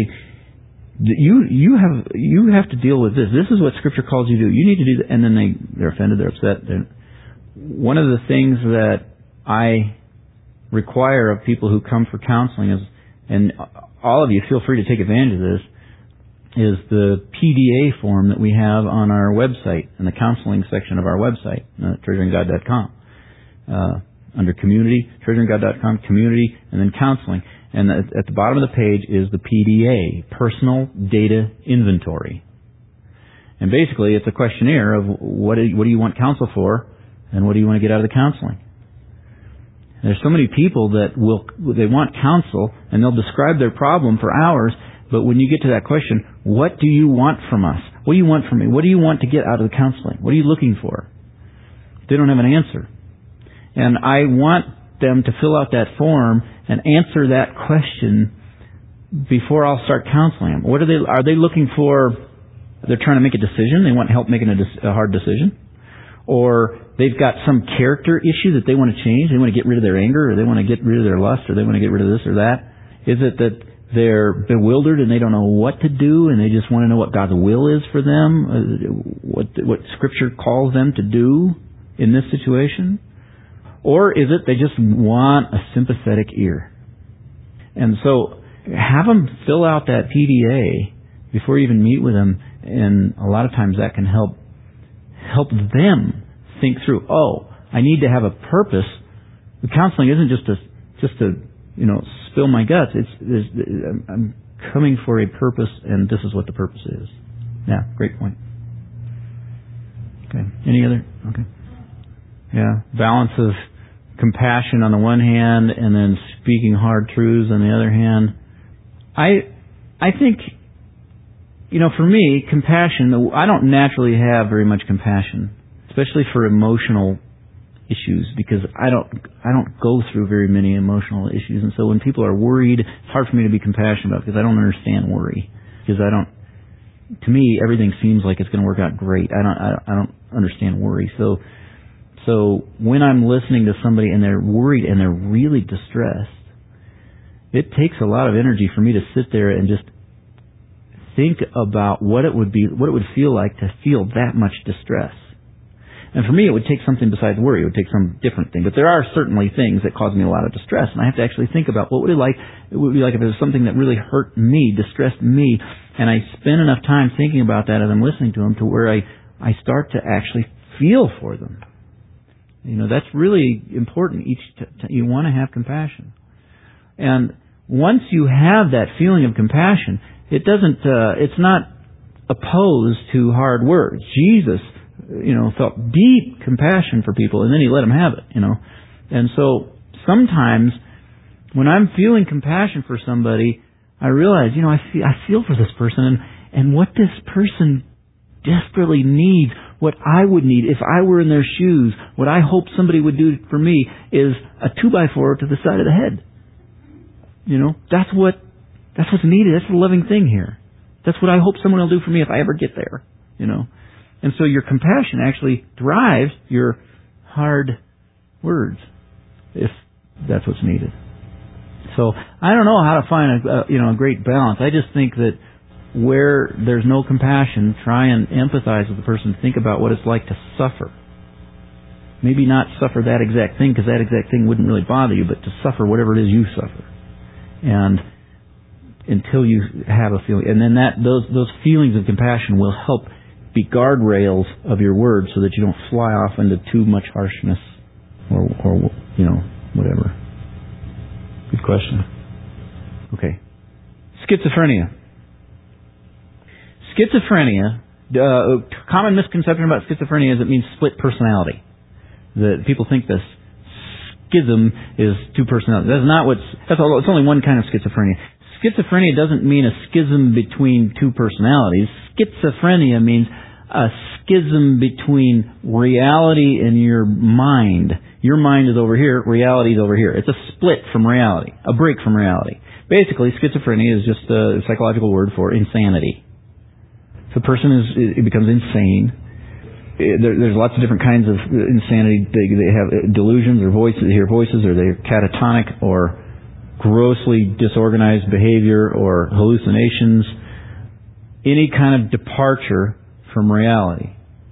you have to deal with this. This is what Scripture calls you to do. You need to do that. And then they're offended, they're upset. One of the things that I require of people who come for counseling is, and all of you feel free to take advantage of this, is the PDA form that we have on our website, in the counseling section of our website, treasuringgod.com. Under community, treasuringgod.com, community, and then counseling. And at the bottom of the page is the PDA, Personal Data Inventory. And basically it's a questionnaire of what do you want counsel for, and what do you want to get out of the counseling. There's so many people that they want counsel, and they'll describe their problem for hours, but when you get to that question, what do you want from us? What do you want from me? What do you want to get out of the counseling? What are you looking for? They don't have an answer. And I want them to fill out that form and answer that question before I'll start counseling them. What are they looking for? They're trying to make a decision. They want help making a hard decision. Or they've got some character issue that they want to change. They want to get rid of their anger, or they want to get rid of their lust, or they want to get rid of this or that. Is it that they're bewildered and they don't know what to do, and they just want to know what God's will is for them, what Scripture calls them to do in this situation? Or is it they just want a sympathetic ear? And so have them fill out that PDA before you even meet with them, and a lot of times that can help them think through, I need to have a purpose. The counseling isn't just to spill my guts. I'm coming for a purpose, and this is what the purpose is. Yeah, great point. Okay. Any other? Okay. Yeah, balance of compassion on the one hand, and then speaking hard truths on the other hand. I think, for me, compassion, I don't naturally have very much compassion, especially for emotional issues, because I don't go through very many emotional issues. And so when people are worried, it's hard for me to be compassionate about, because I don't understand worry. Because to me, everything seems like it's going to work out great. I don't understand worry. So when I'm listening to somebody and they're worried and they're really distressed, it takes a lot of energy for me to sit there and just think about what it would feel like to feel that much distress. And for me, it would take something besides worry. It would take some different thing. But there are certainly things that cause me a lot of distress, and I have to actually think about what would it would be like if it was something that really hurt me, distressed me, and I spend enough time thinking about that as I'm listening to them to where I start to actually feel for them. That's really important. You want to have compassion. And once you have that feeling of compassion, it's not opposed to hard words. Jesus, felt deep compassion for people, and then He let them have it, And so sometimes when I'm feeling compassion for somebody, I realize, I feel for this person, and what this person desperately needs, what I would need if I were in their shoes, what I hope somebody would do for me is a 2x4 to the side of the head. That's what's needed. That's the loving thing here. That's what I hope someone will do for me if I ever get there. And so your compassion actually drives your hard words, if that's what's needed. So I don't know how to find a great balance. I just think that where there's no compassion, try and empathize with the person. Think about what it's like to suffer. Maybe not suffer that exact thing, because that exact thing wouldn't really bother you, but to suffer whatever it is you suffer. And until you have a feeling, and then those feelings of compassion will help be guardrails of your words so that you don't fly off into too much harshness or whatever. Good question. Okay. Schizophrenia. Schizophrenia, common misconception about schizophrenia is it means split personality. That people think this schism is two personalities. It's only one kind of schizophrenia. Schizophrenia doesn't mean a schism between two personalities. Schizophrenia means a schism between reality and your mind. Your mind is over here, reality is over here. It's a split from reality, a break from reality. Basically, schizophrenia is just a psychological word for insanity. If a person becomes insane, there's lots of different kinds of insanity. They have delusions or voices, they hear voices, or they're catatonic, or grossly disorganized behavior, or hallucinations. Any kind of departure from reality.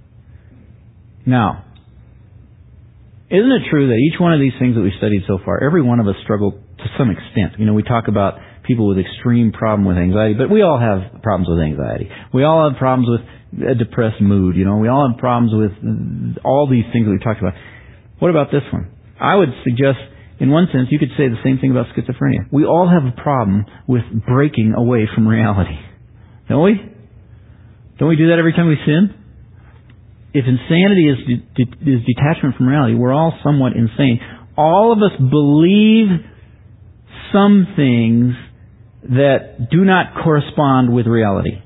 Now, isn't it true that each one of these things that we've studied so far, every one of us struggled to some extent? We talk about people with extreme problem with anxiety, but we all have problems with anxiety. We all have problems with a depressed mood. We all have problems with all these things that we've talked about. What about this one? I would suggest, in one sense, you could say the same thing about schizophrenia. We all have a problem with breaking away from reality. Don't we? Don't we do that every time we sin? If insanity is detachment from reality, we're all somewhat insane. All of us believe some things that do not correspond with reality.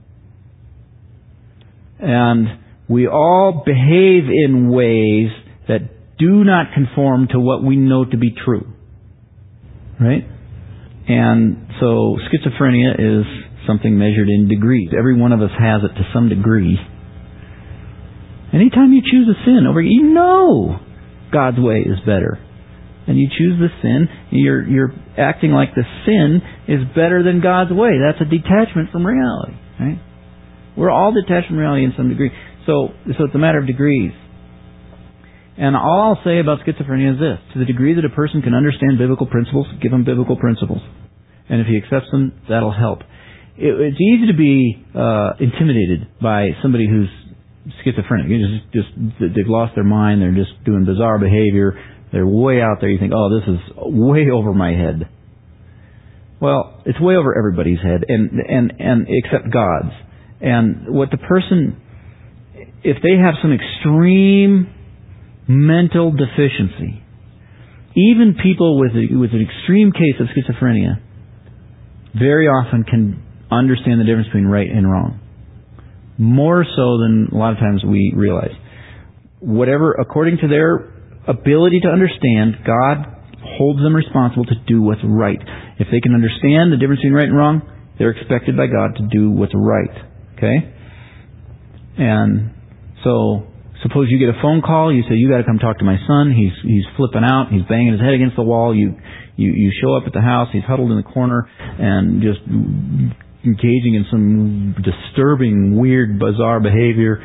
And we all behave in ways that do not conform to what we know to be true. Right? And so schizophrenia is something measured in degrees. Every one of us has it to some degree. Anytime you choose a sin God's way is better. And you choose the sin, you're acting like the sin is better than God's way. That's a detachment from reality. Right? We're all detached from reality in some degree. So it's a matter of degrees. And all I'll say about schizophrenia is this: to the degree that a person can understand biblical principles, give them biblical principles. And if he accepts them, that'll help. It's easy to be intimidated by somebody who's schizophrenic. They've lost their mind. They're just doing bizarre behavior. They're way out there. You think, oh, this is way over my head. Well, it's way over everybody's head, and except God's. And what the person, if they have some extreme mental deficiency, even people with an extreme case of schizophrenia, very often can understand the difference between right and wrong. More so than a lot of times we realize. Whatever, according to their ability to understand, God holds them responsible to do what's right. If they can understand the difference between right and wrong, they're expected by God to do what's right. Okay? And so, suppose you get a phone call, you say, you got to come talk to my son, he's flipping out, he's banging his head against the wall, you show up at the house, he's huddled in the corner and just engaging in some disturbing, weird, bizarre behavior,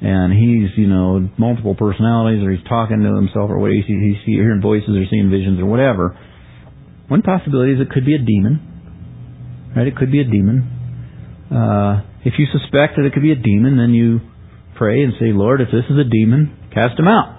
and he's, multiple personalities, or he's talking to himself, or what he's hearing voices or seeing visions or whatever. One possibility is it could be a demon, right? It could be a demon. If you suspect that it could be a demon, then you pray and say, Lord, if this is a demon, cast him out.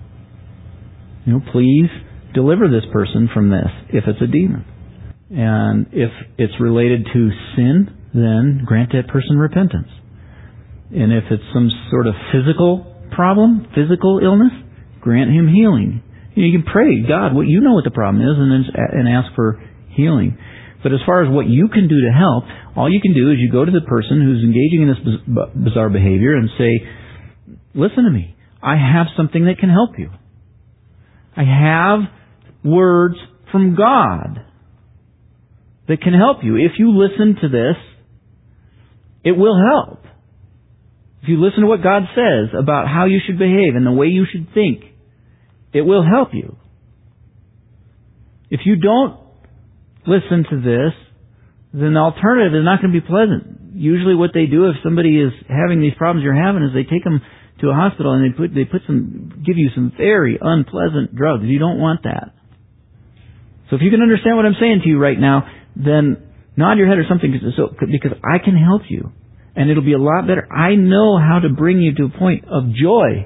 Please deliver this person from this, if it's a demon. And if it's related to sin, then grant that person repentance. And if it's some sort of physical problem, physical illness, grant him healing. You can pray, God, you know what the problem is, and ask for healing. But as far as what you can do to help, all you can do is you go to the person who's engaging in this bizarre behavior and say, listen to me. I have something that can help you. I have words from God that can help you. If you listen to this, it will help. If you listen to what God says about how you should behave and the way you should think, it will help you. If you don't listen to this, then the alternative is not going to be pleasant. Usually what they do if somebody is having these problems you're having is they take them to a hospital and give you some very unpleasant drugs. You don't want that. So if you can understand what I'm saying to you right now, then nod your head or something, because I can help you. And it'll be a lot better. I know how to bring you to a point of joy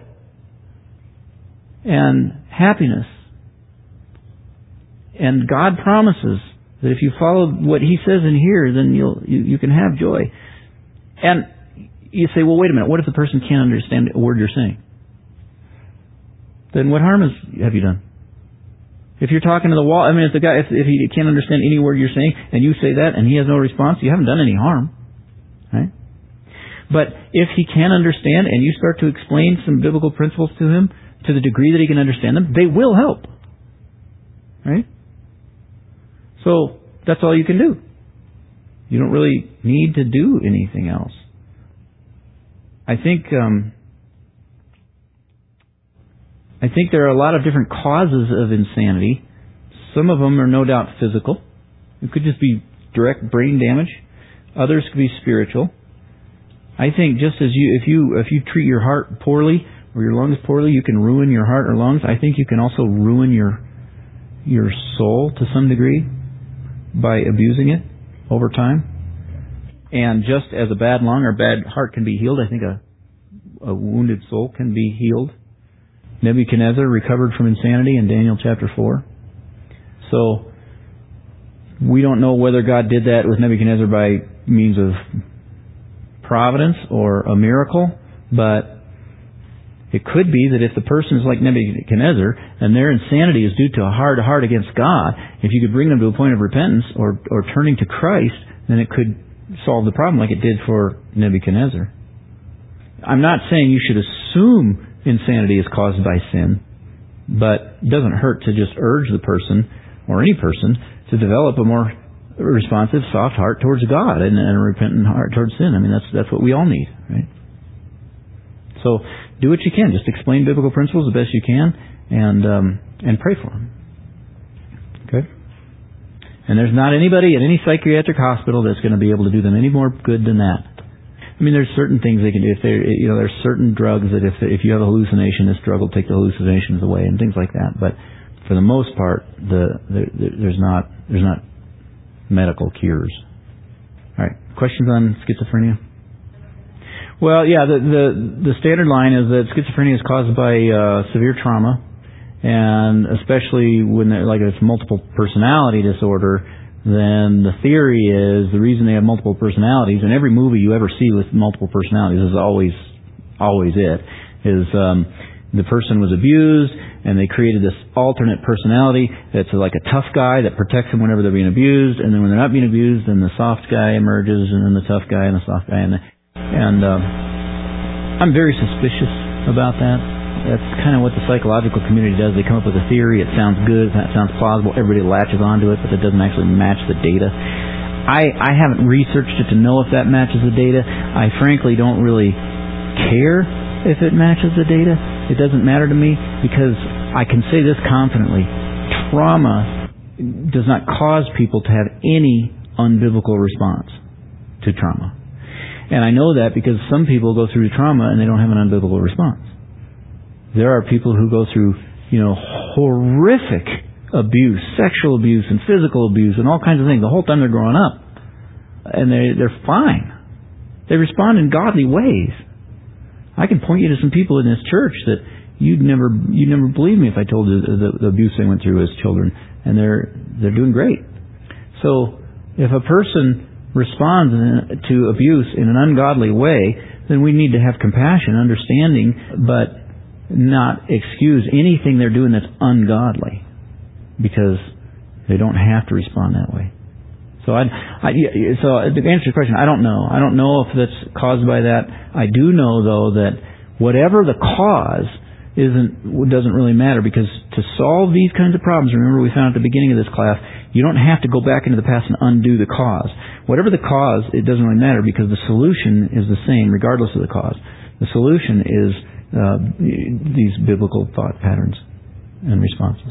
and happiness. And God promises that if you follow what He says in here, then you can have joy. And you say, well, wait a minute. What if the person can't understand a word you're saying? Then what harm have you done? If you're talking to the wall, if the guy, if he can't understand any word you're saying, and you say that, and he has no response, you haven't done any harm, right? But if he can understand, and you start to explain some biblical principles to him to the degree that he can understand them, they will help, right? So that's all you can do. You don't really need to do anything else. I think there are a lot of different causes of insanity. Some of them are no doubt physical. It could just be direct brain damage. Others could be spiritual. I think just as if you treat your heart poorly or your lungs poorly, you can ruin your heart or lungs. I think you can also ruin your soul to some degree by abusing it over time. And just as a bad lung or bad heart can be healed, I think a wounded soul can be healed. Nebuchadnezzar recovered from insanity in Daniel chapter 4. So we don't know whether God did that with Nebuchadnezzar by means of providence or a miracle, but it could be that if the person is like Nebuchadnezzar and their insanity is due to a hard heart against God, if you could bring them to a point of repentance or turning to Christ, then it could solve the problem like it did for Nebuchadnezzar. I'm not saying you should assume insanity is caused by sin, but it doesn't hurt to just urge the person or any person to develop a more responsive, soft heart towards God and a repentant heart towards sin. That's what we all need, right? So do what you can. Just explain biblical principles the best you can, and pray for them. Okay? And there's not anybody at any psychiatric hospital that's going to be able to do them any more good than that. There's certain things they can do. There's certain drugs that if you have a hallucination, this drug will take the hallucinations away and things like that. But for the most part, there's not medical cures. All right. Questions on schizophrenia? Well, yeah. The standard line is that schizophrenia is caused by severe trauma, and especially when it's multiple personality disorder. Then the theory is the reason they have multiple personalities, and every movie you ever see with multiple personalities is always it, is the person was abused, and they created this alternate personality that's like a tough guy that protects them whenever they're being abused, and then when they're not being abused, then the soft guy emerges, and then the tough guy and the soft guy. And I'm very suspicious about that. That's kind of what the psychological community does. They come up with a theory. It sounds good. It sounds plausible. Everybody latches onto it, but it doesn't actually match the data. I haven't researched it to know if that matches the data. I frankly don't really care if it matches the data. It doesn't matter to me because I can say this confidently. Trauma does not cause people to have any unbiblical response to trauma. And I know that because some people go through trauma and they don't have an unbiblical response. There are people who go through, horrific abuse, sexual abuse and physical abuse and all kinds of things the whole time they're growing up. And they're fine. They respond in godly ways. I can point you to some people in this church that you'd never believe me if I told you the abuse they went through as children, and they're doing great. So if a person responds to abuse in an ungodly way, then we need to have compassion, understanding, but not excuse anything they're doing that's ungodly, because they don't have to respond that way. So to answer your question, I don't know. I don't know if that's caused by that. I do know, though, that whatever the cause doesn't really matter, because to solve these kinds of problems, remember we found at the beginning of this class, you don't have to go back into the past and undo the cause. Whatever the cause, it doesn't really matter, because the solution is the same regardless of the cause. The solution is these biblical thought patterns and responses.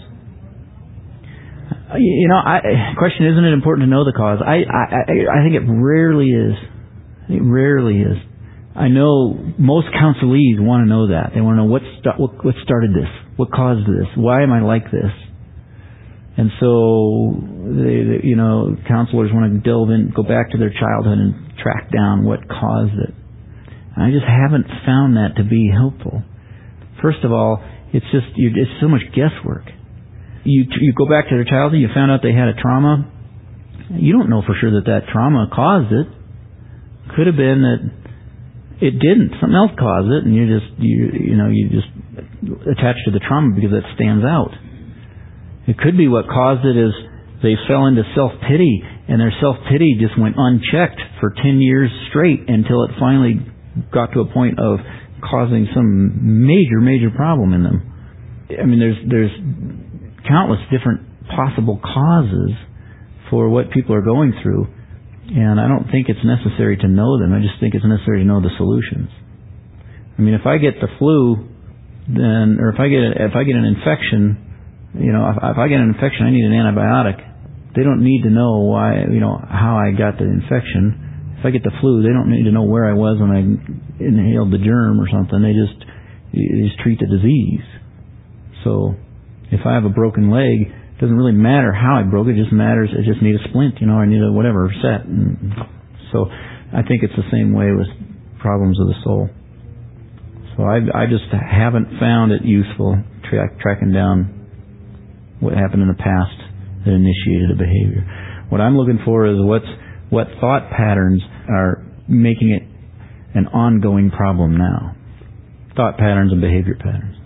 Question, isn't it important to know the cause? I think it rarely is. It rarely is. I know most counselees want to know that. They want to know what started this, what caused this, why am I like this, and so counselors want to delve in, go back to their childhood and track down what caused it. I just haven't found that to be helpful. First of all, it's so much guesswork. You go back to their childhood, you found out they had a trauma. You don't know for sure that trauma caused it. Could have been that it didn't. Something else caused it, and you just attach to the trauma because that stands out. It could be what caused it is they fell into self-pity, and their self-pity just went unchecked for 10 years straight until it finally got to a point of causing some major, major problem in them. I mean, there's countless different possible causes for what people are going through, and I don't think it's necessary to know them. I just think it's necessary to know the solutions. I mean, if I get the flu, or if I get an infection, if I get an infection, I need an antibiotic. They don't need to know why, how I got the infection. If I get the flu, they don't need to know where I was when I inhaled the germ or something. They just treat the disease. So if I have a broken leg, it doesn't really matter how I broke it. It just matters. I just need a splint, I need a whatever set. And so I think it's the same way with problems of the soul. So I just haven't found it useful tracking down what happened in the past that initiated a behavior. What I'm looking for is what thought patterns are making it an ongoing problem now. Thought patterns and behavior patterns.